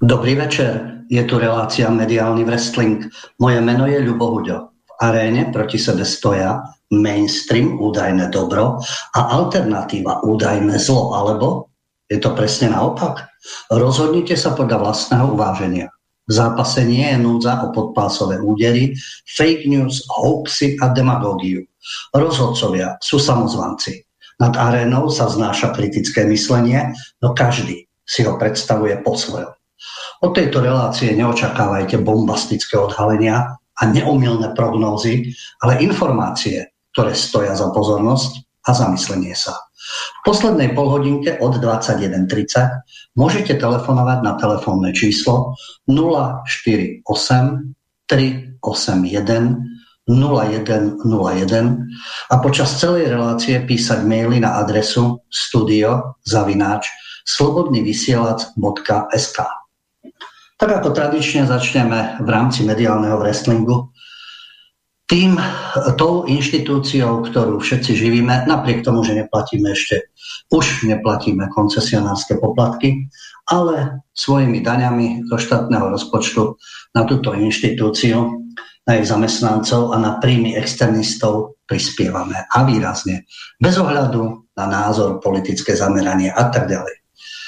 Dobrý večer, je tu relácia Mediálny wrestling. Moje meno je Ľubo Huďo. V aréne proti sebe stoja mainstream, údajné dobro, a alternatíva, údajné zlo, alebo je to presne naopak? Rozhodnite sa podľa vlastného uváženia. V zápase nie je núdza o podpásové údery, fake news, hoaxy a demagógiu. Rozhodcovia sú samozvanci. Nad arénou sa vznáša kritické myslenie, no každý si ho predstavuje po svojom. Od tejto relácie neočakávajte bombastické odhalenia a neomylné prognózy, ale informácie, ktoré stoja za pozornosť a zamyslenie sa. V poslednej polhodinke od 21:30 môžete telefonovať na telefónne číslo 048 381 0101 a počas celej relácie písať maily na adresu studio@slobodnyvysielac.sk. Tak ako tradične začneme v rámci mediálneho wrestlingu tou inštitúciou, ktorú všetci živíme, napriek tomu, že už neplatíme koncesionárske poplatky, ale svojimi daňami zo štátneho rozpočtu na túto inštitúciu, na jej zamestnancov a na príjmy externistov prispievame. A výrazne. Bez ohľadu na názor, politické zameranie a tak ďalej.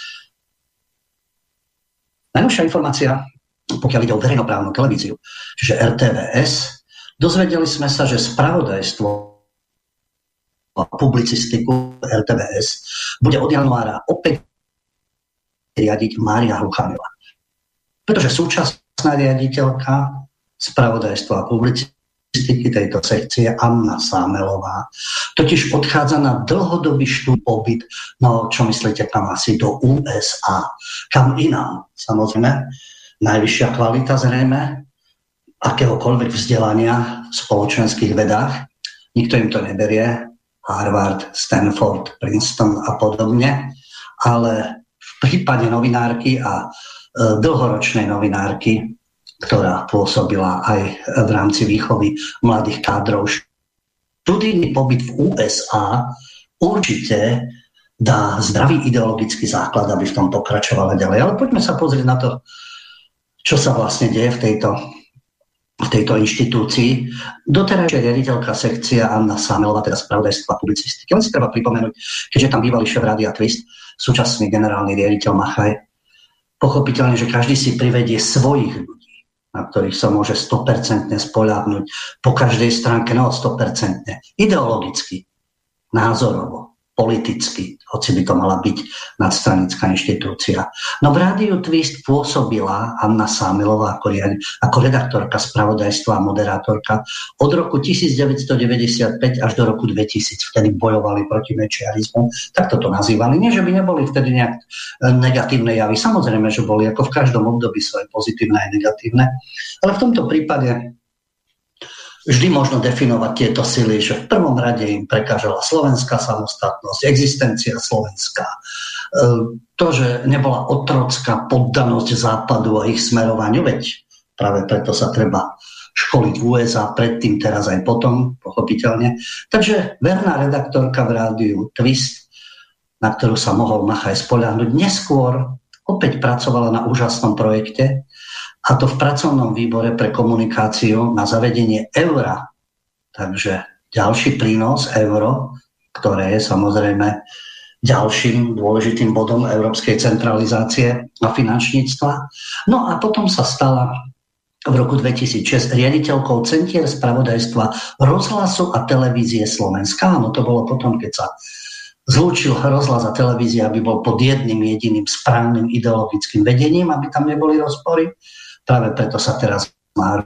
Najnovšia informácia, pokiaľ ide o verejnoprávnu televíziu, čiže RTVS, dozvedeli sme sa, že spravodajstvo a publicistiku RTVS bude od januára opäť riadiť Mária Hlucháňová. Pretože súčasná riaditeľka spravodajstva a publicistiky tejto sekcie Anna Sámelová totiž odchádza na dlhodobý pobyt, no čo myslíte, kam asi do USA, kam inám, samozrejme, najvyššia kvalita zrejme akéhokoľvek vzdelania v spoločenských vedách, nikto im to neberie, Harvard, Stanford, Princeton a podobne, ale v prípade novinárky a dlhoročnej novinárky, ktorá pôsobila aj v rámci výchovy mladých kádrov, študijný pobyt v USA určite dá zdravý ideologický základ, aby v tom pokračovala ďalej. Ale poďme sa pozrieť na to, čo sa vlastne deje v tejto inštitúcii. Doterajšia riaditeľka sekcia Anna Sámelová, teda spravodajstva a publicistiky. Len si treba pripomenúť, keďže tam bývalý šéf Rádia Twist, súčasný generálny riaditeľ Machaj, pochopiteľne, že každý si privedie svojich ľudí, na ktorých sa môže 100% spoľahnúť po každej stránke, 100%. Ideologicky, názorovo, politicky, hoci by to mala byť nadstranická inštitúcia. No v Rádiu Twist pôsobila Anna Sámelová ako redaktorka spravodajstva a moderátorka od roku 1995 až do roku 2000. Vtedy bojovali proti mečiarizmu, tak toto nazývali. Nie, že by neboli vtedy nejak negatívne javy. Samozrejme, že boli ako v každom období svoje pozitívne aj negatívne. Ale v tomto prípade vždy možno definovať tieto sily, že v prvom rade im prekážala slovenská samostatnosť, existencia Slovenska. To, že nebola otrocká poddanosť Západu a ich smerovaniu, veď práve preto sa treba školiť v USA, predtým, teraz aj potom, pochopiteľne. Takže verná redaktorka v rádiu Twist, na ktorú sa mohol Machaj spoľahnúť, neskôr opäť pracovala na úžasnom projekte, a to v pracovnom výbore pre komunikáciu na zavedenie eura. Takže ďalší prínos euro, ktoré je samozrejme ďalším dôležitým bodom európskej centralizácie a finančníctva. No a potom sa stala v roku 2006 riaditeľkou Centier spravodajstva Rozhlasu a televízie Slovenska. No to bolo potom, keď sa zlúčil rozhlas a televízia, aby bol pod jedným jediným správnym ideologickým vedením, aby tam neboli rozpory. Práve preto sa teraz má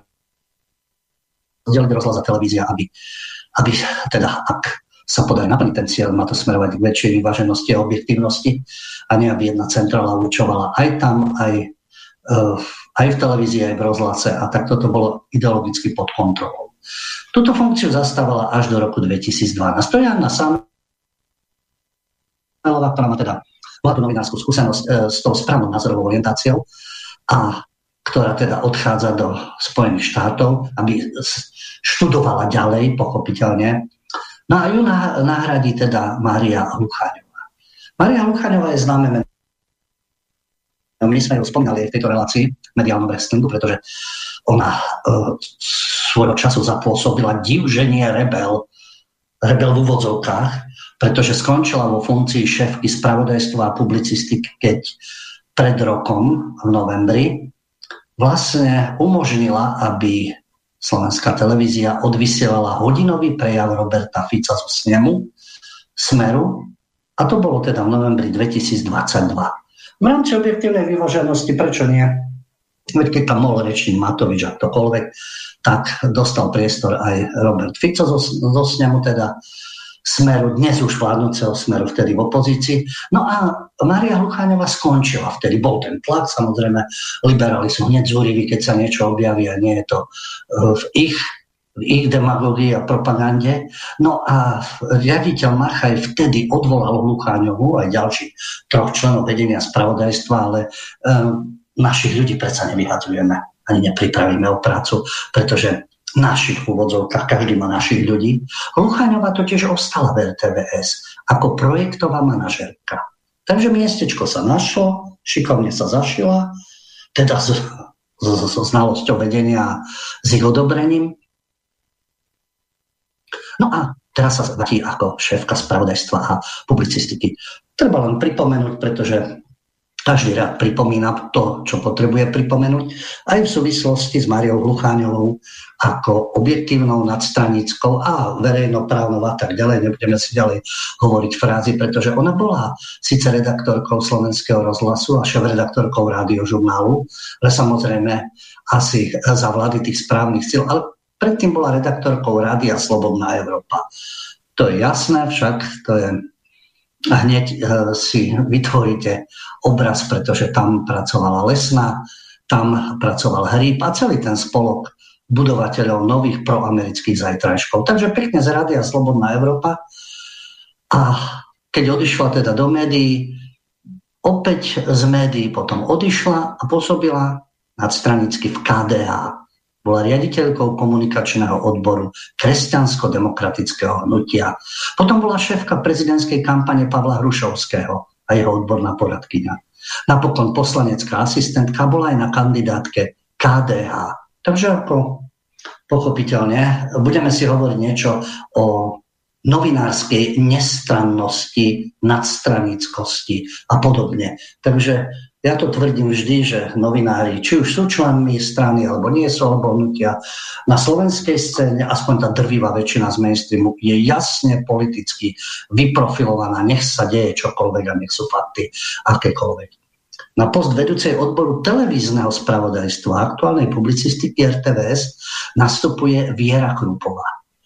rozdeliť rozhlas a televízia, aby teda, ak sa podarí naplniť ten cieľ, má to smerovať k väčšej vyváženosti a objektívnosti a nie, aby jedna centrála určovala aj tam, aj v televízii, aj v rozhlase a takto to bolo ideologicky pod kontrolou. Túto funkciu zastávala až do roku 2012. To je Anna Sámelová, ktorá má teda bohatú novinárskú skúsenosť s tou správnou názorovou orientáciou a ktorá teda odchádza do Spojených štátov, aby študovala ďalej, pochopiteľne. No a ju nahradí teda Mária Hlucháňová. Mária Hlucháňová je známe meno my sme ju spomínali aj v tejto relácii mediálnom wrestlingu, pretože ona svojho času zapôsobila divženie rebel v úvodzovkách, pretože skončila vo funkcii šéfky spravodajstva a publicistiky, keď pred rokom v novembri vlastne umožnila, aby Slovenská televízia odvysielala hodinový prejav Roberta Fica zo snemu Smeru, a to bolo teda v novembri 2022. V rámci objektívnej vyváženosti, prečo nie? Veď keď tam mohol rečník Matovič a ktokoľvek, tak dostal priestor aj Robert Fico zo snemu, teda Smeru, dnes už vládnúceho Smeru, vtedy v opozícii. No a Mária Hlucháňová skončila. Vtedy bol ten tlak, samozrejme, liberáli sú hneď zúriví, keď sa niečo objaví a nie je to v ich demagógii a propagande. No a riaditeľ Machaj vtedy odvolal Hlucháňovú aj ďalších 3 členov vedenia spravodajstva, ale našich ľudí predsa nevyhadzujeme, ani nepripravíme o prácu, pretože našich v úvodzovkách, každý má našich ľudí. Hlucháňová totiž ostala v RTVS ako projektová manažérka. Takže miestečko sa našlo, šikovne sa zašila, teda so znalosťou vedenia, s ich odobrením. No a teraz sa vráti ako šéfka spravodajstva a publicistiky. Treba len pripomenúť, pretože každý rád pripomína to, čo potrebuje pripomenúť, aj v súvislosti s Máriou Hlucháňovou ako objektívnou, nadstranickou a verejnoprávnou a tak ďalej. Nebudeme si ďalej hovoriť frázy, pretože ona bola síce redaktorkou Slovenského rozhlasu a šéfredaktorkou Rádiožurnálu, ale samozrejme asi za vlády tých správnych síl, ale predtým bola redaktorkou Rádia Slobodná Európa. To je jasné, však to je hneď si vytvoríte obraz, pretože tam pracovala Lesná, tam pracoval Hríb a celý ten spolok budovateľov nových proamerických zajtrajškov. Takže pekne z Rádia Slobodná Európa. A keď odišla teda do médií, opäť z médií potom odišla a pôsobila nadstranicky v KDH. Bola riaditeľkou komunikačného odboru kresťansko-demokratického hnutia. Potom bola šéfka prezidentskej kampane Pavla Hrušovského a jeho odborná poradkyňa. Napokon poslanecká asistentka bola aj na kandidátke KDH. Takže ako pochopiteľne budeme si hovoriť niečo o novinárskej nestrannosti, nadstranickosti a podobne. Takže ja to tvrdím vždy, že novinári, či už sú členmi strany, alebo nie sú, alebo hnutia, na slovenskej scéne, aspoň tá drvivá väčšina z mainstreamu, je jasne politicky vyprofilovaná, nech sa deje čokoľvek a nech sú fakty akékoľvek. Na post vedúcej odboru televízneho spravodajstva aktuálnej publicistiky RTVS nastupuje Viera Krupová.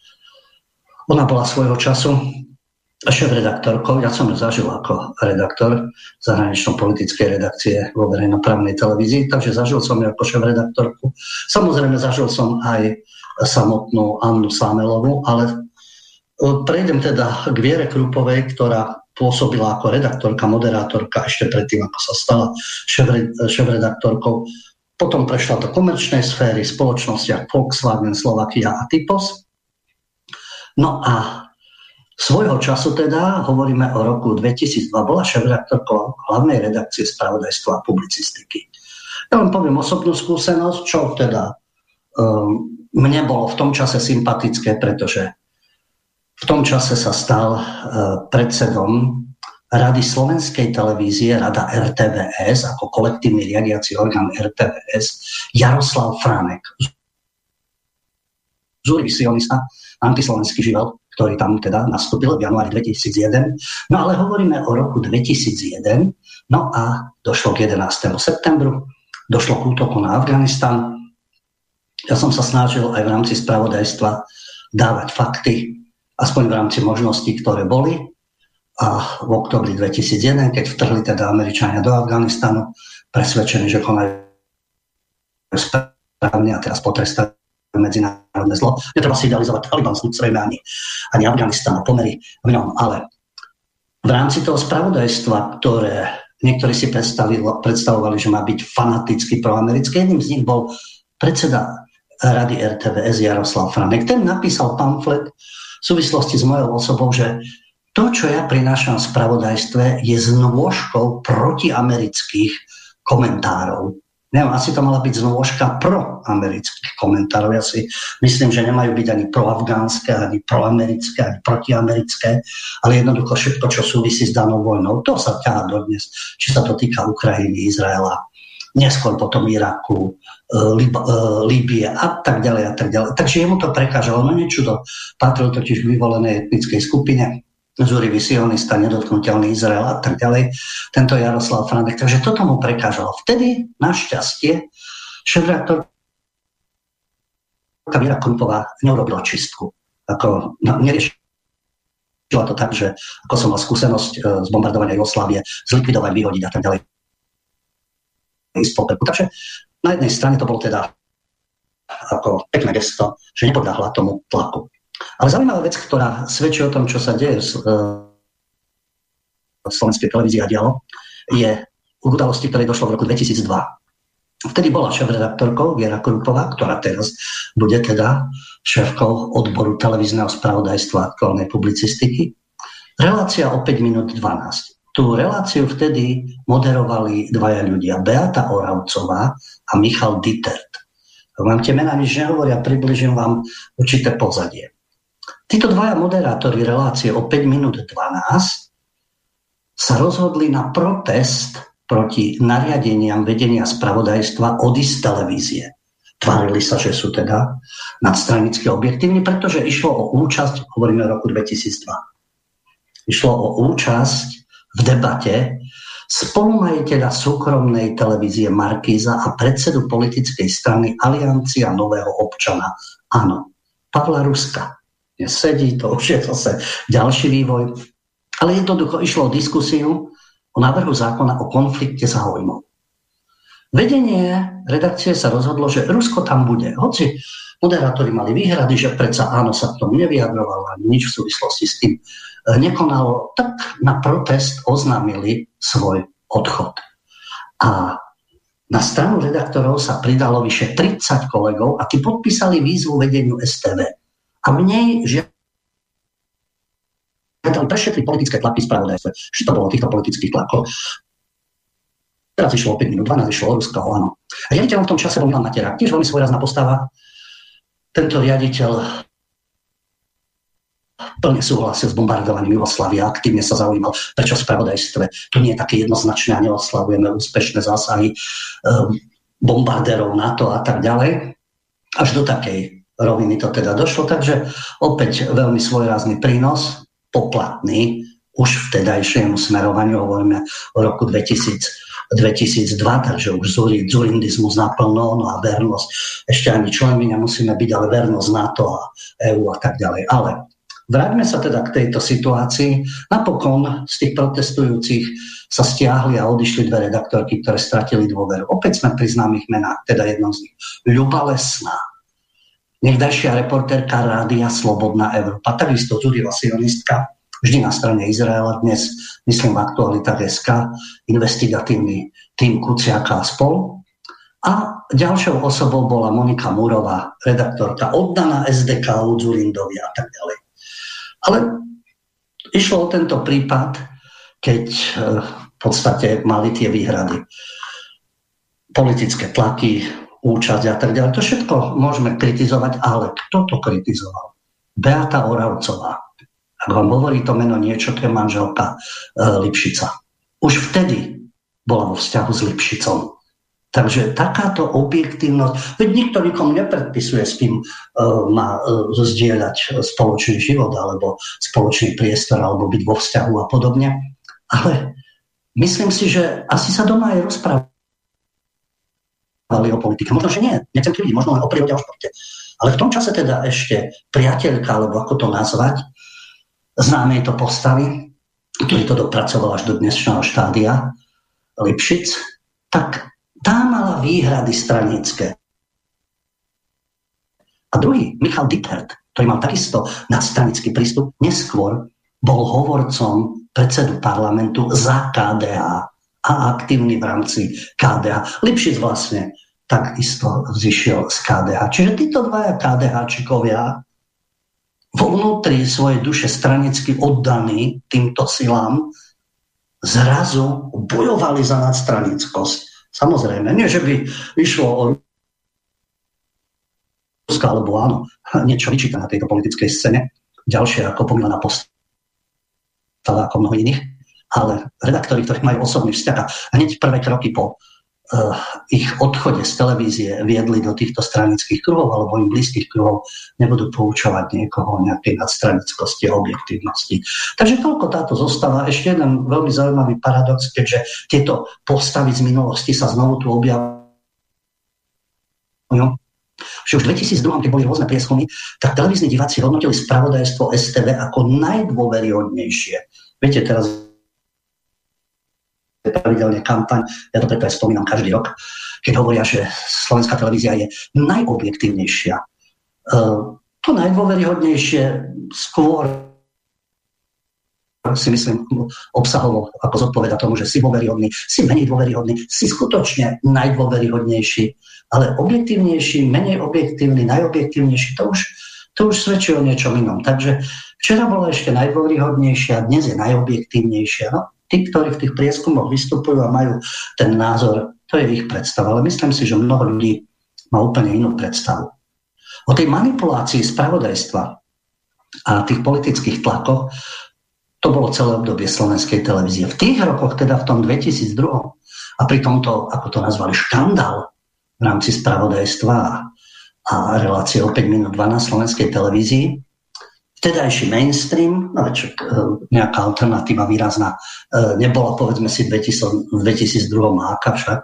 Ona bola svojho času šéfredaktorkou, ja som ju zažil ako redaktor zahranično-politickej redakcie vo verejnoprávnej televízii, takže zažil som ju ako šéfredaktorku. Samozrejme zažil som aj samotnú Annu Sámelovú, ale prejdem teda k Viere Krupovej, ktorá pôsobila ako redaktorka, moderátorka ešte predtým, ako sa stala šéfredaktorkou. Potom prešla do komerčnej sféry spoločnosti ako Volkswagen, Slovakia a Typos. No a svojho času teda, hovoríme o roku 2002, bola šéfredaktorkou hlavnej redakcie spravodajstva a publicistiky. Ja len poviem osobnú skúsenosť, čo teda mne bolo v tom čase sympatické, pretože v tom čase sa stal predsedom Rady Slovenskej televízie, Rada RTVS, ako kolektívny riadiaci orgán RTVS, Jaroslav Franek. Zúrivisionista, antislovenský živel, ktorý tam teda nastúpil v januári 2001. No ale hovoríme o roku 2001, no a došlo k 11. septembru, došlo k útoku na Afganistan. Ja som sa snažil aj v rámci spravodajstva dávať fakty, aspoň v rámci možností, ktoré boli. A v októbri 2001, keď vtrhli teda Američania do Afganistanu, presvedčení, že konajú správne a teraz potrestajú medzinárodné zlo. Netreba si idealizovať Taliban, zrejme ani Afganistan a pomery v ňom, ale v rámci toho spravodajstva, ktoré niektorí si predstavovali, že má byť fanaticky proamerické, jedným z nich bol predseda Rady RTVS Jaroslav Franek. Ten napísal pamflet v súvislosti s mojou osobou, že to, čo ja prinášam v spravodajstve, je znôžkou protiamerických komentárov. Neviem, asi to mala byť znôžka proamerických komentárov. Ja si myslím, že nemajú byť ani proafgánske, ani proamerické, ani protiamerické, ale jednoducho všetko, čo súvisí s danou vojnou. To sa ťahá dodnes, či sa to týka Ukrajiny, Izraela, neskôr potom Iraku, Líbie a tak ďalej a tak ďalej. Takže jemu to prekážalo, no nečudo. Patril totiž k vyvolenej etnickej skupine, zúrivý sionista, nedotknutelný Izrael a tak ďalej, tento Jaroslav Franek. Takže toto mu prekážalo. Vtedy, našťastie, šéfredaktorka Viera Krupová neurobila čistku. Neriešila to tak, že ako som mal skúsenosť z bombardovania Jugoslávie, zlikvidovať, vyhodiť a tak ďalej. Takže na jednej strane to bolo teda ako pekné gesto, že nepodľahla tomu tlaku. Ale zaujímavá vec, ktorá svedčí o tom, čo sa deje v slovenskej televízii a dialo, je udalosti, ktoré došlo v roku 2002. Vtedy bola šéfredaktorkou Viera Krupová, ktorá teraz bude teda šéfkou odboru televízneho spravodajstva aktuálnej publicistiky. Relácia o 5 minút 12. Tú reláciu vtedy moderovali dvaja ľudia, Beata Oravcová a Michal Dittert. Vám tie mená nič nehovoria, približím vám určité pozadie. Títo dvaja moderátori relácie o 5 minút 12 sa rozhodli na protest proti nariadeniam vedenia spravodajstva odísť z televízie. Tvárili sa, že sú teda nadstranicky objektívni, pretože išlo o účasť, hovoríme o roku 2002, išlo o účasť v debate spolumajiteľa súkromnej televízie Markíza a predsedu politickej strany Aliancia nového občana. Áno, Pavla Ruska. Nesedí, to už je zase ďalší vývoj. Ale jednoducho išlo o diskusiu o návrhu zákona o konflikte záujmov. Vedenie redakcie sa rozhodlo, že Rusko tam bude. Hoci moderátori mali výhrady, že predsa áno sa k tomu nevyjadrovalo, ani nič v súvislosti s tým nekonalo, tak na protest oznámili svoj odchod. A na stranu redaktorov sa pridalo vyše 30 kolegov a tí podpísali výzvu vedeniu STV. A v nej žiadali prešetriť politické tlaky v spravodajstve. Čo to bolo týchto politických tlakov? Teraz išlo o 5 minút, 12 išlo o Rusko, áno. Riaditeľom v tom čase bol Milan Materák, tiež veľmi svojrazná postava. Tento riaditeľ plne súhlasil s bombardovaním Jugoslávie a aktívne sa zaujímal, prečo v spravodajstve to nie je také jednoznačné a neoslavujeme úspešné zásahy bombardérov NATO a tak ďalej. Až do takej roviny to teda došlo, takže opäť veľmi svojrázny prínos, poplatný už vtedajšiemu smerovaniu, hovoríme o roku 2002, takže už zurindizmus naplno, no a vernosť, ešte ani členmi nemusíme byť, ale vernosť NATO a EU a tak ďalej. Ale vráťme sa teda k tejto situácii. Napokon z tých protestujúcich sa stiahli a odišli dve redaktorky, ktoré stratili dôveru. Opäť sme pri známych menách, teda jednou z nich. Ľuba Lesná, niekdajšia reportérka Rádia Slobodná Európa, takisto zúrivá sionistka, vždy na strane Izraela, dnes myslím v Aktualitách SK, investigatívny tým Kuciaka a spol. A ďalšou osobou bola Monika Múrová, redaktorka oddaná SDK, Dzurindovi a tak ďalej. Ale išlo o tento prípad, keď v podstate mali tie výhrady. Politické tlaky, účasť a tak ďalej. To všetko môžeme kritizovať, ale kto to kritizoval? Beata Oravcová. Ak vám hovorí to meno niečo, to je manželka Lipšica. Už vtedy bola vo vzťahu s Lipšicom. Takže takáto objektívnosť, veď nikto nikomu nepredpisuje, s kým má zdieľať spoločný život, alebo spoločný priestor, alebo byť vo vzťahu a podobne. Ale myslím si, že asi sa doma aj rozprávali o politike. Možno, že nie, nechcem to vidieť, možno len o prírode a o športe. Ale v tom čase teda ešte priateľka, alebo ako to nazvať, známej to postavy, ktorý to dopracoval až do dnešného štádia, Lipšic, tak tá mala výhrady stranické. A druhý, Michal Dittert, ktorý mal takisto nadstranický prístup, neskôr bol hovorcom predsedu parlamentu za KDH a aktívny v rámci KDH. Lipšic vlastne takisto zišiel z KDH. Čiže títo dvaja KDHčikovia vo vnútri svojej duše stranicky oddaní týmto silám zrazu bojovali za nadstranickosť Samozrejme, nie, že by išlo o Ruska, alebo áno, niečo vyčíta na tejto politickej scéne, ďalšie ako pomílená postava ako mnoho iných, ale redaktori, ktorí majú osobný vzťah a hneď prvé kroky po ich odchode z televízie viedli do týchto stranických kruhov alebo im blízkych kruhov, nebudú poučovať niekoho o nejakej nadstranickosti a objektívnosti. Takže toľko táto zostava. Ešte jeden veľmi zaujímavý paradox, keďže tieto postavy z minulosti sa znovu tu objavujú. Že už v 2002, keď boli rôzne prieskumy, tak televízni diváci hodnotili spravodajstvo STV ako najdôveryhodnejšie. Viete, teraz pravidelne kampaň, ja to preto aj spomínam každý rok, keď hovoria, že slovenská televízia je najobjektívnejšia. To najdôveryhodnejšie skôr si myslím obsahovo, ako zodpoveda tomu, že si dôveryhodný, si menej dôveryhodný, si skutočne najdôveryhodnejší, ale objektívnejší, menej objektívny, najobjektívnejší, to už svedčí o niečom inom. Takže včera bola ešte najdôveryhodnejšia, dnes je najobjektívnejšia. No, tí, ktorí v tých prieskumoch vystupujú a majú ten názor, to je ich predstava. Ale myslím si, že mnoho ľudí má úplne inú predstavu. O tej manipulácii spravodajstva a tých politických tlakoch to bolo celé obdobie slovenskej televízie. V tých rokoch, teda v tom 2002 a pri tomto, ako to nazvali, škandál v rámci spravodajstva a relácie o 5 minút 12 slovenskej televízii, vtedajší mainstream, nejaká alternatíva výrazná nebola, povedzme si, v 2002 máka však.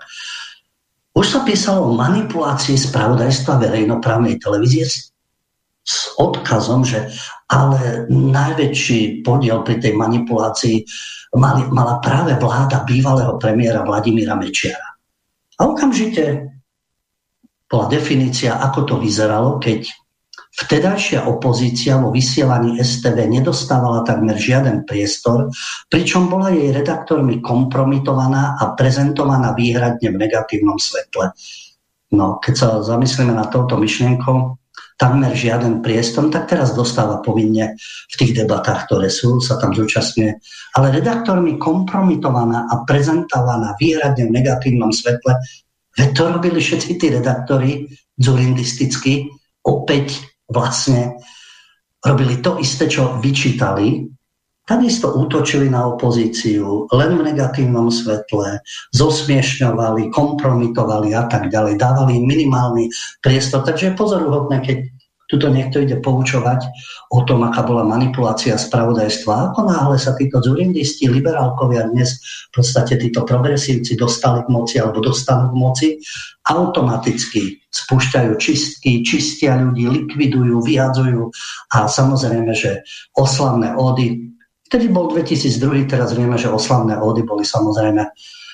Už sa písalo o manipulácii spravodajstva verejnoprávnej televízie s odkazom, že ale najväčší podiel pri tej manipulácii mala práve vláda bývalého premiéra Vladimíra Mečiara. A okamžite bola definícia, ako to vyzeralo, keď vtedajšia opozícia vo vysielaní STV nedostávala takmer žiaden priestor, pričom bola jej redaktormi kompromitovaná a prezentovaná výhradne v negatívnom svetle. No, keď sa zamyslíme na touto myšlienkou, takmer žiaden priestor, tak teraz dostáva povinne v tých debatách, ktoré sú, sa tam zúčastňuje. Ale redaktormi kompromitovaná a prezentovaná výhradne v negatívnom svetle, veď to robili všetci tí redaktori dzurindisticky, opäť vlastne robili to isté, čo vyčítali, takisto útočili na opozíciu, len v negatívnom svetle, zosmiešňovali, kompromitovali a tak ďalej, dávali im minimálny priestor. Takže je pozoruhodné, keď tuto niekto ide poučovať o tom, aká bola manipulácia spravodajstva. Ako náhle sa títo dzurindisti, liberálkovia dnes, v podstate títo progresívci dostali k moci alebo dostanú k moci, automaticky spúšťajú čistky, čistia ľudí, likvidujú, vyhadzujú a samozrejme, že oslavné ódy. Vtedy bol 2002, teraz vieme, že oslavné ódy boli samozrejme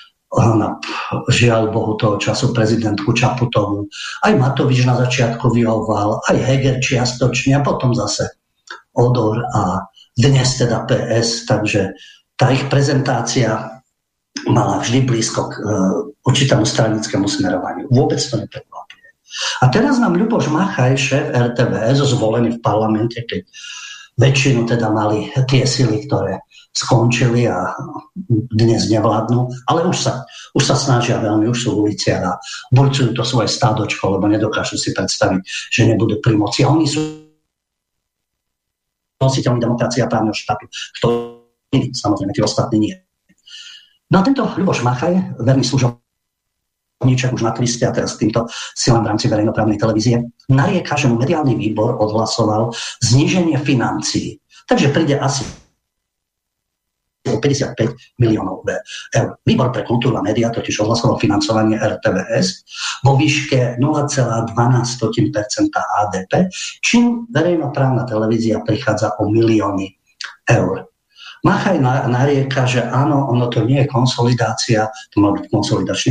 žiaľ Bohu toho času prezidentku Čaputovú. Aj Matovič na začiatku vyhoval, aj Heger čiastočne a potom zase Odor a dnes teda PS, takže tá ich prezentácia mala vždy blízko k určitému stranickému smerovaniu. Vôbec to neprekvapuje. A teraz nám Ľuboš Machaj, šéf RTVS, zvolený v parlamente, keď väčšinu teda mali tie sily, ktoré skončili a dnes nevládnu, ale už sa snažia veľmi, už sú v uliciach a burcujú to svoje stádočko, lebo nedokážu si predstaviť, že nebudú pri moci. A oni sú nositeľmi demokracie a právneho štátu. Ktorí, samozrejme, tí ostatní nie. No a tento Ľuboš Machaj, verný služobníček už na triste a teraz týmto silám v rámci verejnoprávnej televízie, narieka, že mu mediálny výbor odhlasoval zníženie financií. Takže príde asi 55 miliónov eur. Výbor pre kultúru a médiá totiž odhlasoval financovanie RTVS vo výške 0,12% HDP, čím verejnoprávna televízia prichádza o milióny eur. Machaj narieka, že áno, ono to nie je konsolidácia, to má byť konsolidačný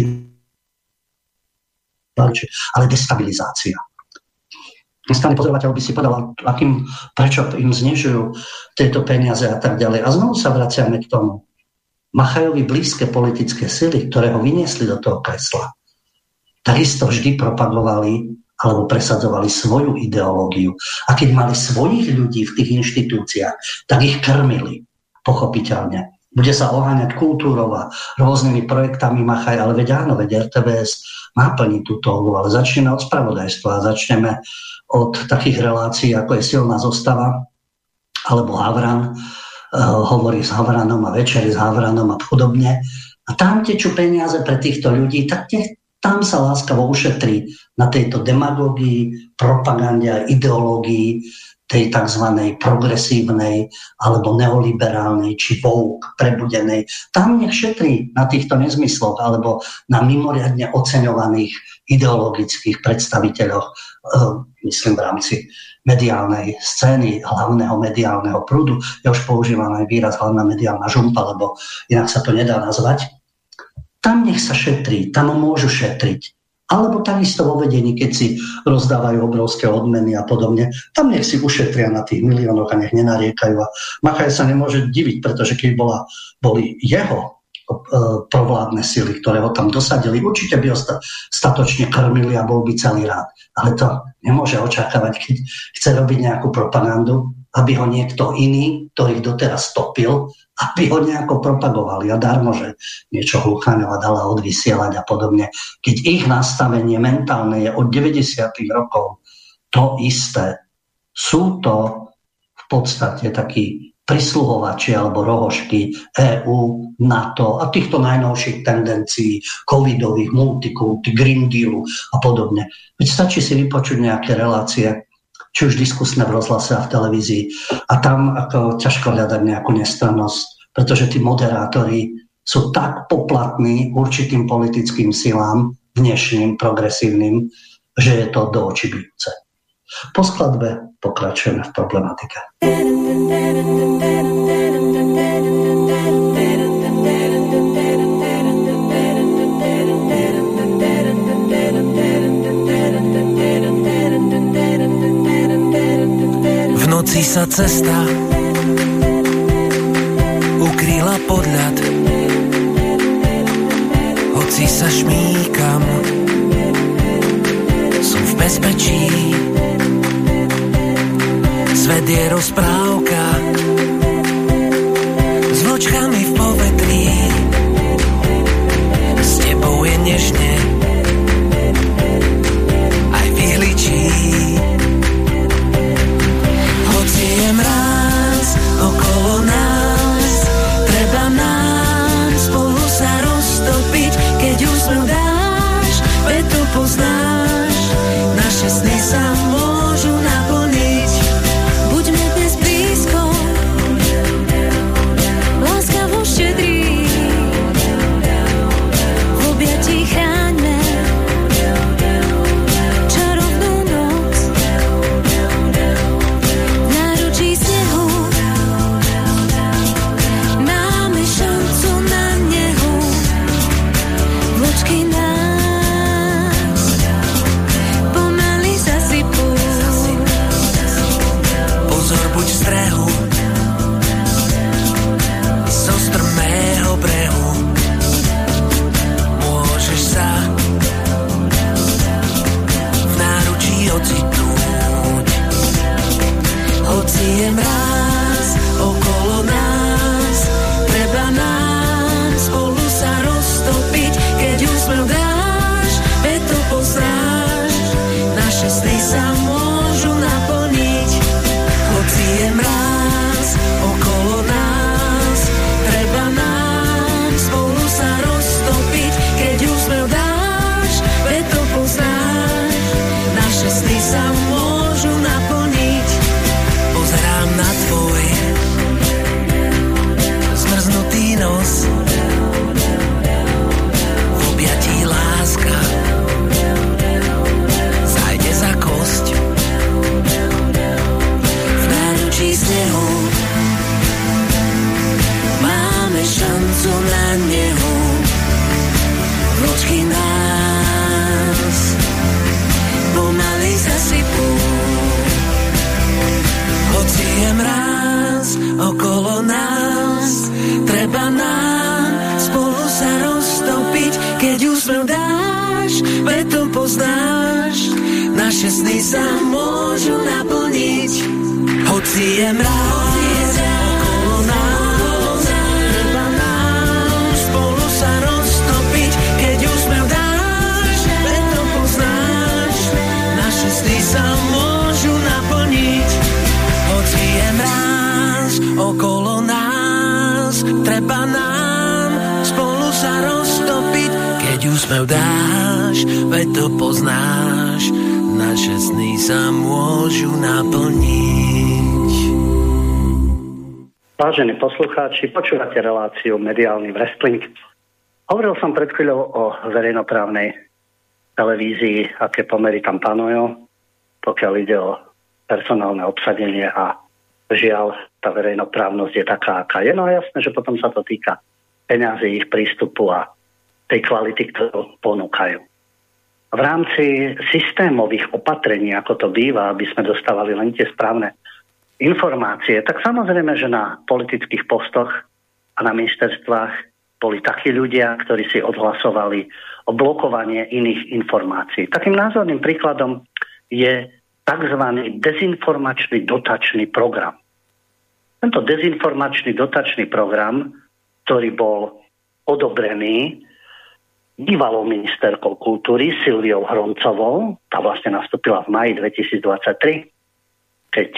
balíček, ale destabilizácia. Stane pozorovateľ by si povedal, prečo im znižujú tieto peniaze a tak ďalej. A znovu sa vraciame k tomu. Machajovi blízke politické sily, ktoré ho vyniesli do toho kresla, takisto vždy propagovali alebo presadzovali svoju ideológiu. A keď mali svojich ľudí v tých inštitúciách, tak ich krmili, pochopiteľne. Bude sa oháňať kultúrou a rôznymi projektami machaj, ale veď áno, veď RTVS má plniť túto úlohu, ale začneme od spravodajstva, začneme od takých relácií, ako je Silná zostava, alebo Havran, hovorí s Havranom a večery s Havranom a podobne. A tam tečú peniaze pre týchto ľudí, tak tam sa láskavo ušetrí na tejto demagógii, propagande a ideológii tej tzv. Progresívnej alebo neoliberálnej či woke prebudenej. Tam nech šetrí na týchto nezmysloch alebo na mimoriadne oceňovaných ideologických predstaviteľoch, myslím v rámci mediálnej scény, hlavného mediálneho prúdu. Ja už používam aj výraz hlavná mediálna žumpa, lebo inak sa to nedá nazvať. Tam nech sa šetrí, tam môžu šetriť. Alebo takisto vo vedení, keď si rozdávajú obrovské odmeny a podobne, tam nech si ušetria na tých miliónoch a nech nenariekajú. A Machaj sa nemôže diviť, pretože keď boli jeho provládne sily, ktoré ho tam dosadili, určite by ho statočne krmili a bol by celý rád. Ale to nemôže očakávať, keď chce robiť nejakú propagandu, aby ho niekto iný, ktorý doteraz topil, aby ho nejako propagovali. A darmo, že niečo Hlucháňová dala odvysielať a podobne. Keď ich nastavenie mentálne je od 90. rokov to isté, sú to v podstate takí prisluhovači alebo rohožky EU, NATO a týchto najnovších tendencií covidových, multikulty, Green Dealu a podobne. Veď stačí si vypočuť nejaké relácie, či už diskusné v rozhlase a v televízii. A tam ako ťažko hľadať nejakú nestrannosť, pretože tí moderátori sú tak poplatní určitým politickým silám, dnešným, progresívnym, že je to do očí bijúce. Po skladbe pokračujeme v problematike. V noci sa cesta ukryla pod ľad, hoci sa šmýkam, som v bezpečí. Svet je rozprávka s vločkami v povetrí, s tebou je nežne aj vyhličí. Hoci je mráz okolo nás, treba nám spolu sa roztopiť, keď úsmev dáš, veď to poznáš, naše sny sa môžu naplniť. Buďme dnes blízko, láskavo štedrí, v objatí chráňme čarovnú noc, v náručí snehu máme šancu na nehu, vločky nás pomaly zasypú. Pozor, buď v strehu zo strmého brehu, môžeš sa v náručí ocitnúť. Hoci je mráz okolo nás, treba nám spolu sa roztopiť, keď úsmev dáš, veď to poznáš, naše sny sa môžu naplniť. Hoci je mráz okolo nás, treba nám spolu sa roztopiť, keď úsmev dáš, veď to poznáš, naše sny sa môžu naplniť. Pozerám na tvoj zmrznutý nos, v objatí láska zájde za kosť, v náručí snehu máme šancu na nehu, vločky nás pomaly zasypú. Hoci je mráz okolo nás, treba nám spolu sa roztopiť, keď úsmev dáš, veď to poznáš, naše sny sa môžu naplniť. Hoci je mráz okolo nás, treba treba nám spolu sa roztopiť, keď úsmev dáš, veď to poznáš, naše sny sa môžu naplniť. Vážení poslucháči, počúvate reláciu Mediálny wrestling. Hovoril som pred chvíľou o verejnoprávnej televízii, aké pomery tam panujú, pokiaľ ide o personálne obsadenie a žiaľ, tá verejnoprávnosť je taká, aká je. No a jasné, že potom sa to týka peňazí, ich prístupu a tej kvality, ktorú ponúkajú. V rámci systémových opatrení, ako to býva, aby sme dostávali len tie správne informácie, tak samozrejme, že na politických postoch a na ministerstvách boli takí ľudia, ktorí si odhlasovali o blokovanie iných informácií. Takým názorným príkladom je tzv. Dezinformačný dotačný program. Tento dezinformačný dotačný program, ktorý bol odobrený bývalou ministerkou kultúry Silviou Hroncovou, tá vlastne nastúpila v máji 2023, keď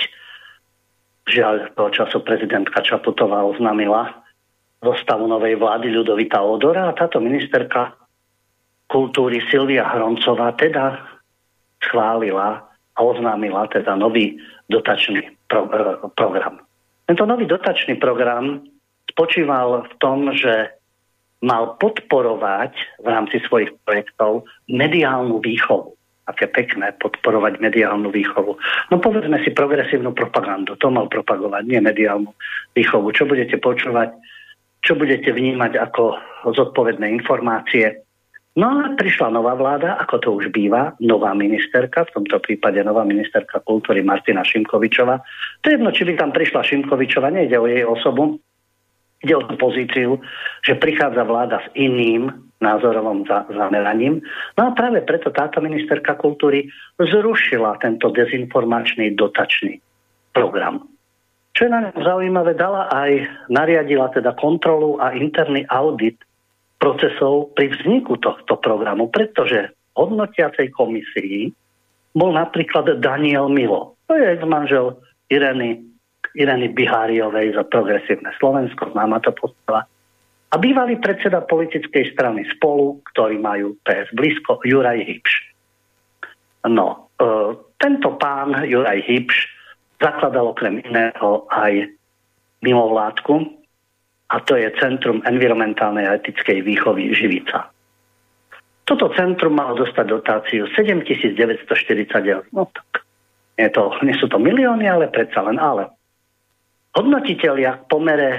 žiaľ toho času prezidentka Čaputová oznámila zostavu novej vlády Ľudovita Ódora a táto ministerka kultúry Silvia Hroncová teda schválila a oznámila teda nový dotačný program. Tento nový dotačný program spočíval v tom, že mal podporovať v rámci svojich projektov mediálnu výchovu. Aké pekné podporovať mediálnu výchovu. No povedzme si progresívnu propagandu. To mal propagovať, nie mediálnu výchovu. Čo budete počúvať, čo budete vnímať ako zodpovedné informácie. No a prišla nová vláda, ako to už býva, nová ministerka, v tomto prípade nová ministerka kultúry Martina Šimkovičová. To je jedno, či by tam prišla Šimkovičová, nejde o jej osobu, ide o tú pozíciu, že prichádza vláda s iným názorovom zameraním. No a práve preto táto ministerka kultúry zrušila tento dezinformačný dotačný program. Čo je na ňom zaujímavé, nariadila teda kontrolu a interný audit procesov pri vzniku tohto programu, pretože v hodnotiacej komisii bol napríklad Daniel Milo. To je ex-manžel Ireny Biháriovej za Progresívne Slovensko, známa to postava. A bývalý predseda politickej strany Spolu, ktorí majú PS blízko, Juraj Hybš. No, tento pán Juraj Hybš zakladal okrem iného aj mimovládku, a to je Centrum environmentálnej a etickej výchovy Živica. Toto centrum malo dostať dotáciu 7940 eur. No tak, nie sú to milióny, ale predsa len. Ale hodnotitelia v pomere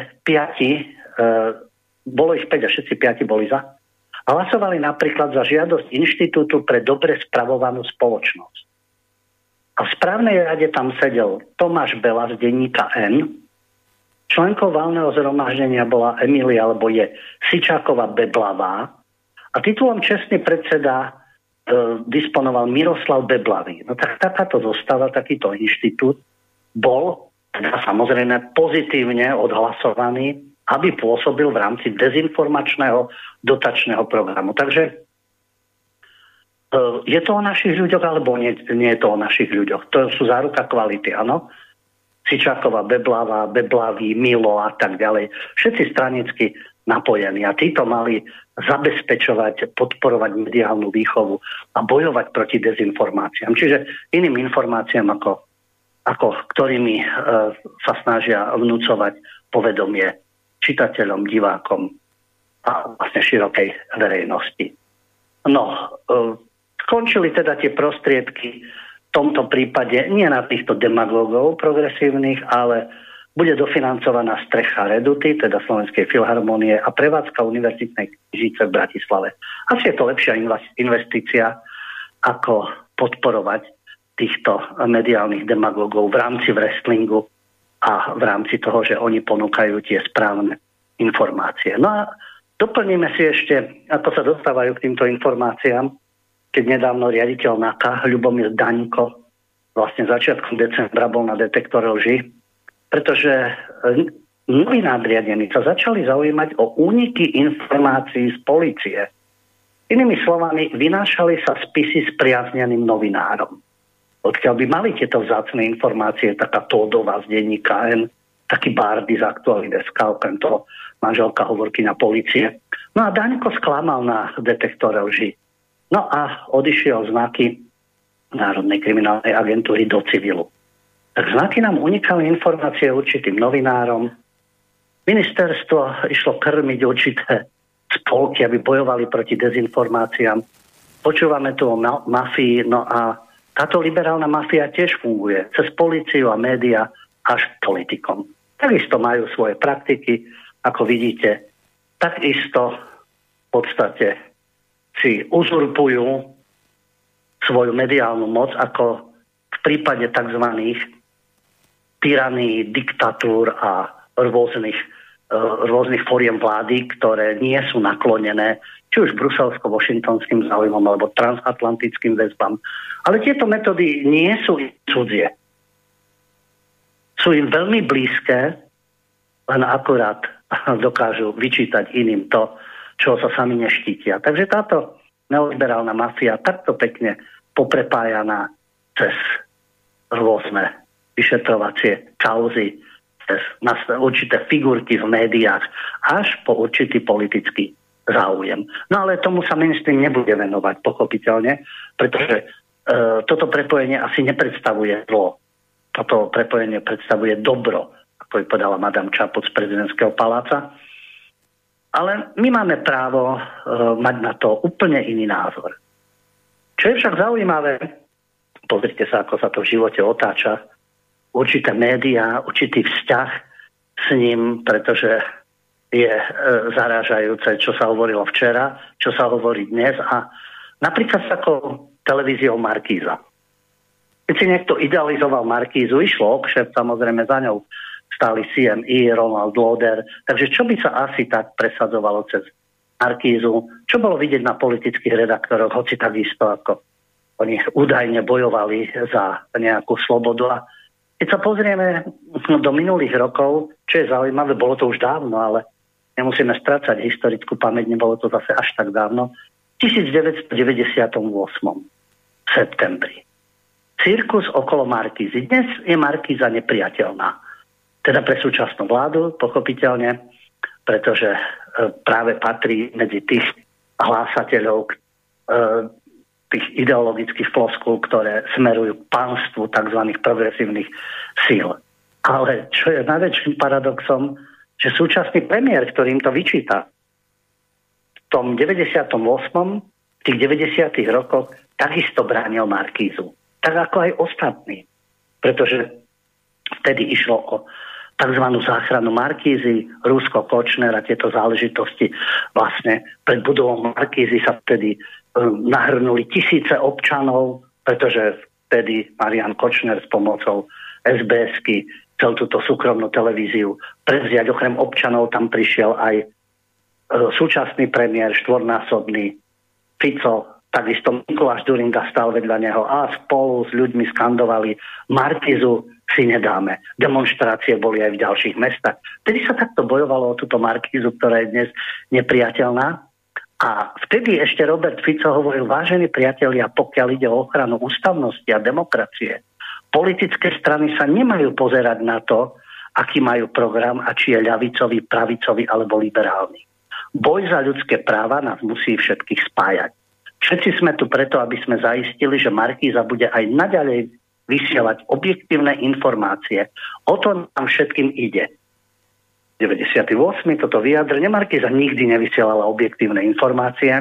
5, bolo ich 5 a všetci 5 boli za, hlasovali napríklad za žiadosť Inštitútu pre dobre spravovanú spoločnosť. A v správnej rade tam sedel Tomáš Bela z denníka N, členkou valného zhromaždenia bola Emília, alebo je Sičáková Beblavá a titulom čestný predseda disponoval Miroslav Beblavý. No tak takáto zostava, takýto inštitút bol teda samozrejme pozitívne odhlasovaný, aby pôsobil v rámci dezinformačného dotačného programu. Takže je to o našich ľuďoch, alebo nie je to o našich ľuďoch? To sú záruka kvality, áno? Sičáková, Beblavý, Milo a tak ďalej. Všetci stranicky napojení a títo mali zabezpečovať, podporovať mediálnu výchovu a bojovať proti dezinformáciám. Čiže iným informáciám, ako ktorými sa snažia vnúcovať povedomie čitateľom, divákom a vlastne širokej verejnosti. No, skončili teda tie prostriedky v tomto prípade nie na týchto demagógov progresívnych, ale bude dofinancovaná strecha Reduty, teda Slovenskej filharmonie a prevádzka Univerzitnej knižnice v Bratislave. Asi je to lepšia investícia, ako podporovať týchto mediálnych demagógov v rámci wrestlingu a v rámci toho, že oni ponúkajú tie správne informácie. No a doplníme si ešte, ako sa dostávajú k týmto informáciám, keď nedávno riaditeľ NAKA, Ľubomír Daňko, vlastne začiatkom decembra bol na detektore lži, pretože noví nadriadení sa začali zaujímať o úniky informácií z polície. Inými slovami, vynášali sa spisy s priazneným novinárom. Odkiaľ by mali tieto vzácne informácie, taká Tódová z denníka N, taký Bárdy z Aktuality.sk, okrem toho manželka hovorkyňa polície. No a Daňko sklamal na detektore lži. No a odišiel znaky Národnej kriminálnej agentúry do civilu. Tak znaky nám unikali informácie určitým novinárom. Ministerstvo išlo krmiť určité spolky, aby bojovali proti dezinformáciám. Počúvame tu o mafii, no a táto liberálna mafia tiež funguje cez políciu a média až k politikom. Takisto majú svoje praktiky, ako vidíte, takisto v podstate si uzurpujú svoju mediálnu moc, ako v prípade tzv. Tyraní, diktatúr a rôznych foriem vlády, ktoré nie sú naklonené či už bruselsko-washingtonským záujmom alebo transatlantickým väzbám. Ale tieto metódy nie sú cudzie. Sú im veľmi blízke, len akurát dokážu vyčítať iným to, čo sa sami neštítia. Takže táto neoliberálna mafia takto pekne poprepájaná cez rôzne vyšetrovacie kauzy, cez určité figurky v médiách, až po určitý politický záujem. No ale tomu sa mainstream nebude venovať, pochopiteľne, pretože toto prepojenie asi nepredstavuje zlo. Toto prepojenie predstavuje dobro, ako je povedala Madame Čaput z prezidentského paláca. Ale my máme právo mať na to úplne iný názor. Čo je však zaujímavé, pozrite sa, ako sa to v živote otáča, určité médiá, určitý vzťah s ním, pretože je zarážajúce, čo sa hovorilo včera, čo sa hovorí dnes a napríklad s takou televíziou Markíza. Keď si niekto idealizoval Markízu, išlo okšep, samozrejme za ňou stáli CMI, Ronald Lauder. Takže čo by sa asi tak presadzovalo cez Markízu? Čo bolo vidieť na politických redaktoroch, hoci takisto ako oni údajne bojovali za nejakú slobodu. A keď sa pozrieme do minulých rokov, čo je zaujímavé, bolo to už dávno, ale nemusíme strácať historickú pamäť, nebolo to zase až tak dávno, v 1998. v septembri. Cirkus okolo Markízy. Dnes je Markíza nepriateľná. Teda pre súčasnú vládu, pochopiteľne, pretože práve patrí medzi tých hlásateľov tých ideologických floskúl, ktoré smerujú k pánstvu tzv. Progresívnych síl. Ale čo je najväčším paradoxom, že súčasný premiér, ktorým to vyčíta, v tom 98. v tých 90. rokoch takisto bránil Markízu. Tak ako aj ostatní. Pretože vtedy išlo o tzv. Záchranu Markízy, Rusko, Kočner a tieto záležitosti. Vlastne pred budovou Markízy sa vtedy nahrnuli tisíce občanov, pretože vtedy Marian Kočner s pomocou SBS-ky chcel túto súkromnú televíziu prevziať. Okrem občanov tam prišiel aj súčasný premiér, štvornásobný Fico, takisto Mikuláš Dzurinda stál vedľa neho a spolu s ľuďmi skandovali Markízu si nedáme. Demonštrácie boli aj v ďalších mestách. Vtedy sa takto bojovalo o túto Markízu, ktorá je dnes nepriateľná. A vtedy ešte Robert Fico hovoril, vážení priatelia, pokiaľ ide o ochranu ústavnosti a demokracie, politické strany sa nemajú pozerať na to, aký majú program a či je ľavicový, pravicový alebo liberálny. Boj za ľudské práva nás musí všetkých spájať. Všetci sme tu preto, aby sme zaistili, že Markíza bude aj naďalej vysielať objektívne informácie. O to nám všetkým ide. 98. toto vyjadrenie Markíza nikdy nevysielala objektívne informácie.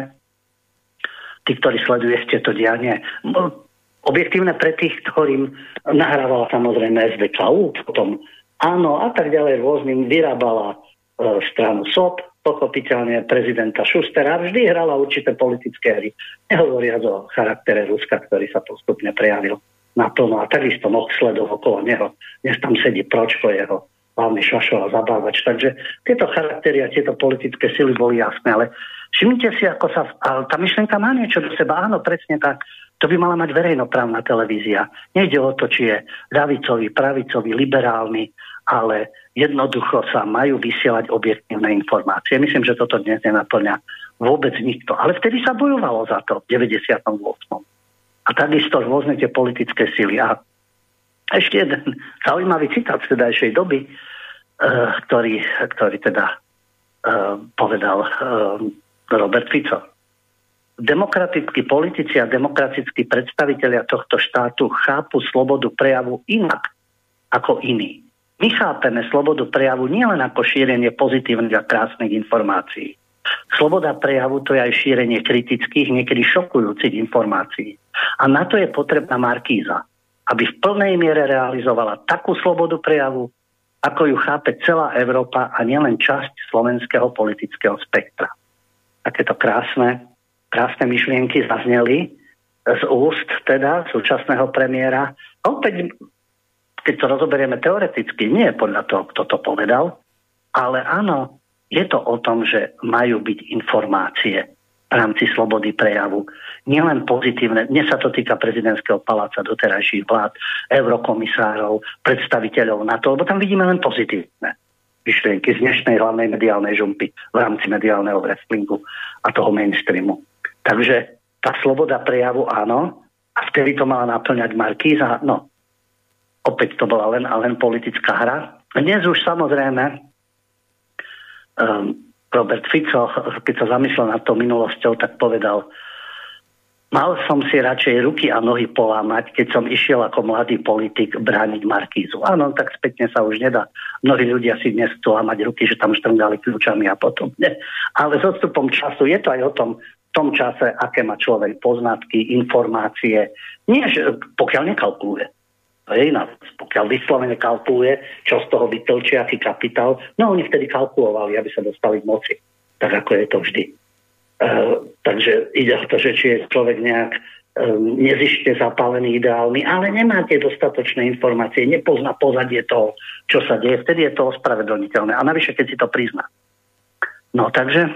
Tí, ktorí sledujete to dianie, objektívne pre tých, ktorým nahrávala samozrejme SDKU, potom áno a tak ďalej rôznym, vyrábala stranu SOP, pochopiteľne prezidenta Schustera, vždy hrala určité politické hry. Nehovoriac o charaktere Ruska, ktorý sa postupne prejavil naplno a takisto moh sledov okolo neho. Dnes tam sedí Pročko, jeho hlavný šašo a zabávač. Takže tieto charaktery a tieto politické sily boli jasné, ale všimnite si, ako sa... Ale tá myšlienka má niečo do seba. Áno, presne tak. To by mala mať verejnoprávna televízia. Nejde o to, či je ľavicový, pravicový, liberálny, ale jednoducho sa majú vysielať objektívne informácie. Myslím, že toto dnes nenaplňa vôbec nikto. Ale vtedy sa bojovalo za to v 98. A takisto rôzne tie politické sily. A ešte jeden zaujímavý citát z tedajšej doby, ktorý teda povedal Robert Fico. Demokratickí politici a demokratickí predstavitelia tohto štátu chápu slobodu prejavu inak ako iní. My chápeme slobodu prejavu nielen ako šírenie pozitívnych a krásnych informácií. Sloboda prejavu to je aj šírenie kritických, niekedy šokujúcich informácií. A na to je potrebná Markíza, aby v plnej miere realizovala takú slobodu prejavu, ako ju chápe celá Európa a nielen časť slovenského politického spektra. Takéto krásne myšlienky zazneli z úst teda súčasného premiéra. A opäť, keď to rozoberieme teoreticky, nie je podľa toho, kto to povedal, ale áno, je to o tom, že majú byť informácie v rámci slobody prejavu. Nielen pozitívne, dnes sa to týka prezidentského paláca, doterajších vlád, eurokomisárov, predstaviteľov NATO, lebo tam vidíme len pozitívne myšlienky z dnešnej hlavnej mediálnej žumpy v rámci mediálneho wrestlingu a toho mainstreamu. Takže tá sloboda prejavu áno, a vtedy to mala naplňať Markíza, no opäť to bola len politická hra. Dnes už samozrejme Robert Fico, keď sa zamyslel nad tou minulosťou, tak povedal: mal som si radšej ruky a nohy polámať, keď som išiel ako mladý politik brániť Markízu. Áno, tak spätne sa už nedá. Mnohí ľudia si dnes chcú lámať ruky, že tam štrngali kľúčami a potom nie. Ale s odstupom času je to aj o tom, v tom čase, aké má človek poznatky, informácie. Nie, že pokiaľ nekalkuluje. To je iná vec. Pokiaľ vyslovene kalkuluje, čo z toho vytlčí, aký kapitál, no oni vtedy kalkulovali, aby sa dostali k moci. Tak ako je to vždy. Takže ide o to, že či je človek nejak nezištne zapálený ideálny, ale nemá tie dostatočné informácie, nepozná pozadie toho, čo sa deje, vtedy je to ospravedlniteľné. A navyše, keď si to prizná. No takže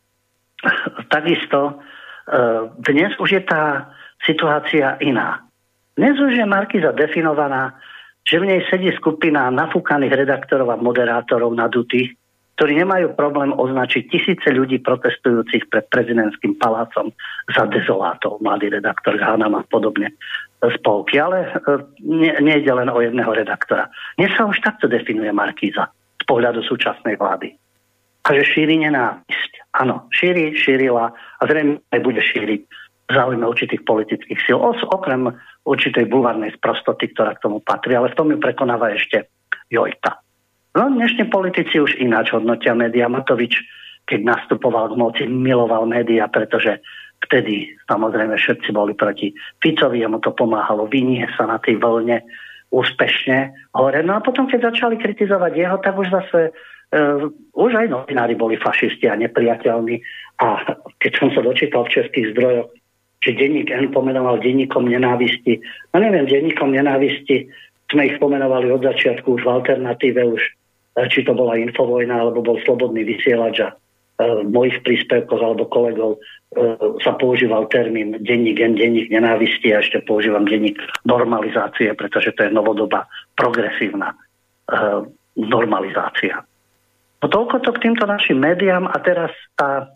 takisto dnes už je tá situácia iná. Dnes už je Markíza definovaná, že v nej sedí skupina nafúkaných redaktorov a moderátorov nadutých, ktorí nemajú problém označiť tisíce ľudí protestujúcich pred prezidentským palácom za dezolátov, mladý redaktor Hanam a podobne spolky. Ale nejde len o jedného redaktora. Dnes sa už takto definuje Markíza z pohľadu súčasnej vlády. A že šíri nenávisť. Áno, šírila a zrejme aj bude šíriť v záujme určitých politických síl. Okrem určitej bulvárnej sprostoty, ktorá k tomu patrí, ale v tom ju prekonáva ešte Jojka. No, dnešní politici už ináč hodnotia médiá. Matovič, keď nastupoval k moci, miloval médiá, pretože vtedy samozrejme všetci boli proti Ficovi, mu to pomáhalo vyniesť sa na tej vlne úspešne hore. No a potom, keď začali kritizovať jeho, tak už zase už aj novinári boli fašisti a nepriateľní. A keď som sa dočítal v českých zdrojoch, že denník N pomenoval denníkom nenávisti. No neviem, denníkom nenávisti sme ich pomenovali od začiatku už v alternatíve, už či to bola Infovojna, alebo bol Slobodný vysielač a v mojich príspevkoch alebo kolegov sa používal termín denník N, denník nenávisti a ešte používam denník normalizácie, pretože to je novodobá progresívna normalizácia. No toľko to k týmto našim médiám a teraz tá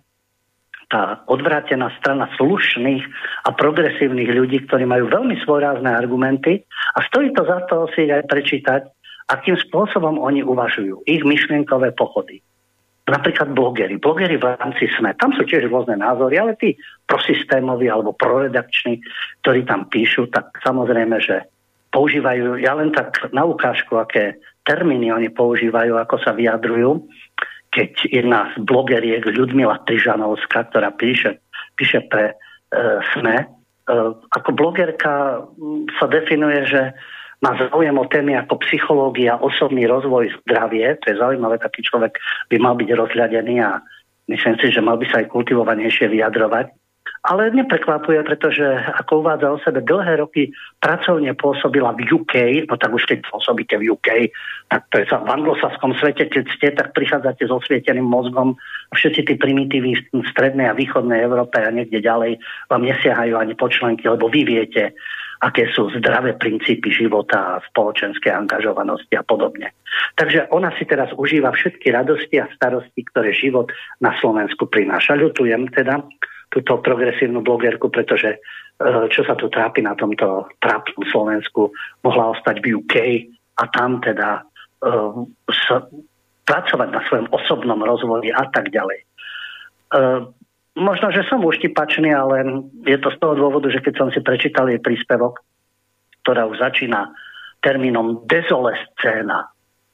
odvrátená strana slušných a progresívnych ľudí, ktorí majú veľmi svojrázne argumenty a stojí to za to si aj prečítať, akým spôsobom oni uvažujú, ich myšlienkové pochody. Napríklad blogeri v rámci SME, tam sú tiež rôzne názory, ale tí prosystémoví alebo proredakční, ktorí tam píšu, tak samozrejme, že používajú, ja len tak na ukážku, aké termíny oni používajú, ako sa vyjadrujú, keď jedna z blogeriek Ľudmila Trižanovská, ktorá píše pre SME, ako blogerka sa definuje, že má záujem o témy ako psychológia, osobný rozvoj, zdravie. To je zaujímavé, taký človek by mal byť rozhľadený a myslím si, že mal by sa aj kultivovanejšie vyjadrovať. Ale neprekvapuje, pretože ako uvádza o sebe, dlhé roky pracovne pôsobila v UK, no tak už keď pôsobíte v UK, tak to je v anglosaskom svete, keď ste, tak prichádzate s osvieteným mozgom. Všetci tí primitívy v strednej a východnej Európe a niekde ďalej vám nesiahajú ani počlenky, lebo vy viete, aké sú zdravé princípy života, spoločenskej angažovanosti a podobne. Takže ona si teraz užíva všetky radosti a starosti, ktoré život na Slovensku prináša. Ľutujem teda túto progresívnu blogerku, pretože čo sa tu trápi na tomto trápnom Slovensku, mohla ostať v UK a tam teda pracovať na svojom osobnom rozvoji a tak ďalej. Možno, že som uštipačný, ale je to z toho dôvodu, že keď som si prečítal jej príspevok, ktorá už začína termínom dezolescéna,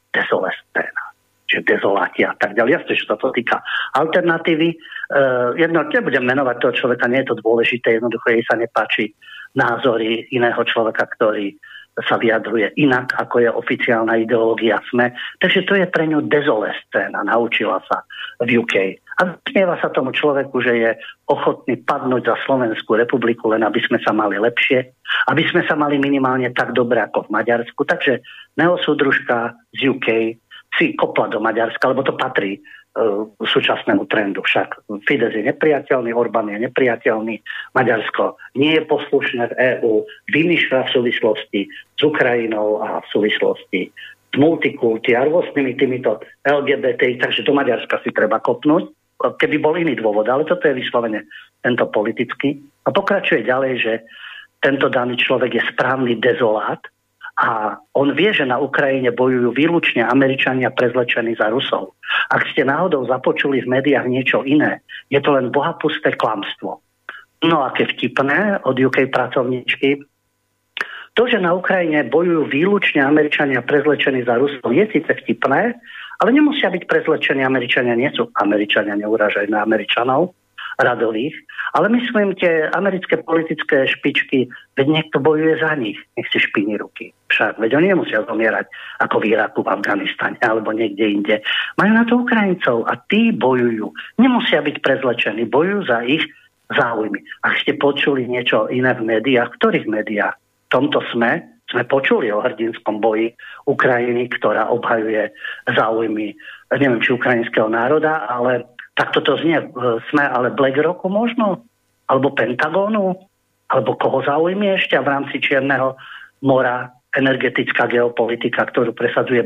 čiže dezoláti a tak ďalej. Jasne, že sa to týka alternatívy. Jedno, nebudem menovať toho človeka, nie je to dôležité, jednoducho jej sa nepáči názory iného človeka, ktorý sa vyjadruje inak, ako je oficiálna ideológia SME. Takže to je pre ňu dezolescéna, naučila sa v UK. A smieva sa tomu človeku, že je ochotný padnúť za Slovenskú republiku, len aby sme sa mali lepšie, aby sme sa mali minimálne tak dobre ako v Maďarsku. Takže neosúdružka z UK si kopla do Maďarska, lebo to patrí súčasnému trendu. Však Fidesz je nepriateľný, Orbán je nepriateľný, Maďarsko nie je poslušné v EÚ, vymýšľa v súvislosti s Ukrajinou a v súvislosti s multikulty a rôznymi týmito LGBT, takže do Maďarska si treba kopnúť, keby bol iný dôvod, ale toto je vyslovene tento politický. A pokračuje ďalej, že tento daný človek je správny dezolát, a on vie, že na Ukrajine bojujú výlučne Američania prezlečení za Rusov. Ak ste náhodou započuli v médiách niečo iné, je to len bohapusté klamstvo. No aké vtipné od UK pracovníčky. To, že na Ukrajine bojujú výlučne Američania prezlečení za Rusov, je síce vtipné, ale nemusia byť prezlečení Američania. Nie sú Američania, neurážajú na Američanov radových, ale myslím, tie americké politické špičky, veď niekto bojuje za nich, nech si špiní ruky. Však, veď oni nemusia zomierať ako v Iraku, v Afganistane alebo niekde inde. Majú na to Ukrajincov a tí bojujú. Nemusia byť prezlečení, bojujú za ich záujmy. Ak ste počuli niečo iné v médiách, v ktorých médiách? V tomto sme počuli o hrdinskom boji Ukrajiny, ktorá obhajuje záujmy, neviem, či ukrajinského národa, ale takto to znie SME, ale BlackRocku možno? Alebo Pentagónu? Alebo koho záujmy ešte v rámci Čierneho mora energetická geopolitika, ktorú presadzuje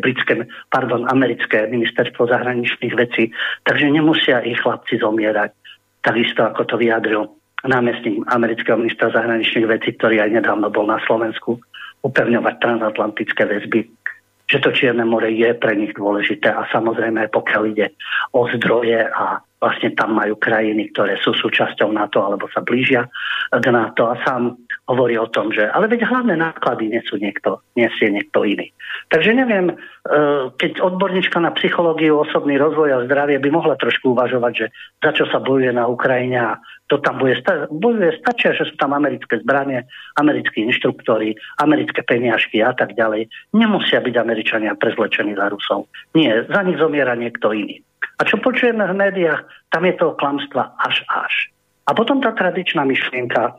americké ministerstvo zahraničných vecí. Takže nemusia ich chlapci zomierať. Takisto ako to vyjadril námestník amerického ministra zahraničných vecí, ktorý aj nedávno bol na Slovensku upevňovať transatlantické väzby, že to Čierne more je pre nich dôležité a samozrejme pokiaľ ide o zdroje a vlastne tam majú krajiny, ktoré sú súčasťou NATO alebo sa blížia k NATO a sám hovorí o tom, že ale veď hlavné náklady nesie niekto iný. Takže neviem, keď odborníčka na psychológiu, osobný rozvoj a zdravie by mohla trošku uvažovať, že za čo sa bojuje na Ukrajine a to tam bojuje stačia, že sú tam americké zbranie, americkí inštruktori, americké peniažky a tak ďalej. Nemusia byť Američania prezlečení za Rusov. Nie, za nich zomiera niekto iný. A čo počujeme v médiách, tam je toho klamstva až. A potom tá tradičná myšlienka,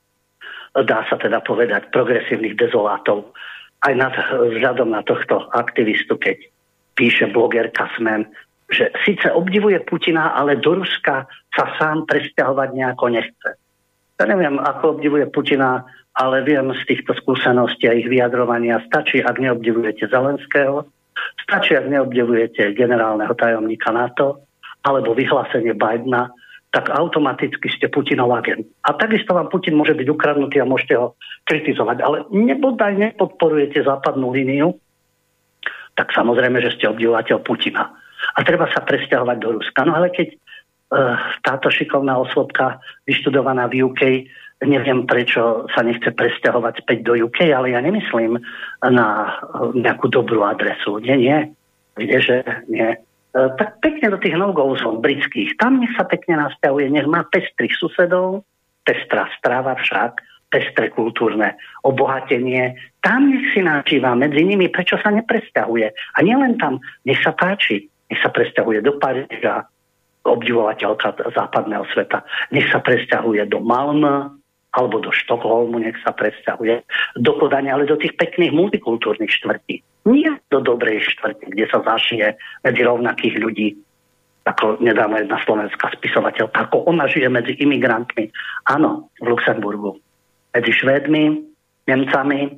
dá sa teda povedať, progresívnych dezolátov, aj vzhľadom na tohto aktivistu, keď píše blogerka Smen, že síce obdivuje Putina, ale do Ruska sa sám presťahovať nejako nechce. Ja neviem, ako obdivuje Putina, ale viem z týchto skúseností a ich vyjadrovania, stačí, ak neobdivujete Zelenského, stačí, ak neobdivujete generálneho tajomníka NATO, alebo vyhlásenie Bidena, tak automaticky ste Putinov agent. A takisto vám Putin môže byť ukradnutý a môžete ho kritizovať. Ale nebodaj nepodporujete západnú líniu, tak samozrejme, že ste obdivovateľ Putina. A treba sa presťahovať do Ruska. No ale keď táto šikovná osobka vyštudovaná v UK, neviem prečo sa nechce presťahovať späť do UK, ale ja nemyslím na nejakú dobrú adresu. Nie. Viete, že nie. Tak pekne do tých no-go zón britských. Tam nech sa pekne nasťahuje, nech má pestrých susedov, pestrá strava však, pestré kultúrne obohatenie. Tam nech si načíva medzi nimi, prečo sa nepresťahuje. A nielen tam, nech sa páči, nech sa presťahuje do Paríža, obdivovateľka západného sveta, nech sa presťahuje do Malmö, alebo do Štokholmu, nech sa presťahuje do Kodane, ale do tých pekných multikultúrnych štvrtí. Nie do dobrej štvrti, kde sa zašije medzi rovnakých ľudí, ako nedávno jedna slovenská spisovateľka, ako ona žije medzi imigrantmi. Áno, v Luxemburgu. Medzi Švédmi, Nemcami,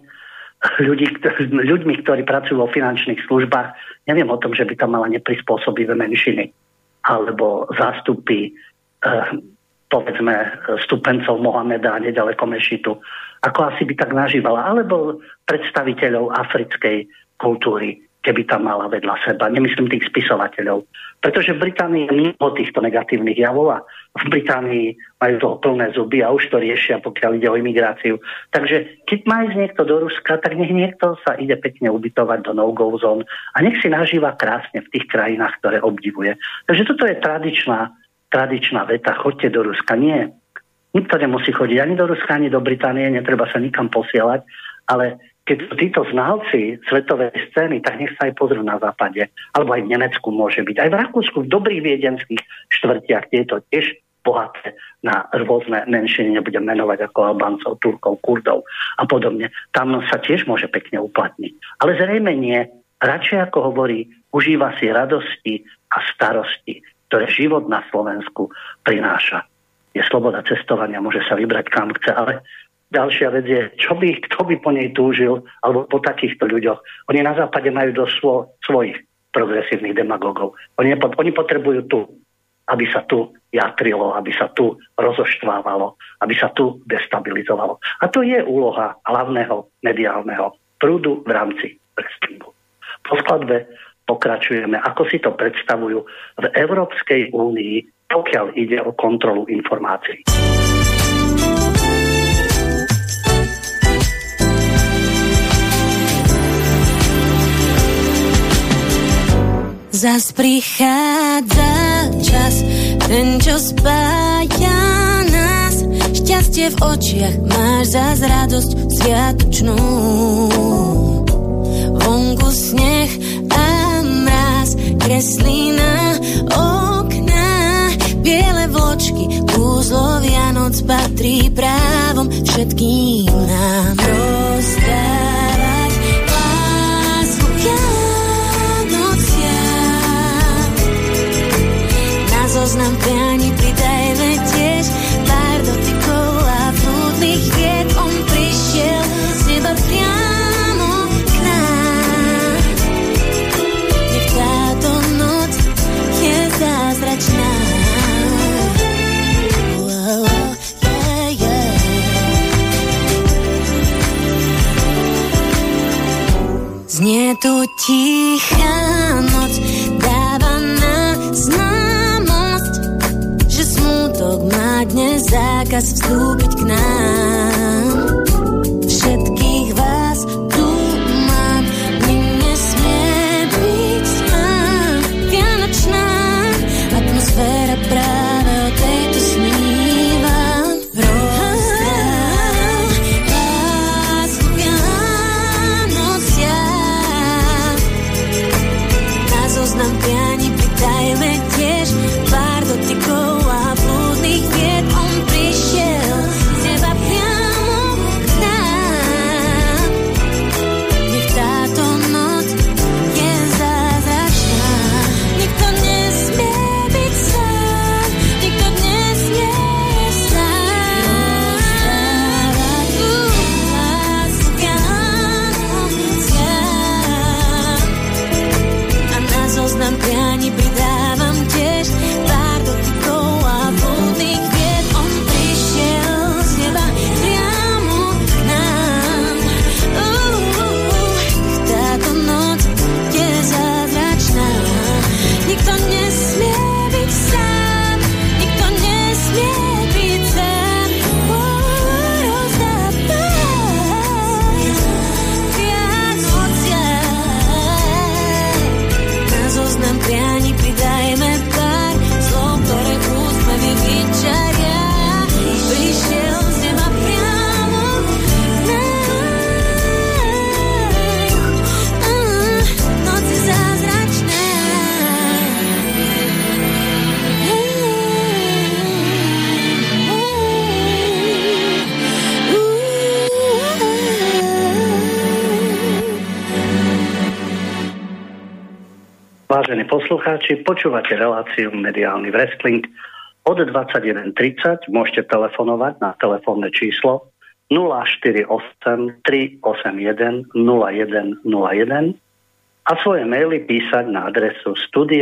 ľuďmi, ktorí pracujú vo finančných službách. Neviem o tom, že by tam mala neprispôsobivé menšiny alebo zástupy povedzme stupencov Mohameda a nedaleko Mešitu. Ako asi by tak nažívala. Alebo predstaviteľov africkej kultúry. keby tam mala vedľa seba. Nemyslím tých spisovateľov. Pretože v Británii je mnoho týchto negatívnych javov a v Británii majú toho plné zuby a už to riešia, pokiaľ ide o imigráciu. Takže keď má ísť niekto do Ruska, tak nech niekto sa ide pekne ubytovať do no-go zone a nech si nažíva krásne v tých krajinách, ktoré obdivuje. Takže toto je tradičná veta. Choďte do Ruska. Nie. Nikto nemusí chodiť ani do Ruska, ani do Británie, netreba sa nikam posielať, ale keď sú títo znalci svetovej scény, tak nech sa aj pozrú na západe. Alebo aj v Nemecku môže byť. Aj v Rakúsku, v dobrých viedenských štvrtiach, tieto tiež bohaté na rôzne menšiny, nebudem menovať ako Albáncov, Turkov, Kurdov a podobne. Tam sa tiež môže pekne uplatniť. Ale zrejme nie. Radšej, ako hovorí, užíva si radosti a starosti, ktoré život na Slovensku prináša. Je sloboda cestovania, môže sa vybrať kam chce, ale ďalšia vec je, kto by po nej túžil, alebo po takýchto ľuďoch. Oni na západe majú dosť svojich progresívnych demagógov. Oni potrebujú tu, aby sa tu jatrilo, aby sa tu rozoštvávalo, aby sa tu destabilizovalo. A to je úloha hlavného mediálneho prúdu v rámci wrestlingu. Po skladbe pokračujeme, ako si to predstavujú v Európskej únii, pokiaľ ide o kontrolu informácií. Zas prichádza čas, ten, čo spája nás. Šťastie v očiach, máš zas radosť sviatočnú. Vonku sneh a mráz kreslí na okná. Biele vločky, kúzlo Vianoc patrí právom všetkým nám. Rozdávať lásku zoznam prianí pridajme tiež pár dotykov a blúdnych vied. On prišiel z neba priamo k nám. Nech táto noc je zázračná. Znie tu tichá noc, dáva na známosť, že smútok má dnes zákaz vstúpiť k nám. Všetkých vás tu mám, nesmie byť sám. Vianočná atmosféra práve o tejto sníva. Zoznam prianí pridajme tiež pár dotykov a blúdnych vied. On prišiel z neba priamo k nám. Nech táto noc je zázračná. Nikto nesmie byť sám, nikto dnes nie je sám. Rozdávať tú lásku Vianocia. Zoznam prianí pridávam tiež pár dotykov a blúdnych vied. On prišiel z neba priamo k nám. Táto noc je zázračná. Nikto nesmie byť sám, nikto nesmie byť sám. Rozdávať Vianocia. Zoznam prianí pridajme pár slov, ktoré úsmevy vyčaria. Prišiel z neba priamo k nám. Noc je zázračná. Vážení poslucháči, počúvate reláciu Mediálny wrestling. Od 21.30 môžete telefonovať na telefónne číslo 048 381 0101 a svoje maily písať na adresu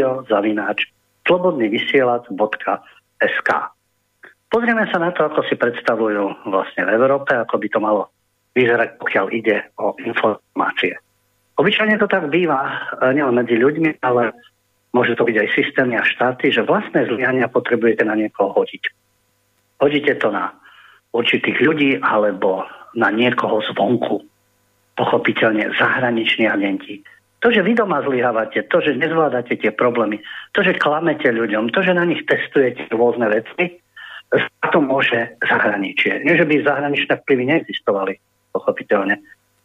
studio@slobodnyvysielac.sk. Pozrieme sa na to, ako si predstavujú vlastne v Európe, ako by to malo vyzerať, pokiaľ ide o informácie. Obyčajne to tak býva, nielen medzi ľuďmi, ale môže to byť aj systémy a štáty, že vlastné zlyhania potrebujete na niekoho hodiť. Hodíte to na určitých ľudí alebo na niekoho zvonku. Pochopiteľne zahraniční agenti. To, že vy doma zlyhávate, to, že nezvládate tie problémy, to, že klamete ľuďom, to, že na nich testujete rôzne veci, za to môže zahraničie. Nie, že by zahraničné vplyvy neexistovali, pochopiteľne.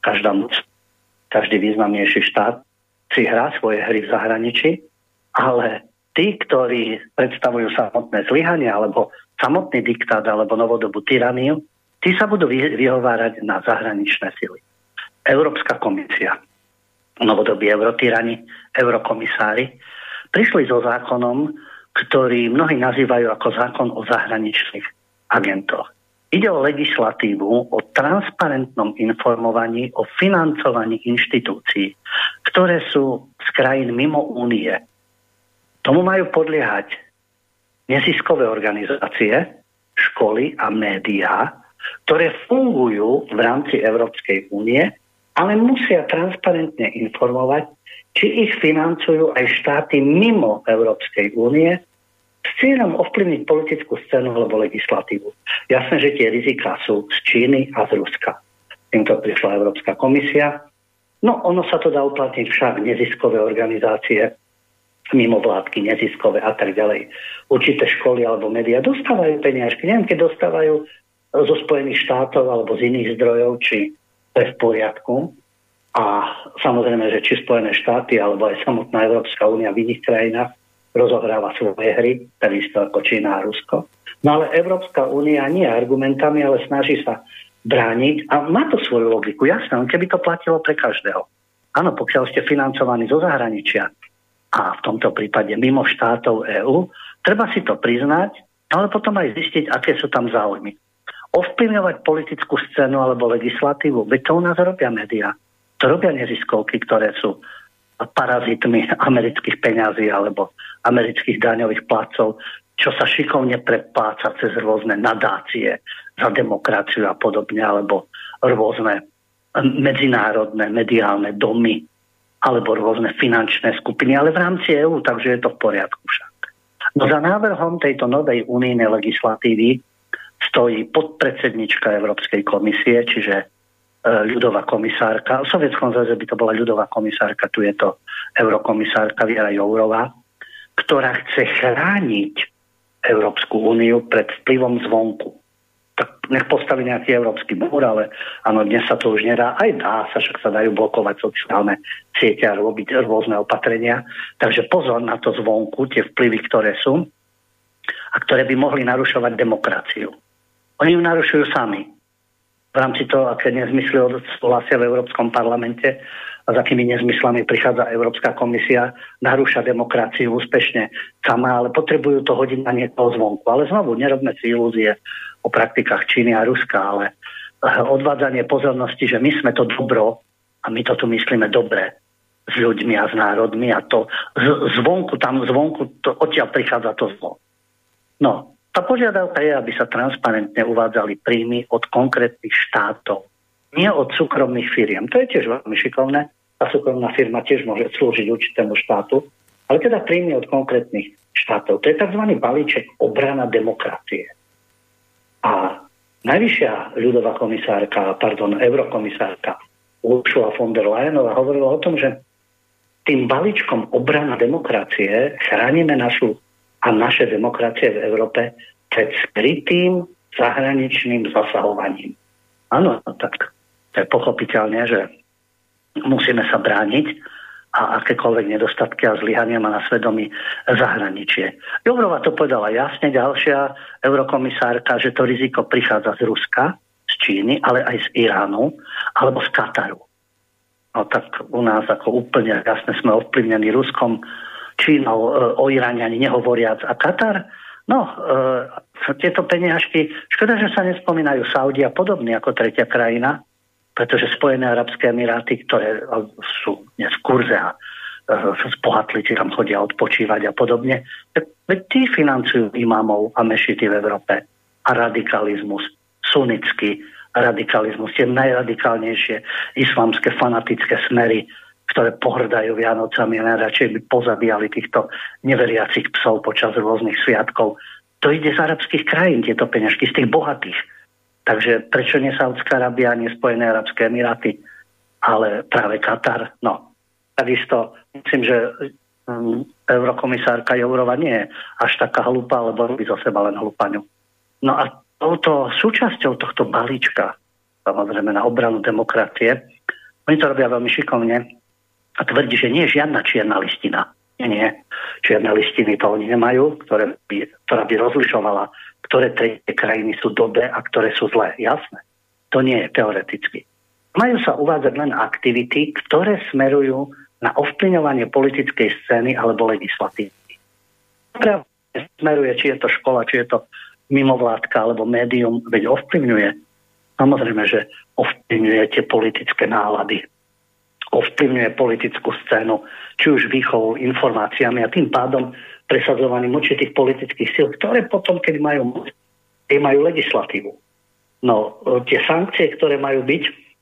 Každý významnejší štát si hrá svoje hry v zahraničí, ale tí, ktorí predstavujú samotné zlyhanie, alebo samotný diktát, alebo novodobú tyraniu, tí sa budú vyhovárať na zahraničné sily. Európska komisia, novodobí eurotyrani, eurokomisári, prišli so zákonom, ktorý mnohí nazývajú ako zákon o zahraničných agentoch. Ide o legislatívu, o transparentnom informovaní, o financovaní inštitúcií, ktoré sú z krajín mimo únie. Tomu majú podliehať neziskové organizácie, školy a médiá, ktoré fungujú v rámci Európskej únie, ale musia transparentne informovať, či ich financujú aj štáty mimo Európskej únie s cieľom ovplyvniť politickú scénu alebo legislatívu. Jasné, že tie riziká sú z Číny a z Ruska. Týmto prišla Európska komisia. No, ono sa to dá uplatniť však neziskové organizácie, mimovládky, neziskové a tak ďalej. Určité školy alebo médiá dostávajú peniažky. Neviem, keď dostávajú zo Spojených štátov alebo z iných zdrojov, či to je v poriadku. A samozrejme, že či Spojené štáty alebo aj samotná Európska únia v iných krajinách rozohráva svoje hry, takisto ako Čína a Rusko. No ale Európska únia nie argumentami, ale snaží sa brániť a má to svoju logiku. Jasné, keby to platilo pre každého. Áno, pokiaľ ste financovaní zo zahraničia a v tomto prípade mimo štátov EÚ, treba si to priznať, ale potom aj zistiť, aké sú tam záujmy. Ovplyvňovať politickú scénu alebo legislatívu, veď to u nás robia médiá. To robia neziskovky, ktoré sú parazitmi amerických peňazí alebo amerických daňových plácov, čo sa šikovne prepláca cez rôzne nadácie za demokraciu a podobne, alebo rôzne medzinárodné mediálne domy alebo rôzne finančné skupiny, ale v rámci EÚ, takže je to v poriadku však. No za návrhom tejto novej unijnej legislatívy stojí podpredsednička Európskej komisie, čiže ľudová komisárka. V Sovietskom zväze by to bola ľudová komisárka, tu je to eurokomisárka Věra Jourová, ktorá chce chrániť Európsku úniu pred vplyvom zvonku. Tak nech postaví nejaký európsky múr, ale áno, dnes sa to už nedá. Aj dá sa, však sa dajú blokovať sociálne siete a robiť rôzne opatrenia. Takže pozor na to zvonku, tie vplyvy, ktoré sú a ktoré by mohli narušovať demokraciu. Oni ju narušujú sami. V rámci toho, aké nezmysly odsúhlasia v Európskom parlamente a s akými nezmyslami prichádza Európska komisia, narúša demokraciu úspešne sama, ale potrebujú to hodiť na niekoho zvonku. Ale znovu, nerobme si ilúzie o praktikách Číny a Ruska, ale odvádzanie pozornosti, že my sme to dobro a my to tu myslíme dobre s ľuďmi a s národmi a to zvonku, to odtiaľ prichádza to zlo. No, tá požiadavka je, aby sa transparentne uvádzali príjmy od konkrétnych štátov, nie od súkromných firiem. To je tiež veľmi šikovné. Tá súkromná firma tiež môže slúžiť určitému štátu, ale teda príjmy od konkrétnych štátov. To je tzv. Balíček obrana demokracie. A najvyššia ľudová eurokomisárka Ursula von der Leyenová hovorila o tom, že tým balíčkom obrana demokracie chránime naše demokracie v Európe pred skrytým zahraničným zasahovaním. Áno, tak to je pochopiteľne, že musíme sa brániť a akékoľvek nedostatky a zlyhania má na svedomí zahraničie. Jourová to povedala jasne, ďalšia eurokomisárka, že to riziko prichádza z Ruska, z Číny, ale aj z Iránu alebo z Kataru. No tak u nás ako úplne jasne sme ovplyvnení Ruskom, Čínou, o Iráne ani nehovoriac. A Katar? No, tieto peniažky, škoda, že sa nespomínajú Saudi a podobne ako tretia krajina, pretože Spojené arabské emiráty, ktoré sú dnes v kurze a zbohatli, či tam chodia odpočívať a podobne, veď tí financujú imámov a mešity v Európe. A radikalizmus, sunnický radikalizmus, tie najradikálnejšie islamské fanatické smery ktoré pohrdajú Vianocami a najradšej by pozabíjali týchto neveriacich psov počas rôznych sviatkov. To ide z arabských krajín, tieto peňažky, z tých bohatých. Takže prečo nie Saudská Arábia, nie Spojené arabské emiráty, ale práve Katar? No, takisto myslím, že eurokomisárka Jourová nie je až taká hlúpa, lebo robí zo seba len hlúpaňu. No a touto súčasťou tohto balíčka, samozrejme na obranu demokracie, oni to robia veľmi šikovne a tvrdí, že nie je žiadna čierna listina. Nie. Čierne listiny to oni nemajú, ktorá by rozlišovala, ktoré tretie krajiny sú dobré a ktoré sú zlé. Jasné. To nie je teoreticky. Majú sa uvádzať len aktivity, ktoré smerujú na ovplyvňovanie politickej scény alebo legislatívy. Smeruje, či je to škola, či je to mimovládka alebo médium, veď ovplyvňuje. Samozrejme, že ovplyvňuje tie politické nálady. Ovplyvňuje politickú scénu, či už výchovou, informáciami a tým pádom presadzovaním určitých politických síl, ktoré potom, keď majú legislatívu. No, tie sankcie, ktoré majú byť,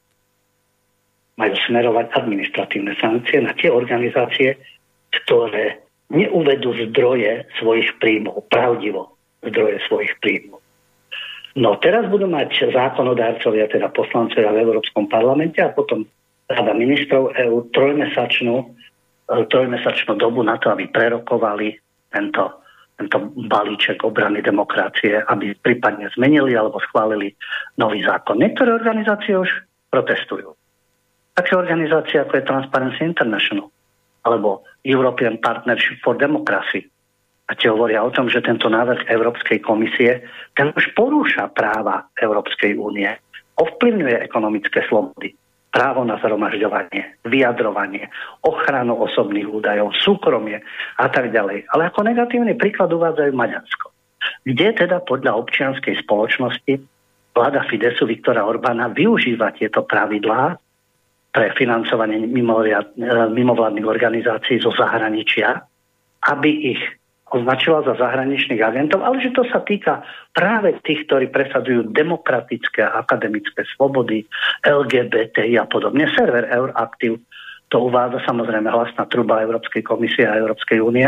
majú smerovať administratívne sankcie na tie organizácie, ktoré neuvedú zdroje svojich príjmov, pravdivo zdroje svojich príjmov. No, teraz budú mať zákonodárcovia, teda poslancovia v Európskom parlamente a potom Rada ministrov EÚ trojmesačnú dobu na to, aby prerokovali tento balíček obrany demokracie, aby prípadne zmenili alebo schválili nový zákon. Niektoré organizácie už protestujú. Také organizácie, ako je Transparency International alebo European Partnership for Democracy. A tie hovoria o tom, že tento návrh Európskej komisie, ten už porúša práva Európskej únie, ovplyvňuje ekonomické slobody, právo na zhromažďovanie, vyjadrovanie, ochranu osobných údajov, súkromie a tak ďalej. Ale ako negatívny príklad uvádzajú Maďarsko, kde teda podľa občianskej spoločnosti vláda Fidesu Viktora Orbána využíva tieto pravidlá pre financovanie mimovládnych organizácií zo zahraničia, aby ich označila za zahraničných agentov, ale že to sa týka práve tých, ktorí presadzujú demokratické a akademické slobody, LGBTI a podobne. Server Euraktiv to uvádza samozrejme hlasná truba Európskej komisie a Európskej únie.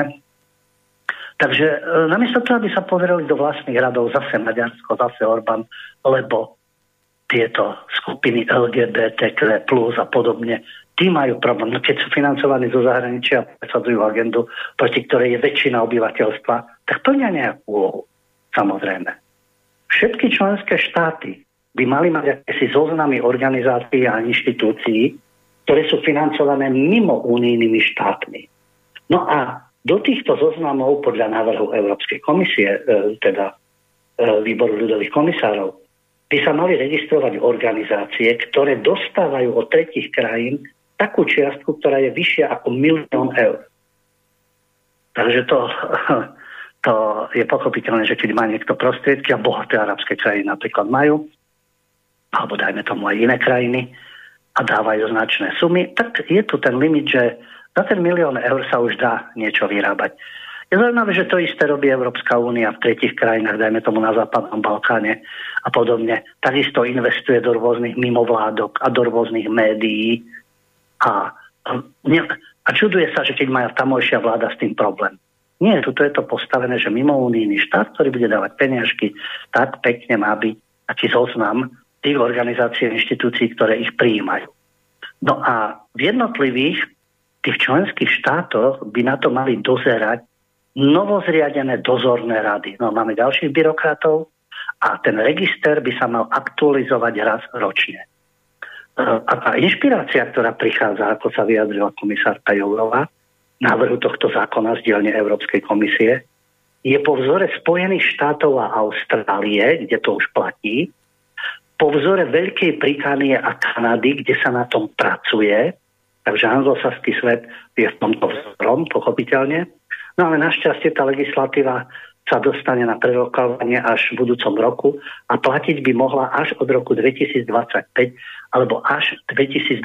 Takže namiesto toho, aby sa poverili do vlastných radov zase Maďarsko, zase Orbán, lebo tieto skupiny LGBTQ plus a podobne, tí majú problém. No keď sú financovaní zo zahraničia a presadzujú agendu, proti ktorej je väčšina obyvateľstva, tak plnia nejakú úlohu. Samozrejme. Všetky členské štáty by mali mať akési zoznamy organizácií a inštitúcií, ktoré sú financované mimo unijnými štátmi. No a do týchto zoznamov podľa návrhu Európskej komisie, teda výboru ľudových komisárov, by sa mali registrovať organizácie, ktoré dostávajú od tretích krajín takú čiastku, ktorá je vyššia ako 1 000 000 eur. Takže to je pochopiteľné, že keď má niekto prostriedky a bohaté arabské krajiny napríklad majú, alebo dajme tomu aj iné krajiny a dávajú značné sumy, tak je tu ten limit, že za ten 1 000 000 eur sa už dá niečo vyrábať. Je zaujímavé, že to isté robí Európska únia v tretích krajinách, dajme tomu na Západnom Balkáne a podobne. Takisto investuje do rôznych mimovládok a do rôznych médií a čuduje sa, že keď má tamojšia vláda s tým problém. Nie, tuto je to postavené, že mimo unijný štát, ktorý bude dávať peniažky, tak pekne má byť taký zoznam tých organizácií a inštitúcií, ktoré ich prijímajú. No a v jednotlivých tých členských štátoch by na to mali dozerať novozriadené dozorné rady. No máme ďalších byrokratov a ten register by sa mal aktualizovať raz ročne. A tá inšpirácia, ktorá prichádza, ako sa vyjadrila komisárka Jourová, návrhu tohto zákona z dielne Európskej komisie, je po vzore Spojených štátov a Austrálie, kde to už platí, po vzore Veľkej Británie a Kanady, kde sa na tom pracuje, takže anglosaský svet je v tomto vzorom, pochopiteľne. No ale našťastie tá legislatíva sa dostane na prerokovanie až v budúcom roku a platiť by mohla až od roku 2025 alebo až 2026.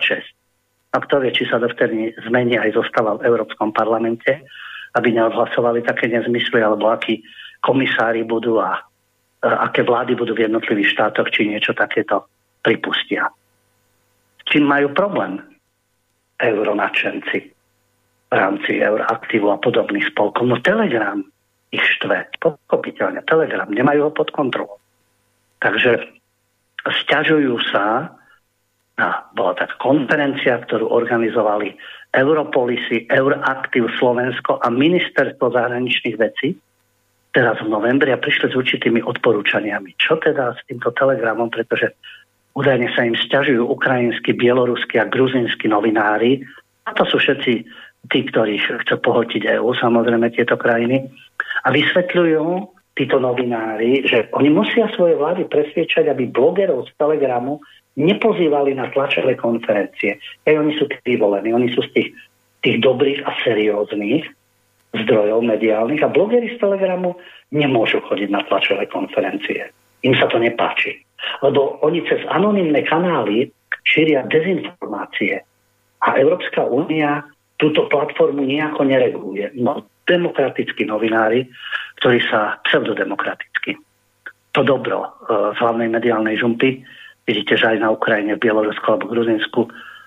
A kto vie, či sa dovtedy zmení aj zostava v Európskom parlamente, aby neodhlasovali také nezmysly, alebo akí komisári budú a aké vlády budú v jednotlivých štátoch, či niečo takéto pripustia. Čím majú problém euronačenci v rámci Euroaktívu a podobných spolkov. No Telegram ich štve. Pochopiteľne. Telegram. Nemajú ho pod kontrolou. Takže sťažujú sa, bola tak konferencia, ktorú organizovali Europolisy, Euroaktív Slovensko a Ministerstvo zahraničných vecí teraz v novembri a prišli s určitými odporúčaniami. Čo teda s týmto Telegramom, pretože údajne sa im sťažujú ukrajinskí, bieloruskí a gruzínsky novinári. A to sú všetci tí, ktorí chcú pohltiť EÚ, samozrejme tieto krajiny. A vysvetľujú títo novinári, že oni musia svoje vlády presviečať, aby blogerov z Telegramu nepozývali na tlačové konferencie. Oni sú tí vyvolení, oni sú z tých dobrých a serióznych zdrojov mediálnych a blogeri z Telegramu nemôžu chodiť na tlačové konferencie. Im sa to nepáči. Lebo oni cez anonymné kanály šíria dezinformácie a Európska únia túto platformu nejako nereguluje. No, demokratickí novinári, ktorí sa pseudodemokraticky. To dobro z hlavnej mediálnej žumpy, vidíte, že aj na Ukrajine, v Bielorusku alebo Gruzinsku,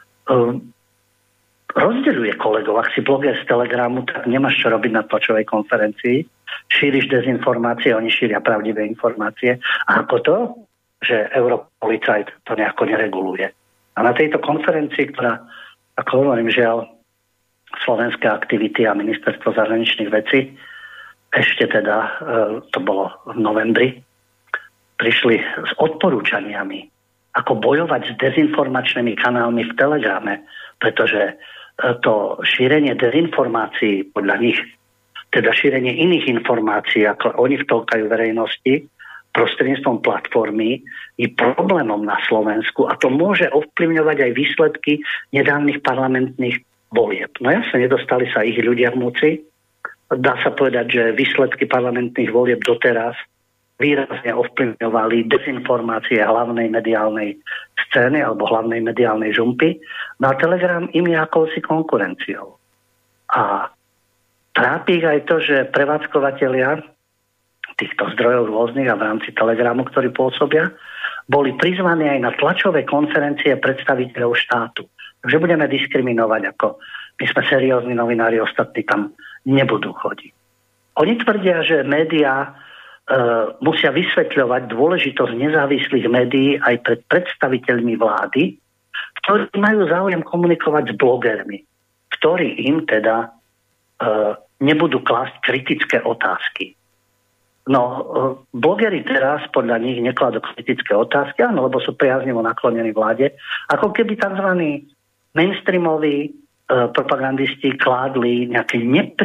rozdeľuje kolegov. Ak si bloger z Telegramu, tak nemáš čo robiť na tlačovej konferencii. Šíriš dezinformácie, oni šíria pravdivé informácie. A ako to, že europolicajt to nejako nereguluje. A na tejto konferencii, ktorá, ako hovorím, žiaľ, slovenské aktivity a ministerstvo zahraničných vecí, ešte teda, to bolo v novembri, prišli s odporúčaniami, ako bojovať s dezinformačnými kanálmi v Telegrame, pretože to šírenie dezinformácií podľa nich, teda šírenie iných informácií, ako oni vtolkajú verejnosti, prostredníctvom platformy, je problémom na Slovensku a to môže ovplyvňovať aj výsledky nedávnych parlamentných volieb. No jasne, nedostali sa ich ľudia v moci. Dá sa povedať, že výsledky parlamentných volieb doteraz výrazne ovplyvňovali dezinformácie hlavnej mediálnej scény alebo hlavnej mediálnej žumpy. No a Telegram im je akousi konkurenciou. A trápi aj to, že prevádzkovateľia týchto zdrojov rôznych a v rámci Telegramu, ktorí pôsobia, boli prizvaní aj na tlačové konferencie predstaviteľov štátu. Takže budeme diskriminovať, ako my sme seriózni novinári, ostatní tam nebudú chodiť. Oni tvrdia, že médiá musia vysvetľovať dôležitosť nezávislých médií aj pred predstaviteľmi vlády, ktorí majú záujem komunikovať s blogermi, ktorí im teda nebudú klásť kritické otázky. No, blogeri teraz podľa nich nekladú kritické otázky, áno, lebo sú priaznivo naklonení vláde, ako keby tzv. Mainstreamoví propagandisti kládli nejaké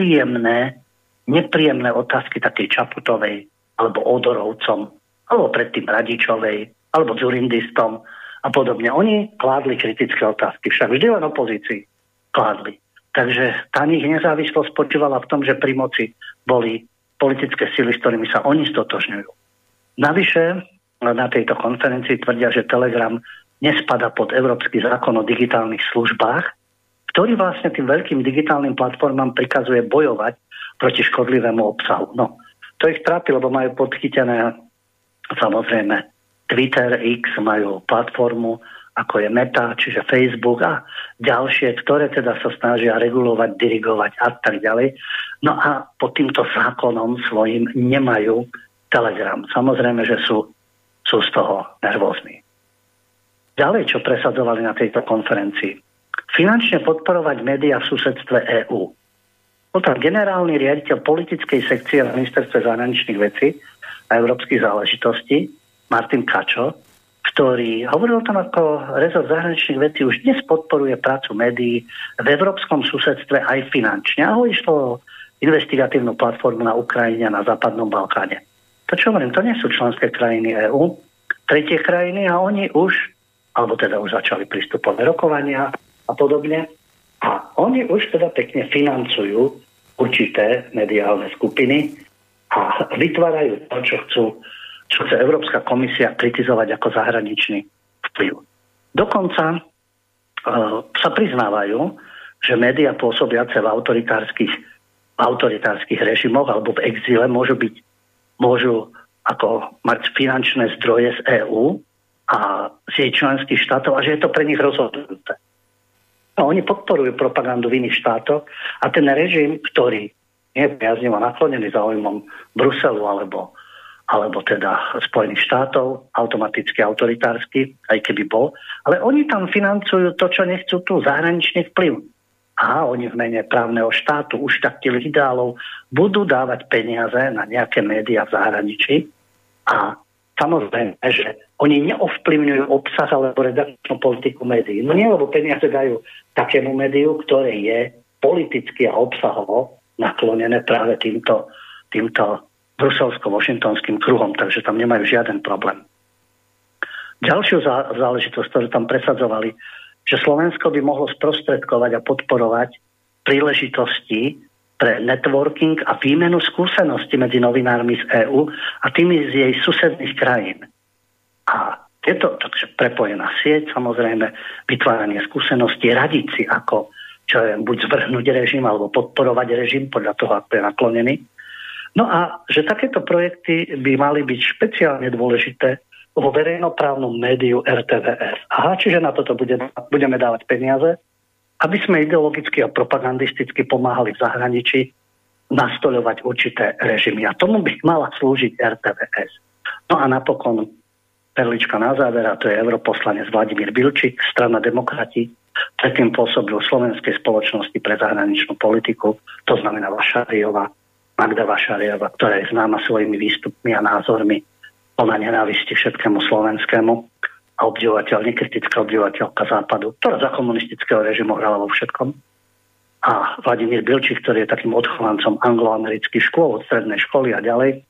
nepríjemné otázky takej Čaputovej, alebo Odorovcom, alebo predtým Radičovej, alebo Dzurindistom a podobne. Oni kládli kritické otázky, však vždy len opozícii kládli. Takže tá ich nezávislosť spočívala v tom, že pri moci boli politické sily, s ktorými sa oni stotožňujú. Navyše na tejto konferencii tvrdia, že Telegram nespada pod Európsky zákon o digitálnych službách, ktorý vlastne tým veľkým digitálnym platformám prikazuje bojovať proti škodlivému obsahu. No, to ich trápi, lebo majú podchytené samozrejme Twitter, X, majú platformu ako je Meta, čiže Facebook a ďalšie, ktoré teda sa snažia regulovať, dirigovať a tak ďalej. No a pod týmto zákonom svojím nemajú Telegram. Samozrejme, že sú z toho nervózni. Ďalej, čo presadzovali na tejto konferencii. Finančne podporovať médiá v susedstve EÚ. Bol tam generálny riaditeľ politickej sekcie na ministerstve zahraničných vecí a európskych záležitostí Martin Kačo, ktorý hovoril tam, ako rezort zahraničných vecí už dnes podporuje prácu médií v európskom susedstve aj finančne. A išlo o investigatívnu platformu na Ukrajine a na Západnom Balkáne. To čo hovorím, to nie sú členské krajiny EÚ, tretie krajiny a oni už, alebo teda už začali prístupové rokovania a podobne. A oni už teda pekne financujú určité mediálne skupiny a vytvárajú to, čo chce Európska komisia kritizovať ako zahraničný vplyv. Dokonca sa priznávajú, že médiá pôsobiace v autoritárskych režimoch alebo v exíle môžu ako mať finančné zdroje z EÚ a z jej členských štátov a že je to pre nich rozhodujúce. No, oni podporujú propagandu v iných štátoch a ten režim, ktorý nie je priaznivo naklonený záujmom Bruselu alebo teda Spojených štátov, automaticky autoritársky, aj keby bol, ale oni tam financujú to, čo nechcú tu, zahraničný vplyv. A oni v mene právneho štátu, už taktých ideálov, budú dávať peniaze na nejaké médiá v zahraničí a samozrejme, že oni neovplyvňujú obsah alebo redakčnú politiku médií. No nie, lebo peniaze dajú takému médiu, ktoré je politicky a obsahovo naklonené práve týmto bruselsko-washingtonským kruhom, takže tam nemajú žiaden problém. Ďalšiu záležitosť, ktorú tam presadzovali, že Slovensko by mohlo sprostredkovať a podporovať príležitosti pre networking a výmenu skúseností medzi novinármi z EÚ a tými z jej susedných krajín. A tieto, takže prepojená sieť, samozrejme, vytváranie skúseností, radiť si ako, čo je, buď zvrhnúť režim, alebo podporovať režim podľa toho, ako je naklonený. No a že takéto projekty by mali byť špeciálne dôležité vo verejnoprávnom médiu RTVS. Aha, čiže na toto budeme dávať peniaze, aby sme ideologicky a propagandisticky pomáhali v zahraničí nastoľovať určité režimy. A tomu by mala slúžiť RTVS. No a napokon perlička na záver, a to je europoslanec Vladimír Bilčík, strana Demokrati, predtým pôsobil v Slovenskej spoločnosti pre zahraničnú politiku, to znamená Magda Vašariová, ktorá je známa svojimi výstupmi a názormi plná nenávisti všetkému slovenskému a nekritická obdivovateľka Západu, ktorá za komunistického režimu hrala vo všetkom. A Vladimír Bilčík, ktorý je takým odchovancom angloamerických škôl, od strednej školy a ďalej,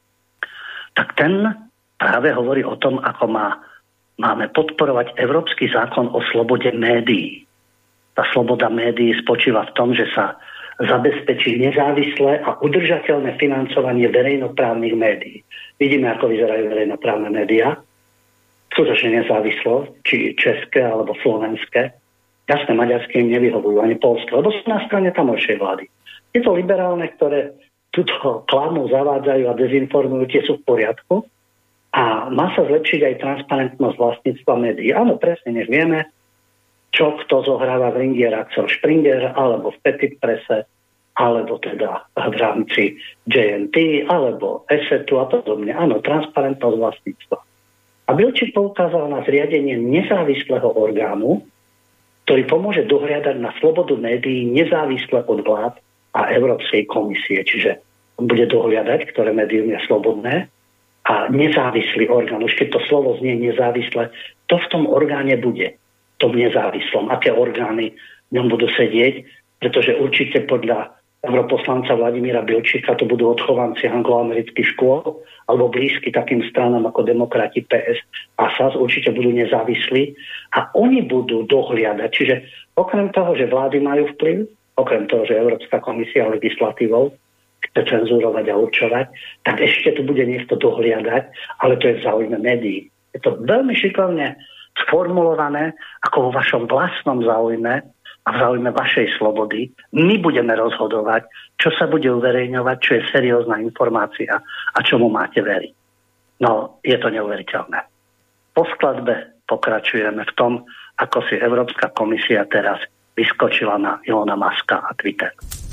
tak ten práve hovorí o tom, ako máme podporovať Európsky zákon o slobode médií. Tá sloboda médií spočíva v tom, že sa zabezpečí nezávislé a udržateľné financovanie verejnoprávnych médií. Vidíme, ako vyzerajú verejnoprávne médiá. Skutočne nezávislo, či české alebo slovenské. Jasné, maďarské im nevyhovujú, ani polské, lebo sú na strane tamojšej vlády. Je to liberálne, ktoré túto klamu zavádzajú a dezinformujú, tie sú v poriadku. A má sa zlepšiť aj transparentnosť vlastníctva médií. Áno, presne, nech vieme, čo kto zohráva v ringi, Axel Springer, alebo v Petit Presse, alebo teda v rámci JNT, alebo ESETu a podobne. Áno, transparentnosť vlastníctva. A Bilčík poukázal na zriadenie nezávislého orgánu, ktorý pomôže dohliadať na slobodu médií nezávisle od vlád a Európskej komisie. Čiže on bude dohliadať, ktoré médium je slobodné, a nezávislý orgán. Už keď to slovo znie nezávisle, to v tom orgáne bude. Tom nezávislom. Aké orgány v ňom budú sedieť, pretože určite podľa europoslanca Vladimíra Bilčíka to budú odchovanci angloamerických škôl alebo blízky takým stranám ako Demokrati, PS a SAS, určite budú nezávislí a oni budú dohliadať. Čiže okrem toho, že vlády majú vplyv, okrem toho, že Európska komisia legislatívou chce cenzúrovať a určovať, tak ešte tu bude niekto dohliadať, ale to je v záujme médií. Je to veľmi šikovne sformulované ako vo vašom vlastnom záujme a v záujme vašej slobody. My budeme rozhodovať, čo sa bude uverejňovať, čo je seriózna informácia a čomu máte veriť. No, je to neuveriteľné. Po skladbe pokračujeme v tom, ako si Európska komisia teraz vyskočila na Ilona Muska a Twitter.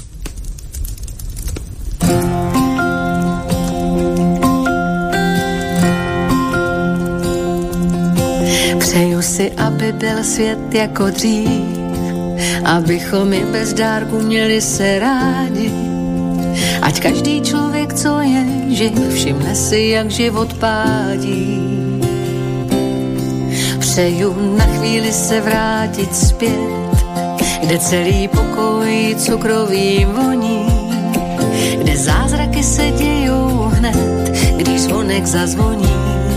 Přeju si, aby byl svět jako dřív, abychom i bez dárku měli se rádi. Ať každý člověk, co je živ, všimne si, jak život pádí. Přeju na chvíli se vrátit zpět, kde celý pokoj cukrovým voní, kde zázraky se dějou hned, když zvonek zazvoní.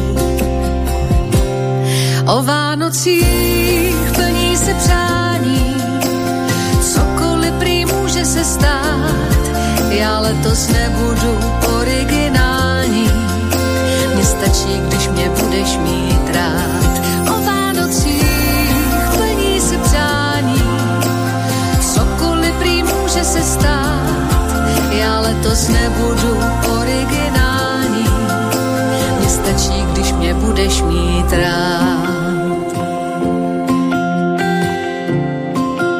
O Vánocích plní se přání, cokoliv prý může se stát. Já letos nebudu originální, mně stačí, když mě budeš mít rád. O Vánocích plní se přání, cokoliv prý může se stát. Já letos nebudu originální, mně stačí, když mě budeš mít rád.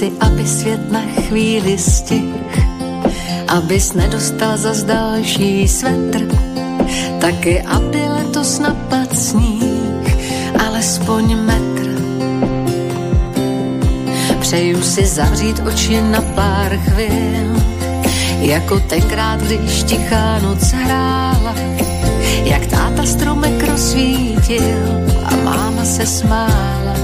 si, aby svět na chvíli stih, abys nedostal zas další svetr, taky aby letos napad sníh, alespoň metr. Přeju si zavřít oči na pár chvil, jako tenkrát, když tichá noc hrála, jak táta stromek rozsvítil a máma se smála.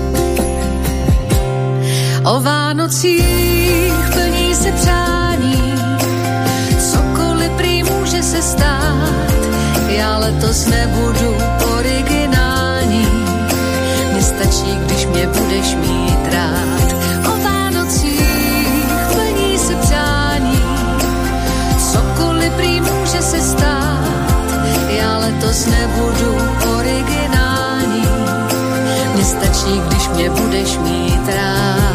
O Vánocích plní se přání, cokoliv prý může se stát, já letos nebudu originální, mně stačí, když mě budeš mít rád. O Vánocích plní se přání, cokoliv prý může se stát, já letos nebudu originální, mně stačí, když mě budeš mít rád.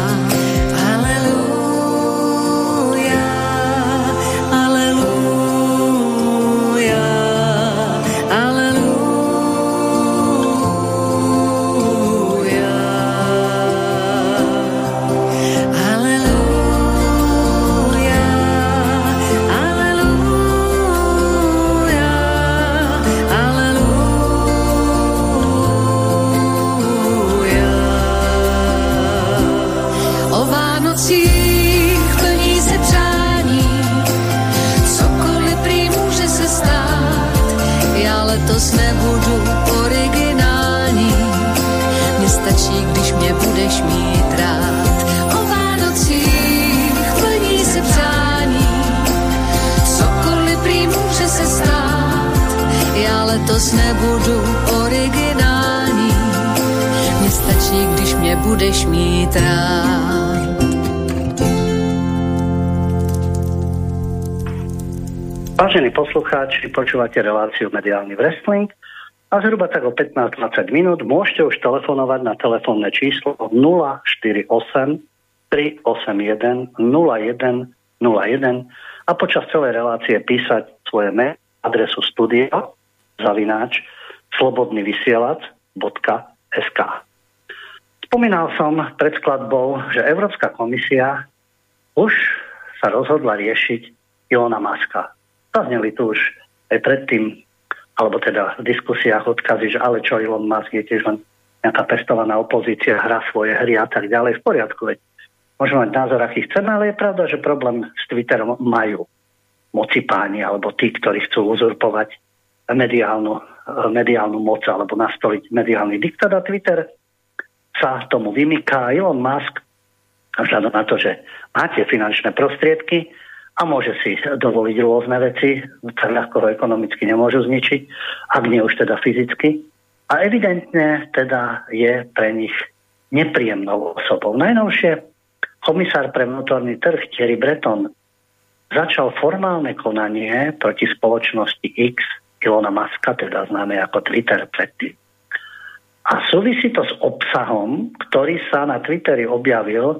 Nebudu originální, mně stačí, když mě budeš mít rád. O Vánocích plní se přání, cokoliv prý může se stát, já letos nebudu originální, mně stačí, když mě budeš mít rád. Vážení poslucháči, počúvate reláciu Mediálny wrestling a zhruba tak o 15-20 minút môžete už telefonovať na telefónne číslo 048 381 0101 a počas celej relácie písať svoje mail, adresu studio@slobodnyvysielac.sk. Spomínal som pred skladbou, že Európska komisia už sa rozhodla riešiť Elona Muska. Zazneli tu už aj predtým, alebo teda v diskusiách odkazy, že ale čo Elon Musk je tiež len nejaká pestovaná opozícia, hrá svoje hry a tak ďalej. V poriadku, veď môžeme mať názor, aký chceme, ale je pravda, že problém s Twitterom majú moci páni, alebo tí, ktorí chcú uzurpovať mediálnu moc, alebo nastoliť mediálny diktát, a Twitter sa tomu vymyká. Elon Musk, vzhľadom na to, že máte finančné prostriedky, a môže si dovoliť rôzne veci, tak ľahko ho ekonomicky nemôžu zničiť, ak nie už teda fyzicky. A evidentne teda je pre nich nepríjemnou osobou. Najnovšie komisár pre vnútorný trh Thierry Breton začal formálne konanie proti spoločnosti X Elona Muska, teda známe ako Twitter predtým. A súvisí to s obsahom, ktorý sa na Twitteri objavil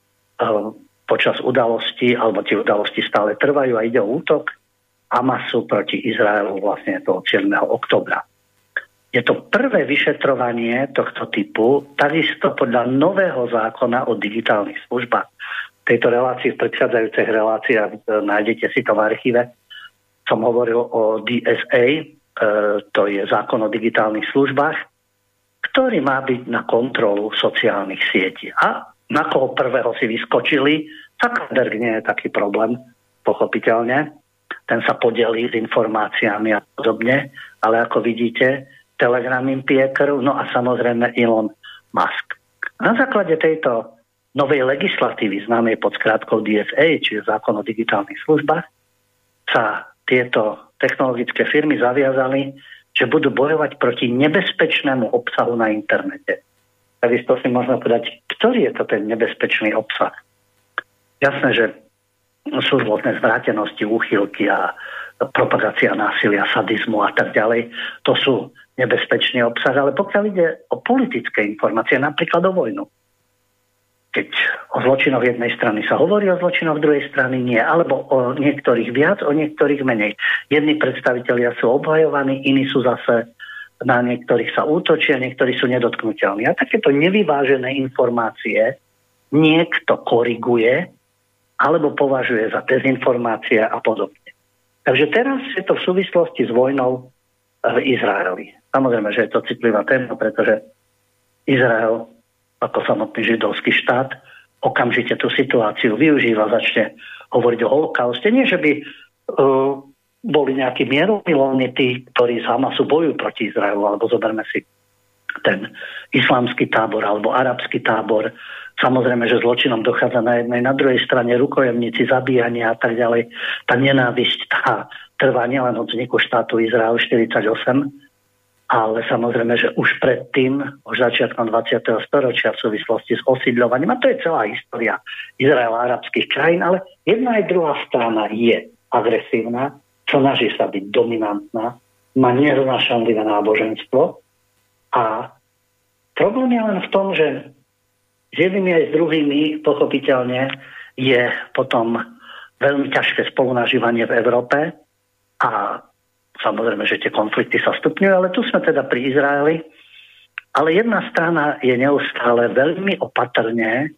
počas udalostí, alebo tie udalosti stále trvajú a ide o útok Hamasu proti Izraelu vlastne toho 7. októbra. Je to prvé vyšetrovanie tohto typu, takisto podľa nového zákona o digitálnych službách. V tejto relácii, v predchádzajúcich reláciách, nájdete si to v archíve, som hovoril o DSA, to je zákon o digitálnych službách, ktorý má byť na kontrolu sociálnych sietí. A na koho prvého si vyskočili, Zuckerberg nie je taký problém, pochopiteľne. Ten sa podelí s informáciami a podobne, ale ako vidíte, Telegram im pije krv, no a samozrejme Elon Musk. Na základe tejto novej legislatívy, známej pod skrátkou DSA, čiže zákon o digitálnych službách, sa tieto technologické firmy zaviazali, že budú bojovať proti nebezpečnému obsahu na internete. Takisto si možno povedať, ktorý je to ten nebezpečný obsah. Jasné, že sú rôzne zvrátenosti, úchylky a propagácia násilia, sadizmu a tak ďalej. To sú nebezpečný obsah, ale pokiaľ ide o politické informácie, napríklad o vojnu, keď o zločinoch jednej strany sa hovorí, o zločinoch druhej strany nie, alebo o niektorých viac, o niektorých menej. Jedni predstavitelia sú obhajovaní, iní sú zase na niektorých sa útočia, niektorí sú nedotknuteľní. A takéto nevyvážené informácie niekto koriguje alebo považuje za dezinformácie a podobne. Takže teraz je to v súvislosti s vojnou v Izraeli. Samozrejme, že je to citlivá téma, pretože Izrael ako samotný židovský štát okamžite tú situáciu využíva, začne hovoriť o holokauste. Nie, že by boli nejakí mierumilovní tí, ktorí z Hamasu bojujú proti Izraelu, alebo zoberme si ten islamský tábor alebo arabský tábor. Samozrejme, že zločinom dochádza na jednej, na druhej strane rukojemníci, zabíjania a tak ďalej. Tá nenávisť tá trvá nielen od vzniku štátu Izrael 48, ale samozrejme, že už predtým, už začiatkom 20. storočia v súvislosti s osídľovaním, a to je celá história Izraela a arabských krajín, ale jedna aj druhá strana je agresívna, snaží sa byť dominantná, má neznášanlivé náboženstvo a problém je len v tom, že s jednými aj s druhými pochopiteľne je potom veľmi ťažké spolunažívanie v Európe a samozrejme, že tie konflikty sa stupňujú, ale tu sme teda pri Izraeli. Ale jedna strana je neustále veľmi opatrne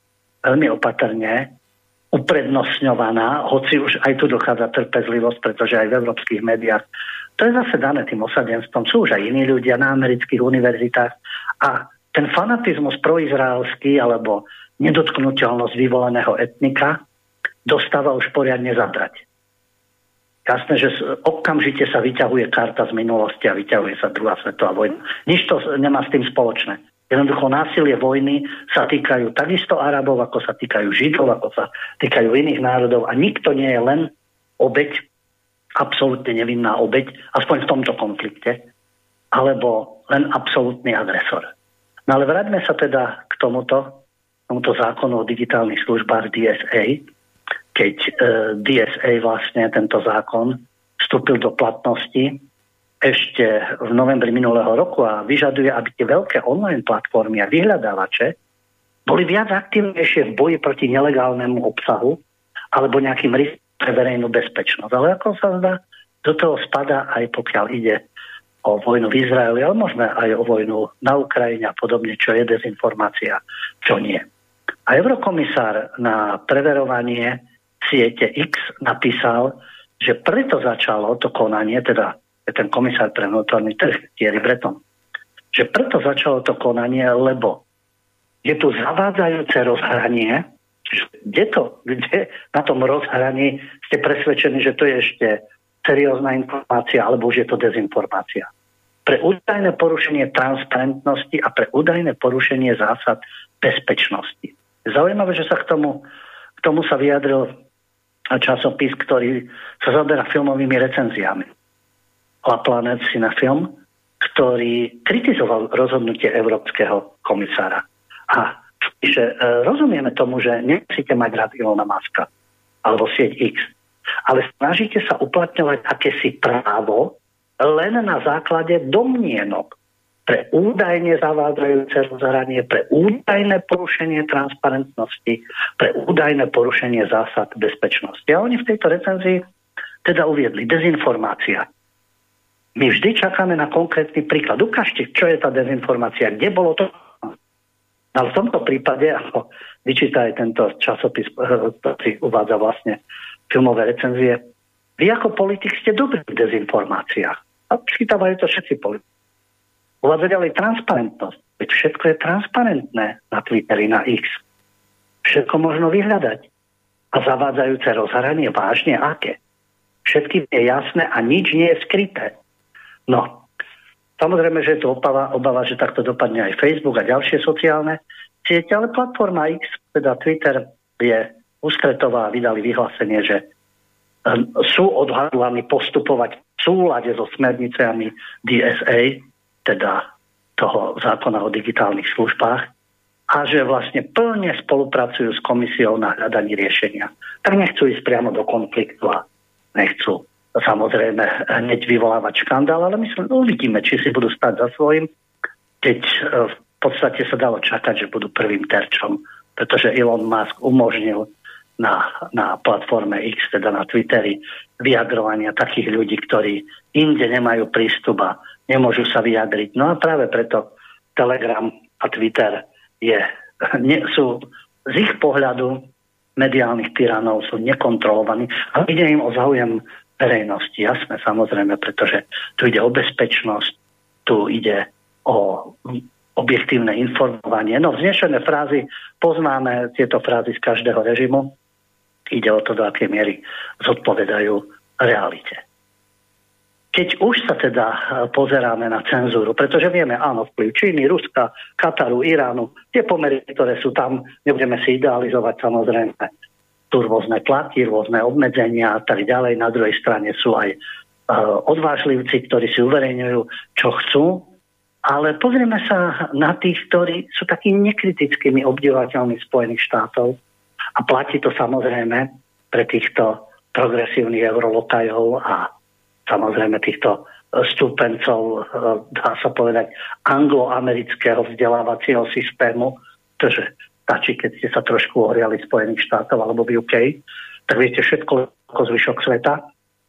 uprednostňovaná, hoci už aj tu dochádza trpezlivosť, pretože aj v európskych médiách to je zase dané tým osadenstvom. Sú už aj iní ľudia na amerických univerzitách a ten fanatizmus proizraelský alebo nedotknuteľnosť vyvoleného etnika dostáva už poriadne zabrať. Jasné, že okamžite sa vyťahuje karta z minulosti a vyťahuje sa druhá svetová vojna. Nič to nemá s tým spoločné. Jednoducho násilie vojny sa týkajú takisto Arabov, ako sa týkajú Židov, ako sa týkajú iných národov a nikto nie je len obeť, absolútne nevinná obeť, aspoň v tomto konflikte, alebo len absolútny agresor. No ale vráťme sa teda k tomuto zákonu o digitálnych službách DSA, keď DSA vlastne tento zákon vstúpil do platnosti ešte v novembri minulého roku a vyžaduje, aby tie veľké online platformy a vyhľadávače boli viac aktívnejšie v boji proti nelegálnemu obsahu alebo nejakým riskom pre verejnú bezpečnosť. Ale ako sa zdá, do toho spadá aj pokiaľ ide o vojnu v Izraeli, ale možno aj o vojnu na Ukrajine a podobne, čo je dezinformácia, čo nie. A eurokomisár na preverovanie siete X napísal, že preto začalo to konanie, teda ten komisár pre vnútorný trh, Thierry Breton, že preto začalo to konanie, lebo je tu zavádzajúce rozhranie, kde na tom rozhraní ste presvedčení, že to je ešte seriózna informácia, alebo už je to dezinformácia. Pre údajné porušenie transparentnosti a pre údajné porušenie zásad bezpečnosti. Zaujímavé, že sa k tomu sa vyjadril časopis, ktorý sa zaoberá filmovými recenziami. La Planète Cinefilm, ktorý kritizoval rozhodnutie európskeho komisára. A že rozumieme tomu, že nemusíte mať rád Ilona Muska alebo sieť X, ale snažíte sa uplatňovať akési právo len na základe domnienok pre údajne zavádzajúce rozhranie, pre údajné porušenie transparentnosti, pre údajné porušenie zásad bezpečnosti. A oni v tejto recenzii teda uviedli dezinformácia. My vždy čakáme na konkrétny príklad. Ukážte, čo je tá dezinformácia, kde bolo to. Ale v tomto prípade, ako vyčíta aj tento časopis, ktorý uvádza vlastne filmové recenzie, vy ako politik ste dobrí v dezinformáciách. A vyčítavajú to všetci politici. Uvádza ďalej transparentnosť. Veď všetko je transparentné na Twitteri, na X. Všetko možno vyhľadať. A zavádzajúce rozhranie vážne aké? Všetkým je jasné a nič nie je skryté. No, samozrejme, že je tu obava, že takto dopadne aj Facebook a ďalšie sociálne siete, ale platforma X, teda Twitter, je ústretová a vydali vyhlásenie, že sú odhodlaní postupovať v súlade so smernicami DSA, teda toho zákona o digitálnych službách, a že vlastne plne spolupracujú s komisiou na hľadaní riešenia. Tak nechcú ísť priamo do konfliktu a nechcú samozrejme hneď vyvolávať škandál, ale myslím, uvidíme, či si budú stať za svojím, keď v podstate sa dalo čakať, že budú prvým terčom, pretože Elon Musk umožnil na platforme X, teda na Twitteri, vyjadrovania takých ľudí, ktorí inde nemajú prístup a nemôžu sa vyjadriť. No a práve preto Telegram a Twitter sú z ich pohľadu mediálnych tyranov sú nekontrolovaní, ale ide im o záujem verejnosti, jasné, samozrejme, pretože tu ide o bezpečnosť, tu ide o objektívne informovanie. No, vznešené frázy, poznáme tieto frázy z každého režimu. Ide o to, do akej miery zodpovedajú realite. Keď už sa teda pozeráme na cenzúru, pretože vieme, áno, vplyv Číny, Ruska, Kataru, Iránu, tie pomery, ktoré sú tam, nebudeme si idealizovať, samozrejme, sú rôzne tlaky, rôzne obmedzenia a tak ďalej. Na druhej strane sú aj odvážlivci, ktorí si uverejňujú, čo chcú. Ale pozrieme sa na tých, ktorí sú takými nekritickými obdivateľmi Spojených štátov. A platí to samozrejme pre týchto progresívnych eurolokajov a samozrejme týchto stúpencov, dá sa povedať, angloamerického vzdelávacieho systému, pretože stačí, keď ste sa trošku ohriali Spojených štátov alebo v UK, tak viete všetko ako zvyšok sveta.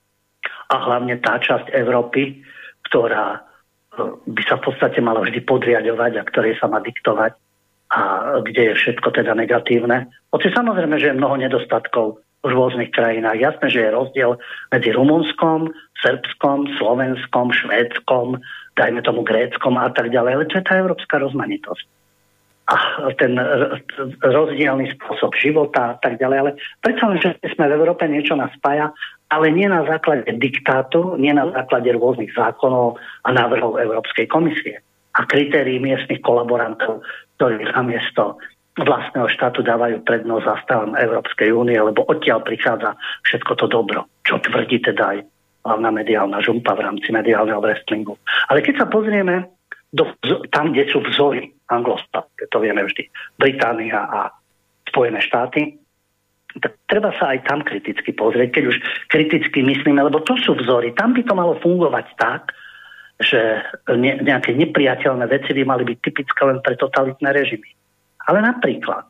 A hlavne tá časť Európy, ktorá by sa v podstate mala vždy podriadovať a ktorej sa má diktovať a kde je všetko teda negatívne. Hoci samozrejme, že je mnoho nedostatkov v rôznych krajinách. Jasné, že je rozdiel medzi Rumunskom, Srbskom, Slovenskom, Švédskom, dajme tomu Gréckom a tak ďalej, ale to je tá európska rozmanitosť. A ten rozdielny spôsob života a tak ďalej, ale predsa len, že sme v Európe niečo nás spája, ale nie na základe diktátu, nie na základe rôznych zákonov a návrhov Európskej komisie a kritérií miestnych kolaborantov, ktorí namiesto vlastného štátu dávajú prednosť zástavom Európskej únie, lebo odtiaľ prichádza všetko to dobro, čo tvrdí teda aj hlavná mediálna žumpa v rámci mediálneho wrestlingu. Ale keď sa pozrieme tam, kde sú vzory anglosaské, to vieme vždy, Británia a Spojené štáty, tak treba sa aj tam kriticky pozrieť, keď už kriticky myslíme, lebo to sú vzory. Tam by to malo fungovať tak, že nejaké nepriateľné veci by mali byť typické len pre totalitné režimy. Ale napríklad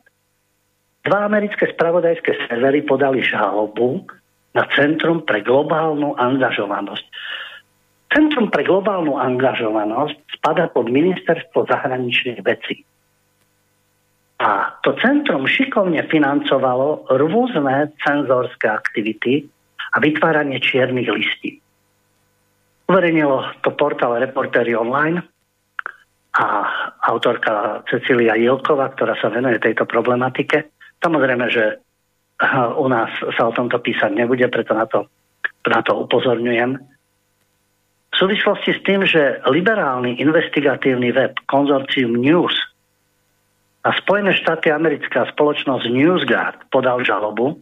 2 americké spravodajské servery podali žalobu na Centrum pre globálnu angažovanosť. Centrum pre globálnu angažovanosť spadá pod Ministerstvo zahraničných vecí. A to centrum šikovne financovalo rôzne cenzorské aktivity a vytváranie čiernych listí. Uverejnilo to portál Reportéry online a autorka Cecília Jilková, ktorá sa venuje tejto problematike. Samozrejme, že u nás sa o tomto písať nebude, preto na to upozorňujem. V súvislosti s tým, že liberálny investigatívny web Consortium News a Spojené štáty americké a spoločnosť NewsGuard podal žalobu,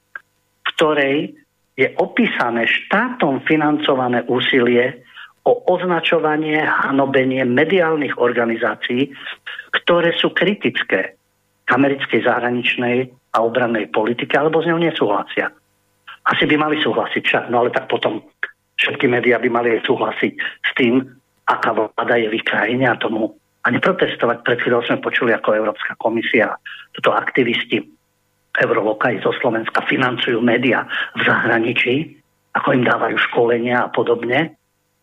v ktorej je opísané štátom financované úsilie o označovanie a hanobenie mediálnych organizácií, ktoré sú kritické k americkej zahraničnej a obrannej politike, alebo s ňou nesúhlasia. Asi by mali súhlasiť však, no ale tak potom všetky médiá by mali aj súhlasiť s tým, aká vláda je v ich krajine a tomu a neprotestovať. Pred chvíľou sme počuli, ako Európska komisia, toto aktivisti eurolokaji zo Slovenska financujú médiá v zahraničí, ako im dávajú školenia a podobne,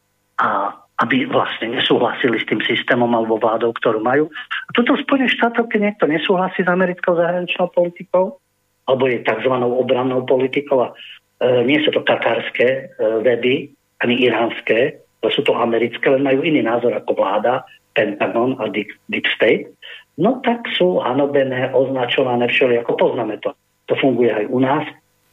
a aby vlastne nesúhlasili s tým systémom alebo vládou, ktorú majú. A tuto v Spojených štátoch, keď niekto nesúhlasí s americkou zahraničnou politikou, alebo je tzv. Obrannou politikou, a nie sú to katarské weby, ani iránske, ale sú to americké, len majú iný názor ako vláda, Pentagon a Deep State, no tak sú hanobené, označované všelijako, poznáme to. To funguje aj u nás.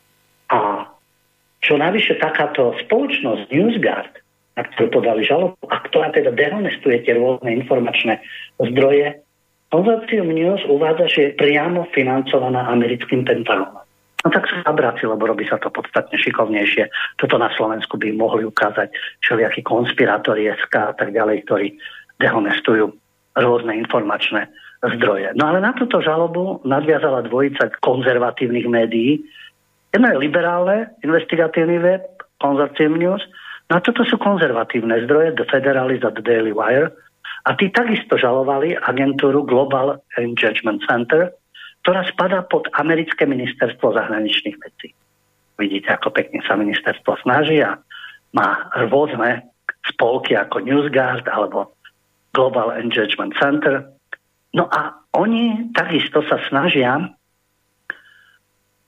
A čo navyše takáto spoločnosť NewsGuard, na ktorú podali žalobu, a ktorá teda dehonestuje tie rôzne informačné zdroje, Consortium News uvádza, že je priamo financovaná americkým Pentagonom. No tak sa zabráci, lebo robí sa to podstatne šikovnejšie. Toto na Slovensku by mohli ukázať všelijakí konspirátori SK a tak ďalej, ktorí dehonestujú rôzne informačné zdroje. No ale na túto žalobu nadviazala dvojica konzervatívnych médií. Jedno je liberálne, investigatívny web, Consortium News, no a toto sú konzervatívne zdroje, The Federalist a The Daily Wire. A tí takisto žalovali agentúru Global Engagement Center, ktorá spadá pod americké ministerstvo zahraničných vecí. Vidíte, ako pekne sa ministerstvo snaží a má rôzne spolky ako NewsGuard alebo Global Engagement Center. No a oni takisto sa snažia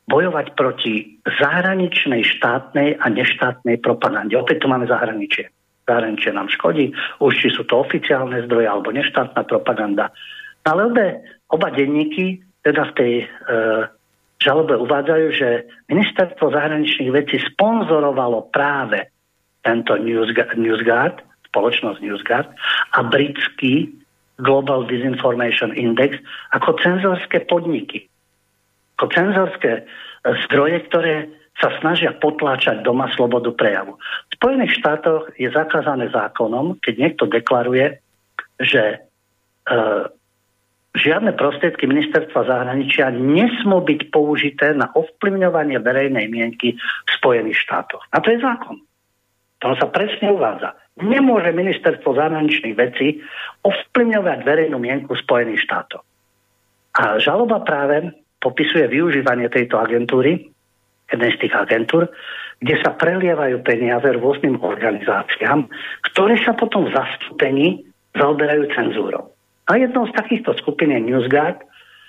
bojovať proti zahraničnej, štátnej a neštátnej propagande. Opäť tu máme zahraničie. Zahraničie nám škodí, už či sú to oficiálne zdroje alebo neštátna propaganda. Ale oba denníky teda v tej žalobe uvádzajú, že ministerstvo zahraničných vecí sponzorovalo práve tento NewsGuard, spoločnosť NewsGuard a britský Global Disinformation Index ako cenzorské podniky. Ako cenzorské zdroje, ktoré sa snažia potláčať doma slobodu prejavu. V Spojených štátoch je zakázané zákonom, keď niekto deklaruje, že žiadne prostriedky ministerstva zahraničia nesmú byť použité na ovplyvňovanie verejnej mienky v Spojených štátoch. A to je zákon. Tam sa presne uvádza. Nemôže ministerstvo zahraničných vecí ovplyvňovať verejnú mienku v Spojených štátoch. A žaloba práve popisuje využívanie tejto agentúry, jednej z tých agentúr, kde sa prelievajú peniaze rôznym organizáciám, ktoré sa potom v zastúpení zaoberajú cenzúrou. A jednou z takýchto skupín je NewsGuard,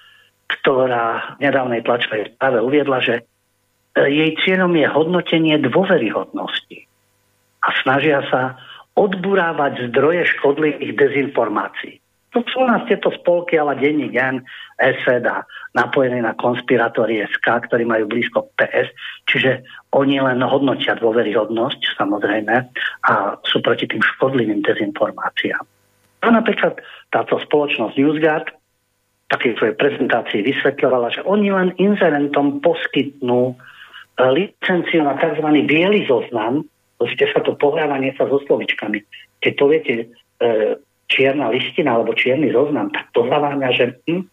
ktorá v nedávnej tlačovej správe uviedla, že jej cieľom je hodnotenie dôveryhodnosti a snažia sa odburávať zdroje škodlivých dezinformácií. To sú nás tieto spolky, ale denník N, SED a napojený na konspirátory SK, ktorí majú blízko k PS, čiže oni len hodnotia dôveryhodnosť, samozrejme, a sú proti tým škodlivým dezinformáciám. A napríklad táto spoločnosť NewsGuard v takej svojej prezentácii vysvetľovala, že oni len inzerentom poskytnú licenciu na tzv. Biely zoznam, ste sa to pohrávanie sa so slovičkami. Keď poviete čierna listina alebo čierny zoznam, tak to zaváňa, že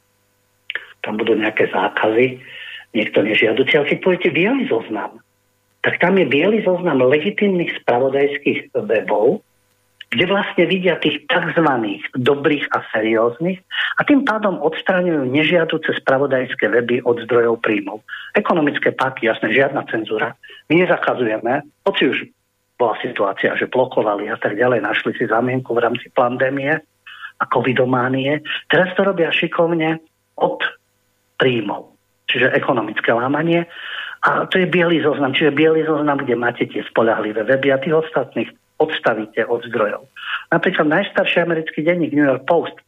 tam budú nejaké zákazy, niekto nežiaduci. Ale keď poviete biely zoznam, tak tam je biely zoznam legitímnych spravodajských webov, kde vlastne vidia tých tzv. Dobrých a serióznych a tým pádom odstraňujú nežiaduce spravodajské weby od zdrojov príjmov. Ekonomické páky, jasné, žiadna cenzúra. My nezakazujeme, hoci už bola situácia, že blokovali a tak ďalej, našli si zámienku v rámci pandémie a covidománie. Teraz to robia šikovne od príjmov, čiže ekonomické lámanie. A to je biely zoznam, čiže biely zoznam, kde máte tie spoľahlivé weby a tých ostatných odstavíte od zdrojov. Napríklad najstarší americký denník New York Post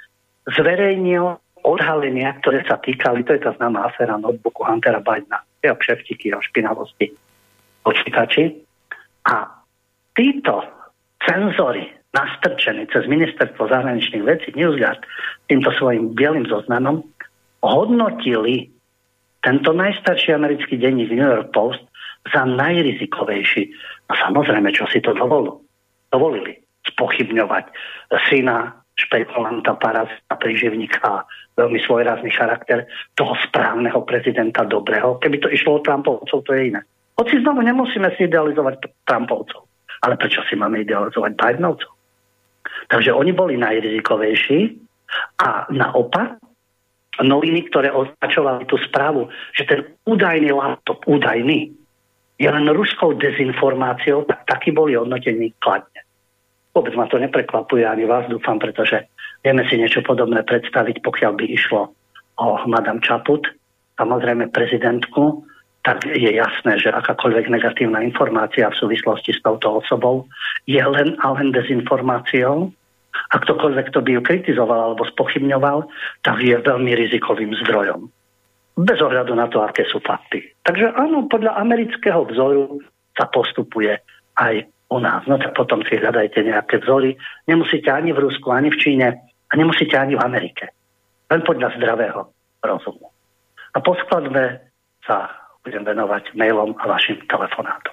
zverejnil odhalenia, ktoré sa týkali, to je tá známa aféra notebooku Huntera Bidena, jeho kšeftiky a špinavosti počítači. A títo cenzory nastrčení cez ministerstvo zahraničných vecí NewsGuard týmto svojim bielým zoznamom hodnotili tento najstarší americký denník New York Post za najrizikovejší. A samozrejme, čo si to dovolili spochybňovať syna špekulanta, parazita, príživníka, veľmi svojrázny charakter toho správneho prezidenta dobrého. Keby to išlo o Trumpovcov, to je iné. Hoci znovu nemusíme si idealizovať Trumpovcov. Ale prečo si máme idealizovať Bidenovcov? Takže oni boli najrizikovejší a naopak noviny, ktoré označovali tú správu, že ten údajný laptop, údajný, je len ruskou dezinformáciou, tak takí boli hodnotení kladne. Vôbec ma to neprekvapuje, ani vás dúfam, pretože vieme si niečo podobné predstaviť, pokiaľ by išlo o Madame Chaput, samozrejme prezidentku, tak je jasné, že akákoľvek negatívna informácia v súvislosti s touto osobou je len a len dezinformáciou. A ktokoľvek, kto by ju kritizoval alebo spochybňoval, tak je veľmi rizikovým zdrojom. Bez ohľadu na to, aké sú fakty. Takže áno, podľa amerického vzoru sa postupuje aj u nás. No tak potom si hľadajte nejaké vzory. Nemusíte ani v Rusku, ani v Číne a nemusíte ani v Amerike. Len podľa zdravého rozumu. A po skladbe sa budem venovať mailom a vašim telefonátom.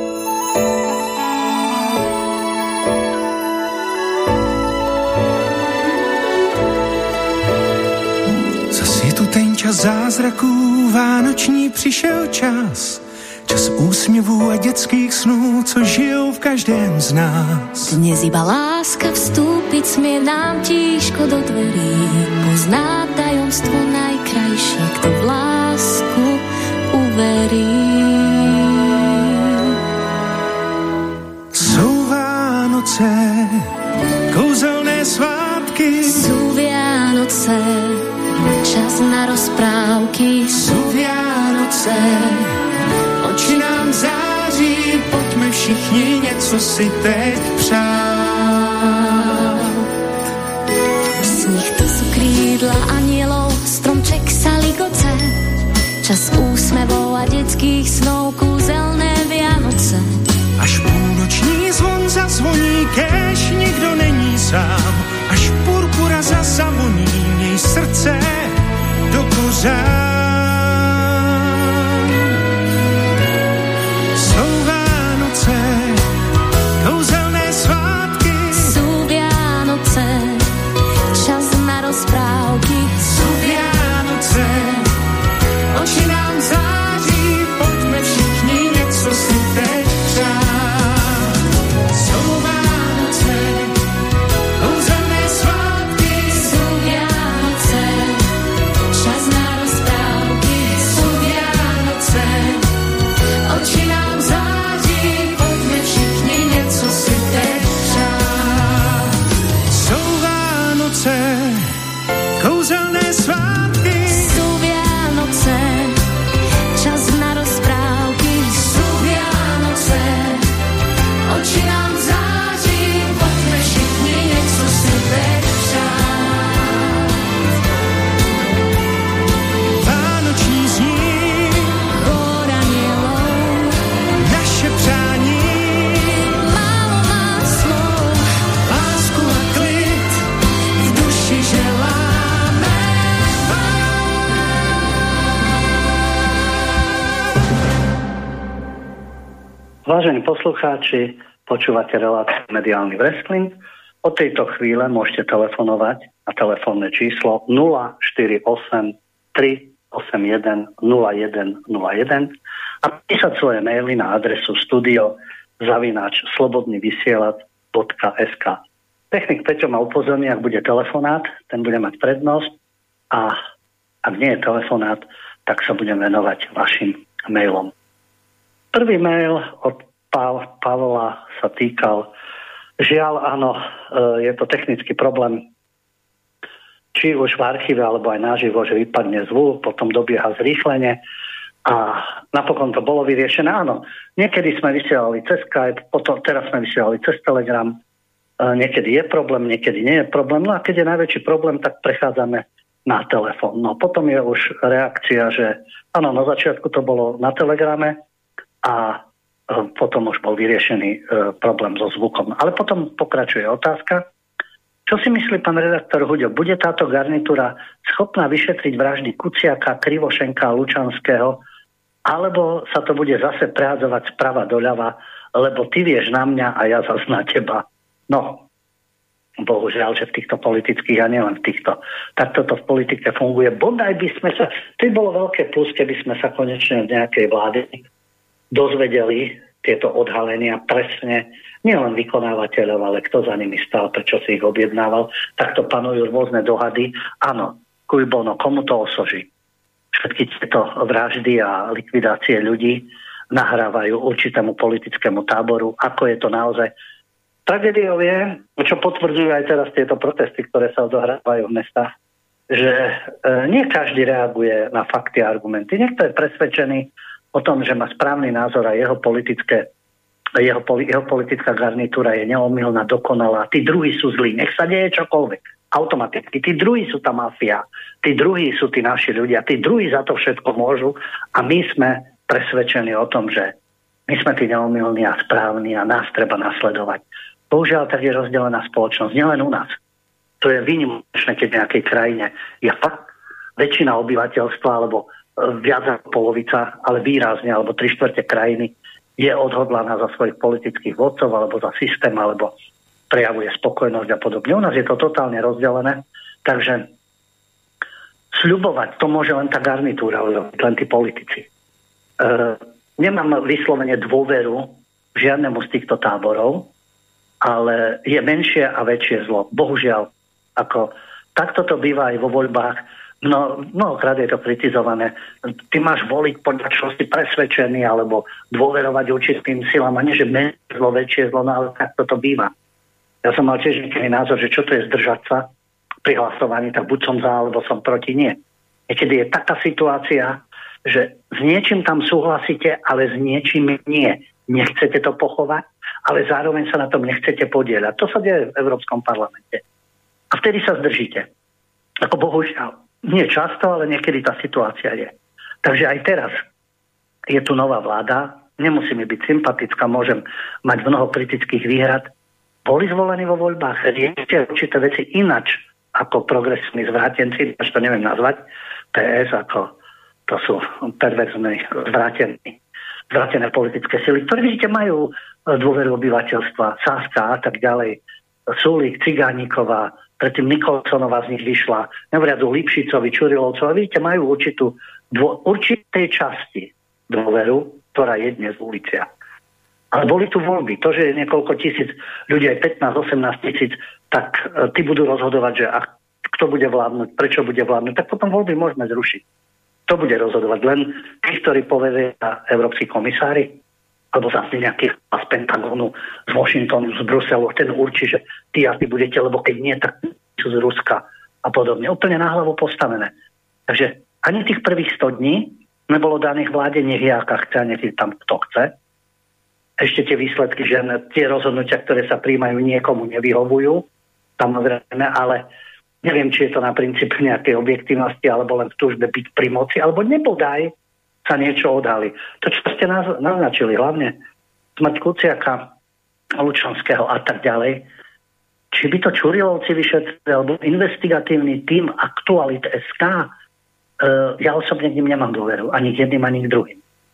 Zas je tu ten čas zázraků, vánoční přišel čas. Čas úsměvů a dětských snů, co žijou v každém z nás. Dnes iba láska vstúpiť smie nám tížko do dverí. Pozná tajomstvo najkrajšie, kto v lásku uverí. Jsou Vánoce, kouzelné svátky. Sú Vianoce, čas na rozprávky. Sú Vianoce, oči nám září, pojďme všichni něco si teď přát. Sníh to sú krídla anielov, stromček sa ligoce, čas úsmevov a detských snov, kúzelné Vianoce. Až půlnoční zvon zazvoní, kéž nikdo není sám, až purpura zazavoní, měj srdce do kořán. Jsou Vánoce, kouzelné svátky, sú Vianoce, čas na rozprávky. sú Vianoce, oči nám září, pojďme všichni něco si teď přát. Jsou Vánoce, kouzelné svátky, Sú Vianoce, čas na rozprávky. sú Vianoce, oči nám září, pojďme všichni něco si teď přát. Jsou Vánoce, kouzelné svátky, Sú Vianoce, čas na rozprávky. sú Vianoce, oči nám září, pojďme všichni něco si teď přát. Vánoční zní Chór anielov, naše přání, málo má slov, lásku a klid v duši želáme vám. Vážení poslucháči, počúvate reláciu Mediálny wrestling. Od tejto chvíle môžete telefonovať na telefónne číslo 048 381 0101 a písať svoje maily na adresu studio@slobodnyvysielac.sk. Technik Peťo ma upozorní, ak bude telefonát, ten bude mať prednosť a ak nie je telefonát, tak sa budem venovať vašim mailom. Prvý mail od Pavla sa týkal, žiaľ áno, je to technický problém, či už v archíve alebo aj naživo, že vypadne zvuk, potom dobieha zrýchlenie a napokon to bolo vyriešené. Áno, niekedy sme vysielali cez Skype, potom teraz sme vysielali cez Telegram, niekedy je problém, niekedy nie je problém, no a keď je najväčší problém, tak prechádzame na telefón. No potom je už reakcia, že áno, na začiatku to bolo na Telegrame a potom už bol vyriešený problém so zvukom. Ale potom pokračuje otázka. Čo si myslí pán redaktor Huďo? Bude táto garnitúra schopná vyšetriť vraždy Kuciaka, Krivošenka a Lučanského? Alebo sa to bude zase prehádzovať sprava doľava, lebo ty vieš na mňa a ja zas na teba? No, bohužiaľ, že v týchto politických a nielen v týchto. Tak toto v politike funguje. Bodaj by sme sa... To bolo veľké plus, keby sme sa konečne v nejakej vláde dozvedeli tieto odhalenia presne, nielen vykonávateľov, ale kto za nimi stál, prečo si ich objednával. Takto panujú rôzne dohady. Áno, cui bono, komu to osoží. Všetky tieto vraždy a likvidácie ľudí nahrávajú určitému politickému táboru. Ako je to naozaj? Tragédiou je, čo potvrdzujú aj teraz tieto protesty, ktoré sa odohrávajú v mestách, že nie každý reaguje na fakty a argumenty. Niekto je presvedčený o tom, že má správny názor a jeho politická garnitúra je neomylná, dokonalá. Tí druhí sú zlí, nech sa deje čokoľvek. Automaticky. Tí druhí sú tá mafia, tí druhí sú tí naši ľudia, tí druhí za to všetko môžu a my sme presvedčení o tom, že my sme tí neomylní a správni a nás treba nasledovať. Bohužiaľ, tak je rozdelená spoločnosť, nielen u nás. To je výnimočné, keď v nejakej krajine je fakt väčšina obyvateľstva alebo viac ako polovica, ale výrazne, alebo 3/4 krajiny je odhodlaná za svojich politických vodcov, alebo za systém, alebo prejavuje spokojnosť a podobne. U nás je to totálne rozdelené, takže sľubovať to môže len tá garnitúra, len tí politici. Nemám vyslovene dôveru žiadnemu z týchto táborov, ale je menšie a väčšie zlo. Bohužiaľ, ako takto to býva aj vo voľbách. Mnohokrát je to kritizované. Ty máš voliť podľa čo si presvedčený alebo dôverovať určitým silám a nie, že menšie zlo, väčšie zlo, no ale takto to býva. Ja som mal tiež niekedy názor, že čo to je zdržať sa. pri hlasovaní, tak buď som za, alebo som proti, nie. Niekedy je taká situácia, že s niečím tam súhlasíte, ale s niečím nie. Nechcete to pochovať, ale zároveň sa na tom nechcete podieľať. To sa deje v Európskom parlamente. A vtedy sa zdržíte. Ako bohužiaľ, nie často, ale niekedy tá situácia je. Takže aj teraz je tu nová vláda, nemusí mi byť sympatická, môžem mať mnoho kritických výhrad. Boli zvolení vo voľbách, riešite určité veci inač ako progresívni zvrátenci, až to neviem nazvať, PS ako to sú perverzné, zvrátené politické sily, ktoré vidíte majú dôveru obyvateľstva, Saska a tak ďalej, Sulík, Cigániková, predtým Nikolsonová z nich vyšla, nevriadu Lipšicovi, Čurilovcov, vidíte, majú určitej časti dôveru, ktorá je dnes v uliciach. Ale boli tu voľby. To, že je niekoľko tisíc ľudí, aj 15-18 tisíc, tak tí budú rozhodovať, že kto bude vládnuť, prečo bude vládnuť, tak potom voľby môžeme zrušiť. To bude rozhodovať len tí, ktorí povedia európski komisári, alebo zase nejaký z Pentagonu, z Washingtonu, z Bruselu, ten určí, že ty a ty budete, lebo keď nie, tak sú z Ruska a podobne. Úplne na hlavu postavené. Takže ani tých prvých 100 dní nebolo daných vláde, nech jaká chce, nech tam kto chce. Ešte tie výsledky, že tie rozhodnutia, ktoré sa príjmajú, niekomu nevyhovujú, samozrejme, ale neviem, či je to na princípe nejakej objektívnosti, alebo len v túžbe byť pri moci, alebo nebodaj sa niečo odhalí. To, čo ste naznačili, hlavne smrť Kuciaka, Lučanského a tak ďalej, či by to Čurilovci vyšetrili, alebo investigatívny tím Aktualit.sk, ja osobne k ním nemám dôveru, ani k jedným, ani k druhým.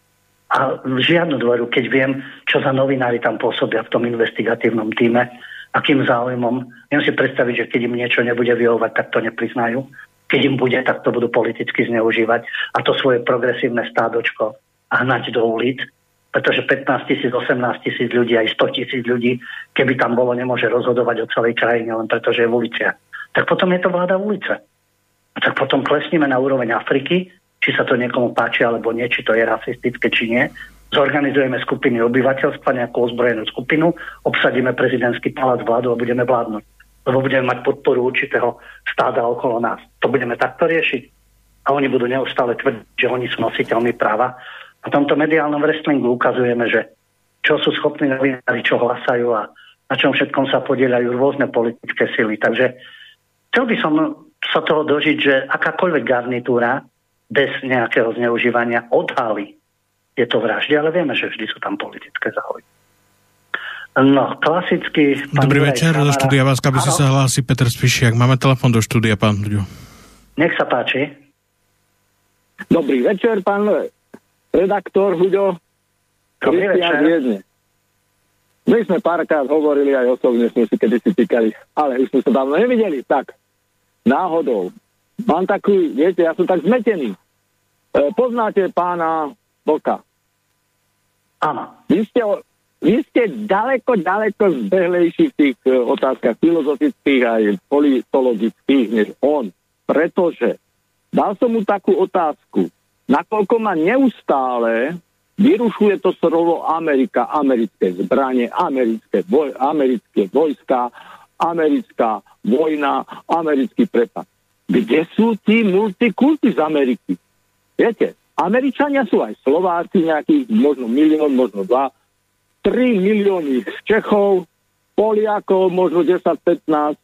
A žiadnu dôveru, keď viem, čo za novinári tam pôsobia v tom investigatívnom týme, akým záujmom. Viem si predstaviť, že keď im niečo nebude vyhovovať, tak to nepriznajú. Keď im bude, tak to budú politicky zneužívať a to svoje progresívne stádočko hnať do ulic, pretože 15 000, 18 000 ľudí, aj 100 000 ľudí, keby tam bolo, nemôže rozhodovať o celej krajine, len pretože je v uliciach. Tak potom je to vláda ulice. A tak potom klesníme na úroveň Afriky, či sa to niekomu páči alebo nie, či to je rasistické, či nie. Zorganizujeme skupiny obyvateľstva, nejakú ozbrojenú skupinu, obsadíme prezidentský palác, vládu a budeme vládnuť. Lebo budeme mať podporu určitého stáda okolo nás. To budeme takto riešiť. A oni budú neustále tvrdiť, že oni sú nositeľmi práva. Na tomto mediálnom wrestlingu ukazujeme, že čo sú schopní novinári, čo hlasajú a na čom všetkom sa podieľajú rôzne politické sily. Takže chcel by som sa toho dožiť, že akákoľvek garnitúra bez nejakého zneužívania odhalí tieto vraždy, ale vieme, že vždy sú tam politické záujmy. No, klasicky... Dobrý večer, do štúdia Váska, aby si sa hlási Peter Spišiak. Máme telefon do štúdia, pán Ľuďo. Nech sa páči. Dobrý večer, pán redaktor Ľuďo. Dobrý večer. My sme párkrát hovorili, aj osobne sme si kedysi týkali, ale už sme sa dávno nevideli. Tak, náhodou. Mám takú, viete, ja som tak zmetený. Poznáte pána Vlka? Áno. Vy ste ďaleko zbehlejší v tých otázkach filozofických aj politologických než on. Pretože dal som mu takú otázku. Nakoľko ma neustále vyrušuje to slovo Amerika, americké zbranie, americké vojska, americká vojna, americký prepad. Kde sú tí multikulty z Ameriky? Viete, Američania sú aj Slováci, nejakých možno 1 000 000, možno 2, 3 milióny Čechov, Poliakov, možno 10-15,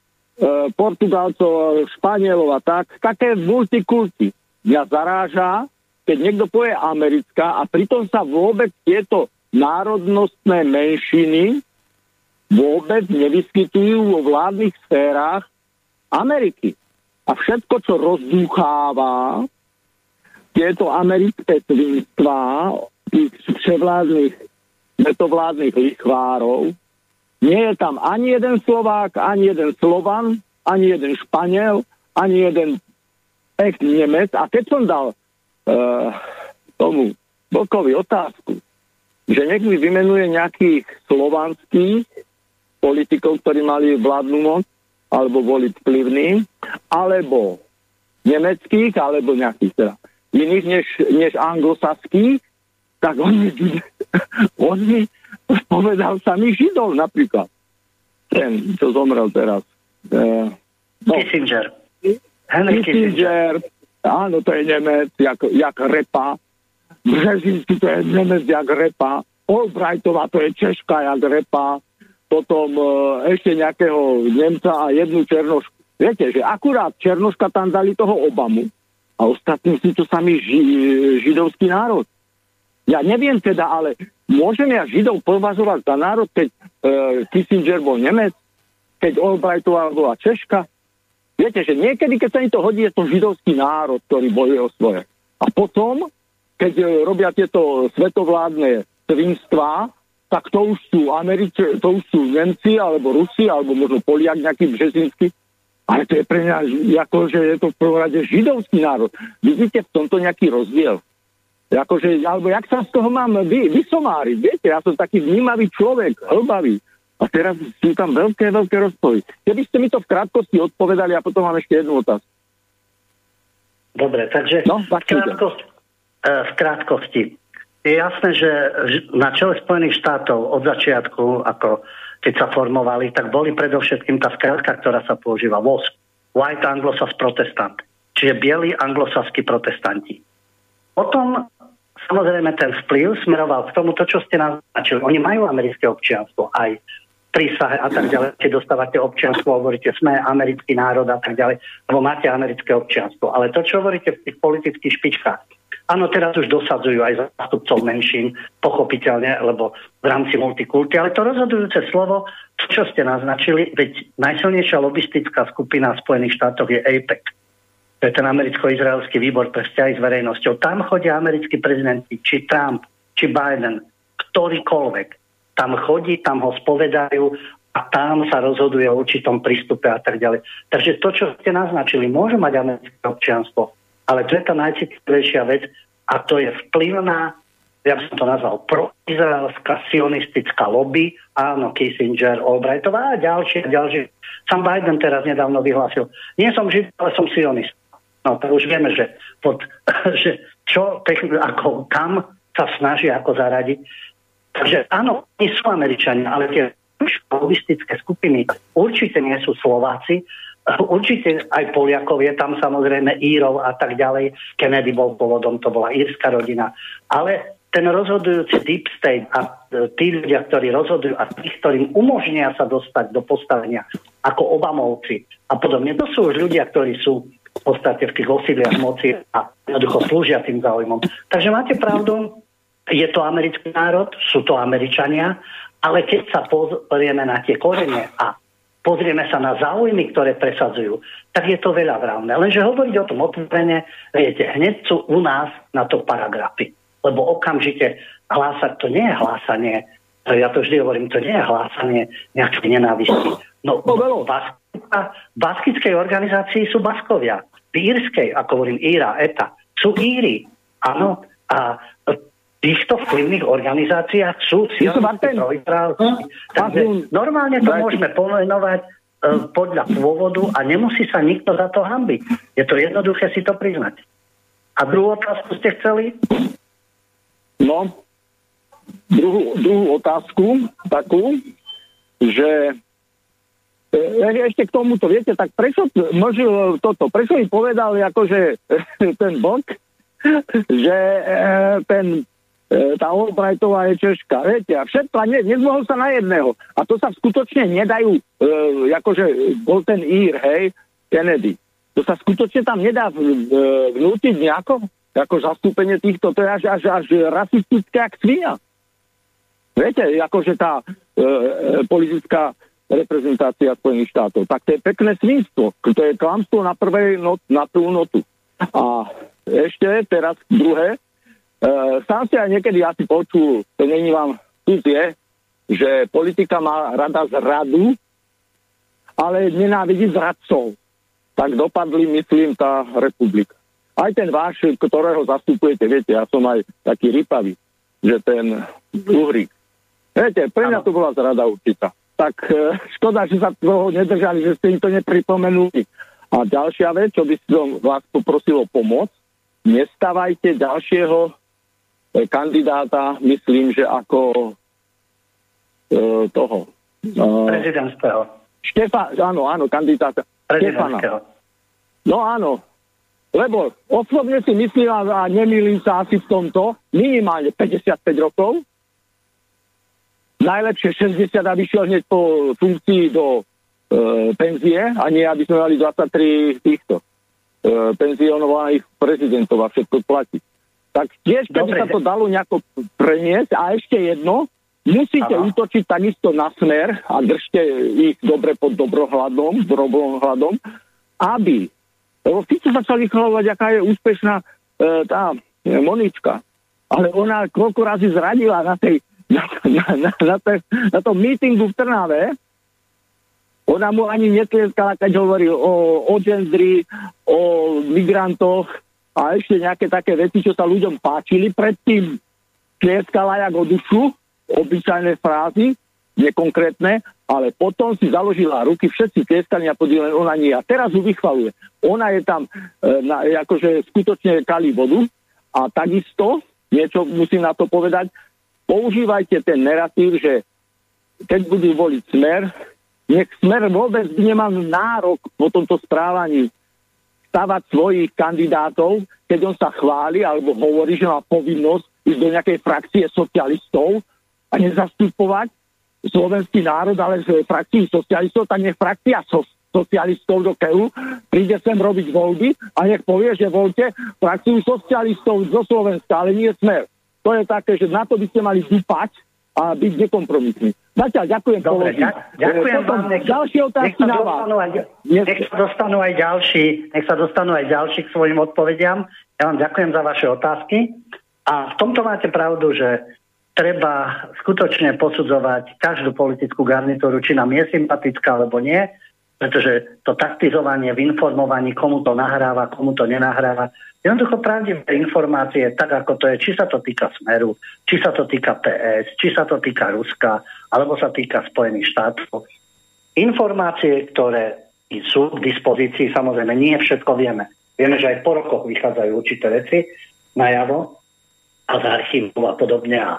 Portugalcov, Španielov a tak. Také multikulty. Mňa zaráža, keď niekto povie americká a pritom sa vôbec tieto národnostné menšiny vôbec nevyskytujú vo vládnych sférach Ameriky. A všetko, čo rozdúcháva tieto americké svinstvá, tých vševládnych, metovládnych lichvárov, nie je tam ani jeden Slovák, ani jeden Slovan, ani jeden Španiel, ani jeden Nemec. A keď som dal tomu Vlkovi otázku, že nech mi vymenuje nejakých slovanských politikov, ktorí mali vládnu moc, alebo boli vplyvní, alebo nemeckých, alebo nejakých teda iných než anglosaských, tak on mi povedal samý Židov napríklad. Ten, čo zomrel teraz. Kissinger. Henry Kissinger. Áno, to je Nemec, jak repa. Brzezinski to je Nemec, jak repa. Albrightová to je Češka, jak repa. Potom ešte nejakého Nemca a jednu Černošku. Viete, že akurát Černoška tam dali toho Obamu a ostatní sú to sami židovský národ. Ja neviem teda, ale môžem ja Židov považovať za národ, keď Kissinger bol Nemec, keď Albrightová bola Češka? Viete, že niekedy, keď sa im to hodí, je to židovský národ, ktorý bojuje o svoje. A potom, keď robia tieto svetovládne svinstvá, tak to už sú Nemci, alebo Rusi, alebo možno Poliak nejaký Březinský. Ale to je pre mňa, akože je to v prvom rade židovský národ. Vidíte v tomto nejaký rozdiel? Akože, alebo jak sa z toho mám vysomáriť? Viete, ja som taký vnímavý človek, hlbavý. A teraz sú tam veľké rozpory. Keby ste mi to v krátkosti odpovedali, a potom mám ešte jednu otázku. Dobre, takže v krátkosti. Je jasné, že na čele Spojených štátov od začiatku, ako keď sa formovali, tak boli predovšetkým tá skratka, ktorá sa používa WASP. White Anglo-Sax Protestant. Čiže bieli anglosaskí protestanti. Potom samozrejme ten vplyv smeroval k tomu, to, čo ste naznačili. Oni majú americké občianstvo, aj prísahe a tak ďalej, keď dostávate občianstvo, hovoríte, sme americký národ a tak ďalej, lebo máte americké občianstvo. Ale to, čo hovoríte v tých politických špičkách, áno, teraz už dosadzujú aj zástupcov menšín, pochopiteľne, lebo v rámci multikulty, ale to rozhodujúce slovo, čo ste naznačili, veď najsilnejšia lobistická skupina v Spojených štátoch je AIPAC. To je ten americko-izraelský výbor pre vzťahy s verejnosťou. Tam chodia americkí prezidenti, či Trump, či Biden, ktorýkoľvek. Tam chodí, tam ho spovedajú a tam sa rozhoduje o určitom prístupe a tak ďalej. Takže to, čo ste naznačili, môže mať americké občianstvo, ale to je tá najcitlivejšia vec a to je vplyvná, ja by som to nazval, proizraelská sionistická lobby, áno, Kissinger, Albrightová a ďalšie. Sam Biden teraz nedávno vyhlásil, nie som žid, ale som sionist. No to už vieme, že ako kam sa snaží ako zaradiť. Takže áno, nie sú Američania, ale tie lobistické skupiny určite nie sú Slováci, určite aj Poliakov, je tam samozrejme Írov a tak ďalej. Kennedy bol pôvodom, to bola írska rodina. Ale ten rozhodujúci deep state a tí ľudia, ktorí rozhodujú a tí, ktorým umožnia sa dostať do postavenia ako Obamovci a podobne, to sú už ľudia, ktorí sú v podstate v tých osídliach moci a jednoducho slúžia tým záujmom. Takže máte pravdu, je to americký národ, sú to Američania, ale keď sa pozrieme na tie korene a pozrieme sa na záujmy, ktoré presadzujú, tak je to veľa vrávne. Lenže hovoriť o tom otvorene, viete, hneď sú u nás na to paragrafy. Lebo okamžite hlásať, to nie je hlásanie, ja to vždy hovorím, to nie je hlásanie nejakej nenávisti. No, v baskickej organizácii sú Baskovia. V írskej, ako hovorím, Íra, ETA, sú Íri. Áno, a týchto vplyvných organizáciách sú sionistické proizraelské. Takže normálne to môžeme pomenovať podľa pôvodu a nemusí sa nikto za to hanbiť. Je to jednoduché si to priznať. A druhú otázku ste chceli? No, druhú otázku takú, že ešte k tomuto, viete, tak prečo mi povedal akože ten Bok, že tá Albrightová je Češka, viete, a všetko, nezmohol sa na jedného. A to sa skutočne nedajú, akože bol ten Ír, hej, Kennedy. To sa skutočne tam nedá vnútiť nejako, ako zastúpenie týchto, to je až rasistické, jak svinia. Viete, akože tá politická reprezentácia Spojených štátov, tak to je pekné svinstvo, to je klamstvo na prvú notu. A ešte teraz druhé, sám ste aj niekedy asi počul, to není vám cudzie, že politika má rada zradu, ale nenávidí zradcov. Tak dopadli, myslím, tá republika. Aj ten váš, ktorého zastupujete, viete, ja som aj taký rypavý, že ten Uhrík. Viete, pre mňa to bola zrada určitá. Tak škoda, že sa toho nedržali, že ste im to nepripomenuli. A ďalšia vec, čo by som vás poprosil o pomoc, nestávajte ďalšieho kandidáta, myslím, že ako toho. Prezidentského. Áno, kandidáta. prezidentského. No áno, lebo osobne si myslím a nemýlim sa asi v tomto, minimálne 55 rokov, najlepšie 60, aby šiel hneď po funkcii do penzie a nie, aby sme mali 23 týchto penzionovaných prezidentov a všetko platiť. Tak tiež, keby sa to dalo nejako preniesť a ešte jedno, musíte útočiť takisto na Smer a držte ich dobre pod drobnohľadom, aby, lebo Fico začali chvalovať, aká je úspešná tá Monička, ale ona koľko razy zradila na tom mítingu v Trnave. Ona mu ani netlieskala, keď hovoril o gendri, o migrantoch a ešte nejaké také veci, čo sa ľuďom páčili. Predtým tlieskala jak o dušu, obyčajné frázy, nekonkrétne, ale potom si založila ruky, všetci tlieskali a podílen ona nie. A teraz ju vychvaluje. Ona je tam akože skutočne kalí vodu a takisto, niečo musím na to povedať, používajte ten narratív, že keď budú voliť Smer, nech Smer vôbec nemá nárok po tomto správaní stavať svojich kandidátov, keď on sa chváli alebo hovorí, že má povinnosť ísť do nejakej frakcie socialistov a nezastupovať slovenský národ, ale z frakcií socialistov, tak nech frakcia socialistov do KEU príde sem robiť voľby a nech povie, že voľte frakciu socialistov zo Slovenska, ale nie Smer. To je také, že na to by ste mali dúpať a byť nekompromisní. Zatiaľ ďakujem. Dobre, ďakujem vám. Ďalšie otázky na vás. Nech sa dostanú aj ďalší k svojim odpovediam. Ja vám ďakujem za vaše otázky. A v tomto máte pravdu, že treba skutočne posudzovať každú politickú garnitúru, či nám je sympatická alebo nie, pretože to taktizovanie v informovaní, komu to nahráva, komu to nenahráva, jednoducho pravdivé informácie, tak ako to je, či sa to týka Smeru, či sa to týka PS, či sa to týka Ruska, alebo sa týka Spojených štátov. Informácie, ktoré sú k dispozícii, samozrejme nie všetko vieme. Vieme, že aj po rokoch vychádzajú určité veci najavo a z archívov a podobne a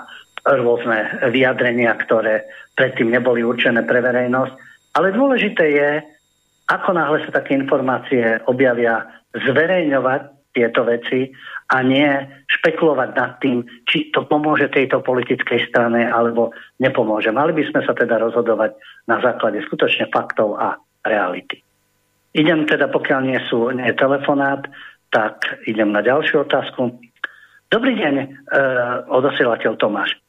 rôzne vyjadrenia, ktoré predtým neboli určené pre verejnosť. Ale dôležité je, ako náhle sa také informácie objavia, zverejňovať tieto veci a nie špekulovať nad tým, či to pomôže tejto politickej strane alebo nepomôže. Mali by sme sa teda rozhodovať na základe skutočne faktov a reality. Idem teda, pokiaľ nie je telefonát, tak idem na ďalšiu otázku. Dobrý deň, odosielateľ Tomáš.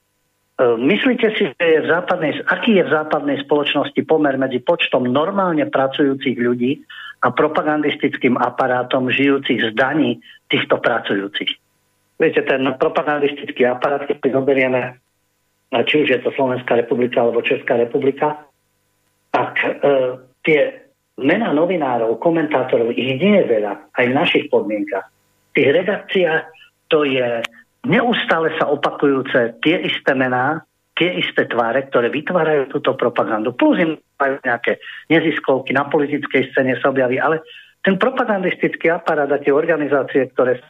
Myslíte si, že aký je v západnej spoločnosti pomer medzi počtom normálne pracujúcich ľudí a propagandistickým aparátom žijúcich z daní týchto pracujúcich? Viete, ten propagandistický aparát, keď si zoberieme, či už je to Slovenská republika alebo Česká republika, tak tie mená novinárov, komentátorov, ich nie je veľa, aj v našich podmienkach. V tých redakciách to je neustále sa opakujúce tie isté mená, tie isté tváre, ktoré vytvárajú túto propagandu. Plus im majú nejaké neziskovky na politickej scéne sa objaví, ale ten propagandistický aparát a tie organizácie, ktoré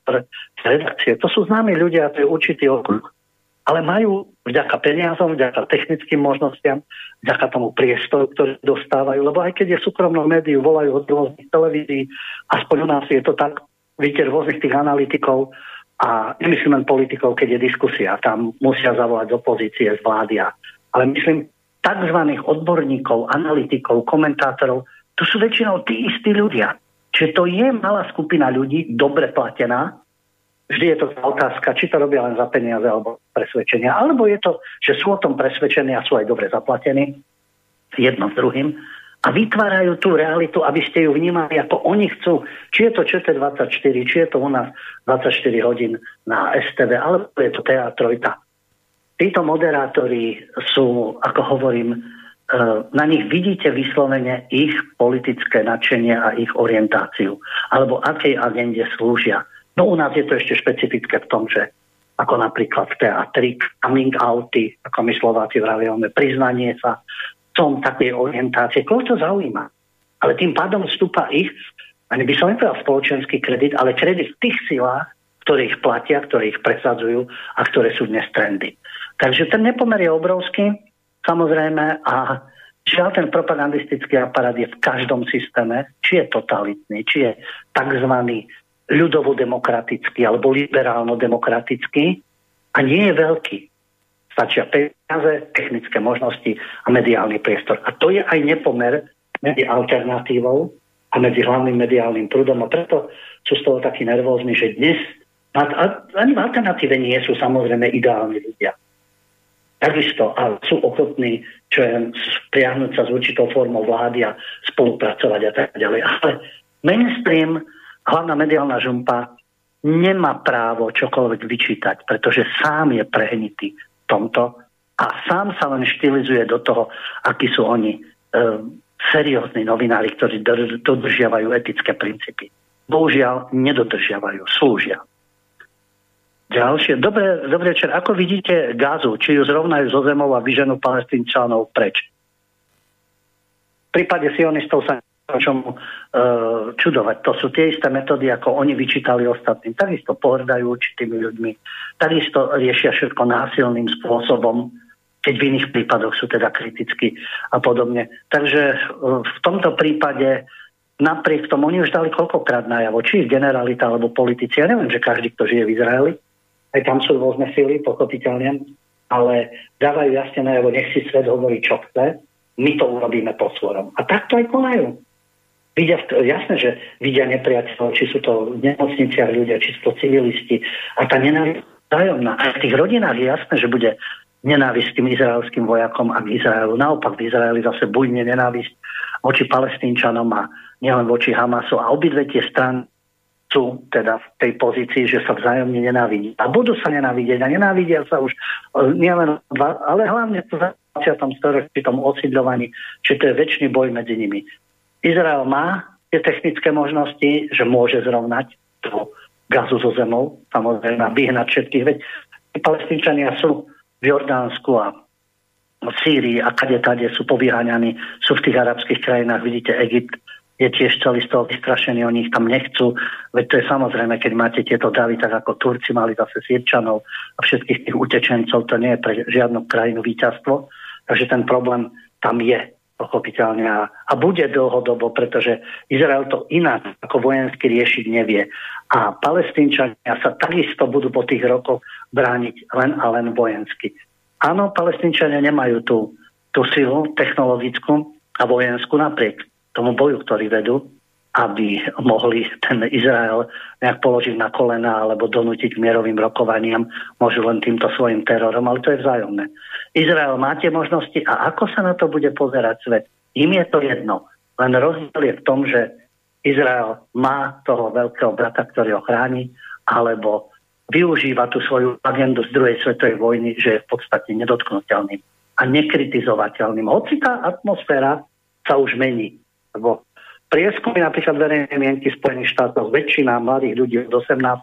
redakcie, to sú známi ľudia, to je určitý okruh. Ale majú vďaka peniazom, vďaka technickým možnostiam, vďaka tomu priestoru, ktorý dostávajú, lebo aj keď je súkromnou médiu, volajú od rôznych televízií, aspoň u nás je to tak, vidíte, rôznych tých analytikov, a nemyslím len politikov, keď je diskusia, tam musia zavolať z opozície, z vlády. Ale myslím takzvaných odborníkov, analytikov, komentátorov, to sú väčšinou tí istí ľudia. Čiže to je malá skupina ľudí, dobre platená. Vždy je to otázka, či to robia len za peniaze alebo presvedčenia, alebo je to, že sú o tom presvedčení a sú aj dobre zaplatení jedno s druhým. A vytvárajú tú realitu, aby ste ju vnímali, ako oni chcú. Či je to ČT24, či je to u nás 24 hodín na STV, alebo je to TA3. Títo moderátori sú, ako hovorím, na nich vidíte vyslovene ich politické nadšenie a ich orientáciu. Alebo akej agende slúžia. No u nás je to ešte špecifické v tom, že ako napríklad v TA3, coming outy, ako my Slováci vravíme, priznanie sa, som takej orientácie, koho to zaujíma. Ale tým pádom vstúpa ich, ani by som nepovedal spoločenský kredit, ale kredit v tých silách, ktoré ich platia, ktoré ich presadzujú a ktoré sú dnes trendy. Takže ten nepomer je obrovský, samozrejme, a Žiaľ, ten propagandistický aparát je v každom systéme, či je totalitný, či je takzvaný ľudovo-demokratický alebo liberálno-demokratický a nie je veľký. Stačia peniaze, technické možnosti a mediálny priestor. A to je aj nepomer medzi alternatívou a medzi hlavným mediálnym prúdom. A preto sú z toho takí nervózni, že dnes ani v alternatíve nie sú samozrejme ideálni ľudia. Takisto a sú ochotní priahnuť sa s určitou formou vlády a spolupracovať a tak ďalej. Ale mainstream, hlavná mediálna žumpa, nemá právo čokoľvek vyčítať, pretože sám je prehnitý v tomto a sám sa len štilizuje do toho, akí sú oni seriózni novinári, ktorí dodržiavajú etické princípy. Bohužiaľ, nedodržiavajú, slúžia. Ďalšie. Dobrý večer. Ako vidíte Gazu? Či ju zrovnajú zo zemou a vyženú Palestínčanov preč? V prípade sionistov sa čomu čudovať. To sú tie isté metódy, ako oni vyčítali ostatným. Takisto pohrdajú určitými ľuďmi. Takisto riešia všetko násilným spôsobom, keď v iných prípadoch sú teda kritickí a podobne. Takže v tomto prípade napriek tomu oni už dali koľkokrát najavo, či generalita alebo politici. Ja neviem, že každý, kto žije v Izraeli, aj tam sú rôzne sily, pochopiteľne, ale dávajú jasne najavo, nech si svet hovorí, čo chce, my to urobíme po svojom. A takto aj konajú. Jasné, že vidia nepriateľov, či sú to v nemocniciach ľudia, či sú to civilisti. A tá nenávisť vzájomná. A v tých rodinách je jasné, že bude nenávisť tým izraelským vojakom a k Izraelu. Naopak v Izraeli zase bujne nenávisť voči Palestínčanom a nielen voči Hamasu. A obidve tie strany sú teda v tej pozícii, že sa vzájomne nenávidia. A budú sa nenávidieť a nenávidia sa už nielen, ale hlavne v 20. storočí tom osídľovaní, že to je väčší boj medzi nimi. Izrael má tie technické možnosti, že môže zrovnať tú Gazu so zemou, samozrejme vyhnať všetkých. Veď Palestínčania sú v Jordánsku a v Sýrii a kade sú povyháňaní, sú v tých arabských krajinách, vidíte, Egypt je tiež celý z toho vystrašený, oni ich tam nechcú. Veď to je samozrejme, keď máte tieto davy, tak ako Turci mali zase Sýrčanov a všetkých tých utečencov, to nie je pre žiadnu krajinu víťazstvo. Takže ten problém tam je, pochopiteľne. A bude dlhodobo, pretože Izrael to inak ako vojensky riešiť nevie. A Palestínčania sa takisto budú po tých rokoch brániť len a len vojensky. Áno, Palestínčania nemajú tú silu technologickú a vojenskú napriek tomu boju, ktorý vedú, aby mohli ten Izrael nejak položiť na kolena alebo donútiť k mierovým rokovaniam, môžu len týmto svojim terorom, ale to je vzájomné. Izrael má tie možnosti a ako sa na to bude pozerať svet? Im je to jedno. Len rozdiel je v tom, že Izrael má toho veľkého brata, ktorý ho chráni, alebo využíva tú svoju agendu z druhej svetovej vojny, že je v podstate nedotknuteľným a nekritizovateľným. Hoci tá atmosféra sa už mení. Lebo prieskumy napríklad verejnej mienky Spojených štátov, väčšina mladých ľudí od 18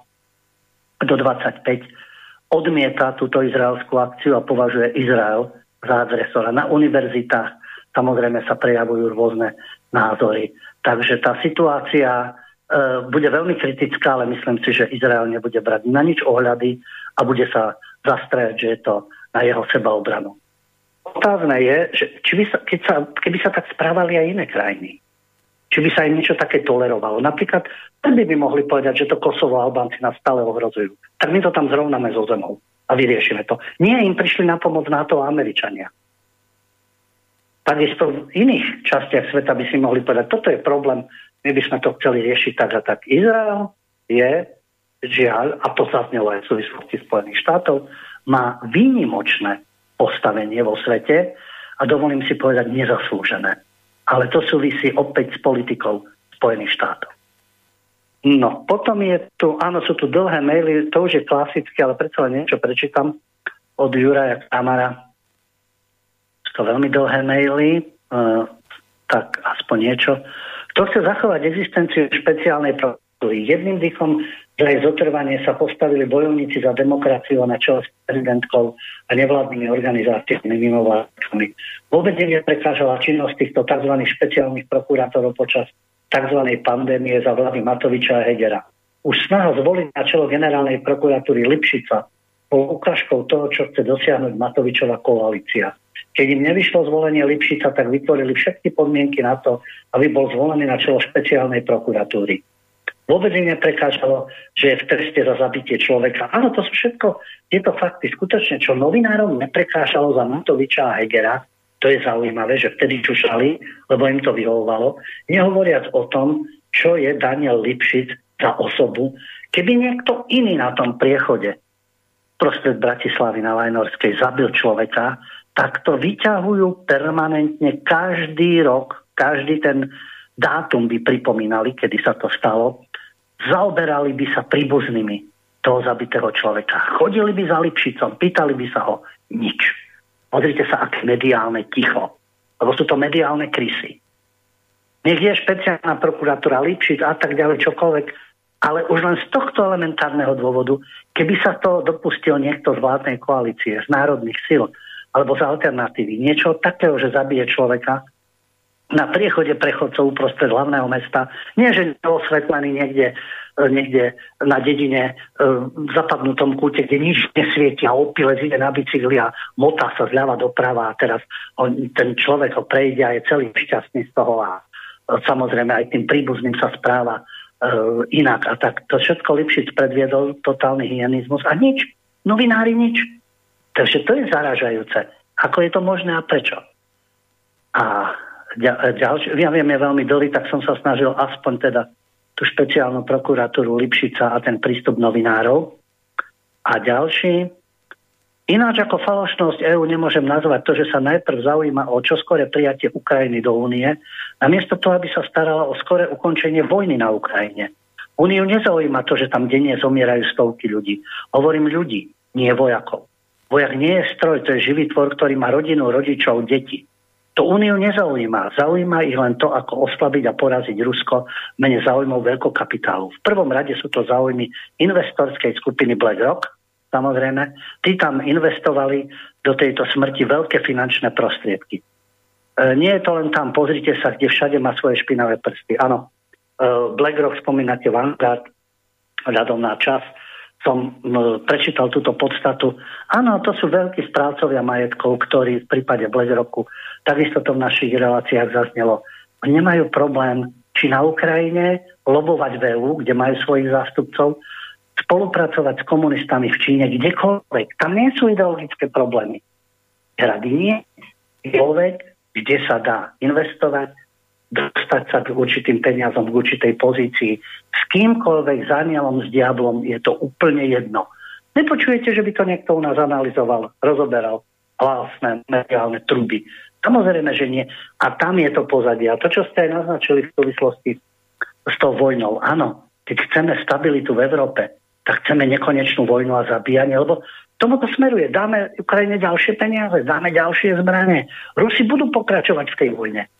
do 25 odmieta túto izraelskú akciu a považuje Izrael za agresora. Na univerzitách samozrejme sa prejavujú rôzne názory. Takže tá situácia bude veľmi kritická, ale myslím si, že Izrael nebude brať na nič ohľady a bude sa zastrajať, že je to na jeho sebaobranu. Otázne je, že keby sa tak správali aj iné krajiny, či by sa im niečo také tolerovalo. Napríklad, by mohli povedať, že to Kosovo a Albánci nás stále ohrozujú. Tak my to tam zrovnáme so zemou a vyriešime to. Nie, im prišli na pomoc NATO a Američania. Takisto v iných častiach sveta by si mohli povedať, toto je problém, my by sme to chceli riešiť tak a tak. Izrael je, žiaľ, a to zaznelo aj v súvislosti Spojených štátov, má výnimočné postavenie vo svete a dovolím si povedať nezaslúžené. Ale to súvisí opäť s politikou Spojených štátov. No, potom je tu, áno, sú tu dlhé maily, to už je klasické, ale predsa len niečo prečítam od Juraja Kramara. Sú to veľmi dlhé maily, tak aspoň niečo. Kto chce zachovať existenciu špeciálnej prokuratúry? Jedným dýchom za jej zotrvanie sa postavili bojovníci za demokraciu na čele s prezidentkou a nevládnymi organizáciami mimovládkami. Vôbec neprekážala činnosť týchto tzv. Špeciálnych prokurátorov počas tzv. Pandémie za vlády Matoviča a Hegera. Už snaha zvoliť na čelo generálnej prokuratúry Lipšica bol ukážkou toho, čo chce dosiahnuť Matovičova koalícia. Keď im nevyšlo zvolenie Lipšica, tak vytvorili všetky podmienky na to, aby bol zvolený na čelo špeciálnej prokuratúry. Vôbec im neprekážalo, že je v treste za zabitie človeka. Áno, to sú všetko tieto fakty. Skutočne, čo novinárom neprekážalo za Matoviča a Hegera, to je zaujímavé, že vtedy čušali, lebo im to vyhovovalo, nehovoriac o tom, čo je Daniel Lipšic za osobu. Keby niekto iný na tom priechode prostred Bratislavy na Vajnorskej zabil človeka, tak to vyťahujú permanentne každý rok, každý ten dátum by pripomínali, kedy sa to stalo, zaoberali by sa príbuznými toho zabitého človeka. Chodili by za Lipšicom, pýtali by sa ho nič. Pozrite sa, aké mediálne ticho. Lebo sú to mediálne krysy. Nech je špeciálna prokuratúra, Lipšic a tak ďalej, čokoľvek, ale už len z tohto elementárneho dôvodu, keby sa to dopustil niekto z vládnej koalície, z národných síl, alebo z alternatívy, niečo takého, že zabije človeka na priechode prechodcov uprostred hlavného mesta, nie že osvetlený niekde na dedine v zapadnutom kúte, kde nič nesvieti a opilec ide na bicykli a motá sa zľava doprava a teraz ten človek ho prejde a je celý šťastný z toho a samozrejme aj tým príbuzným sa správa inak a tak. To všetko Lipšic predviedol, totálny hyenizmus a nič. Novinári nič. Takže to je zaražajúce. Ako je to možné a prečo? A ďalšie, ja viem, je veľmi dlhý, tak som sa snažil aspoň teda tú špeciálnu prokuratúru Lipšica a ten prístup novinárov. A ďalší, ináč ako falošnosť EÚ nemôžem nazvať to, že sa najprv zaujíma o čoskoré prijatie Ukrajiny do únie, namiesto toho, aby sa starala o skoré ukončenie vojny na Ukrajine. Úniu nezaujíma to, že tam denne zomierajú stovky ľudí. Hovorím ľudí, nie vojakov. Vojak nie je stroj, to je živý tvor, ktorý má rodinu, rodičov, deti. To Úniu nezaujíma. Zaujíma ich len to, ako oslabiť a poraziť Rusko v mene záujmov veľkokapitálu. V prvom rade sú to záujmy investorskej skupiny BlackRock, samozrejme. Tí tam investovali do tejto smrti veľké finančné prostriedky. Nie je to len tam, pozrite sa, kde všade má svoje špinavé prsty. Áno, BlackRock spomínate Vanguard, ľadom na čas, som prečítal túto podstatu. Áno, to sú veľkí správcovia majetkov, ktorí v prípade BlackRocku, takisto to v našich reláciách zaznelo, nemajú problém či na Ukrajine lobovať v EÚ, kde majú svojich zástupcov, spolupracovať s komunistami v Číne, kdekoľvek. Tam nie sú ideologické problémy. Rady nie, kdekoľvek, kde sa dá investovať, dostať sa k určitým peniazom, k určitej pozícii. S kýmkoľvek, s anielom, s diablom, je to úplne jedno. Nepočujete, že by to niekto u nás analyzoval, rozoberal vlastné mediálne truby. Samozrejme, že nie. A tam je to pozadie. A to, čo ste aj naznačili v súvislosti s tou vojnou. Áno, keď chceme stabilitu v Európe, tak chceme nekonečnú vojnu a zabíjanie, lebo tomu to smeruje. Dáme Ukrajine ďalšie peniaze, dáme ďalšie zbrane. Rusi budú pokračovať v tej vojne.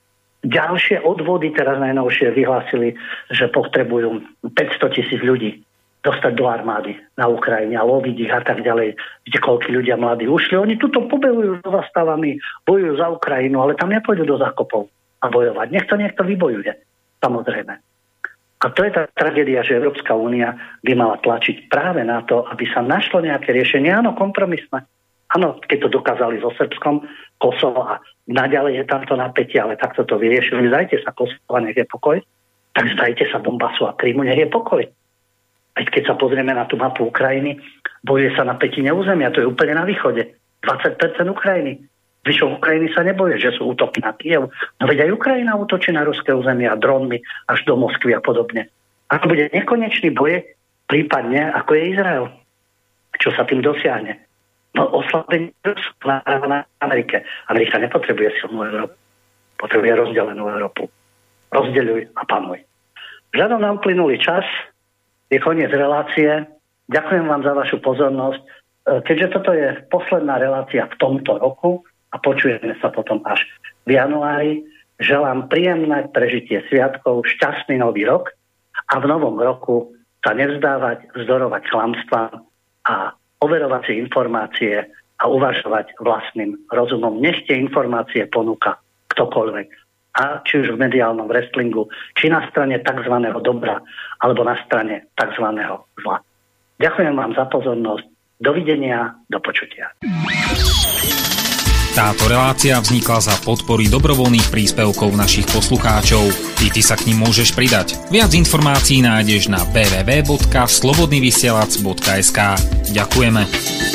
Ďalšie odvody teraz najnovšie vyhlásili, že potrebujú 500 000 ľudí dostať do armády na Ukrajine a loviť ich a tak ďalej. Vidíte, koľko ľudia mladí ušli. Oni tuto pobehujú so zastavami, bojujú za Ukrajinu, ale tam nepôjdu do zákopov a bojovať. Nech to niekto vybojuje, samozrejme. A to je tá tragédia, že Európska únia by mala tlačiť práve na to, aby sa našlo nejaké riešenie. Áno, kompromisné. Áno, keď to dokázali so Srbskom, Kosovo a naďalej je tamto napätie, ale takto to vyriešili. Zdajte sa Kosovo, nech je pokoj. Tak zdajte sa Donbasu a Krymu, nech je pokoj. Aj keď sa pozrieme na tú mapu Ukrajiny, bojuje sa na pätine územia, to je úplne na východe. 20% Ukrajiny. Zvyšok Ukrajiny sa neboje, že sú útoky na Kyjev. No veď aj Ukrajina útočí na ruské územia dronmi až do Moskvy a podobne. Ako bude nekonečný boje, prípadne ako je Izrael. Čo sa tým dosiahne? No oslabenie na Amerike. Amerika nepotrebuje silnú Európu. Potrebuje rozdelenú Európu. Rozdeľuj a panuj. Žiadom nám plynulý čas. Je koniec relácie. Ďakujem vám za vašu pozornosť. Keďže toto je posledná relácia v tomto roku a počujeme sa potom až v januári, želám príjemné prežitie sviatkov, šťastný nový rok a v novom roku sa nevzdávať, vzdorovať klamstvám a overovať si informácie a uvažovať vlastným rozumom. Nech tie informácie ponúka ktokoľvek. A či už v mediálnom wrestlingu, či na strane tzv. Dobra, alebo na strane tzv. Zla. Ďakujem vám za pozornosť. Dovidenia, do počutia. Táto relácia vznikla za podpory dobrovoľných príspevkov našich poslucháčov. I ty sa k nim môžeš pridať. Viac informácií nájdeš na www.slobodnyvysielac.sk. Ďakujeme.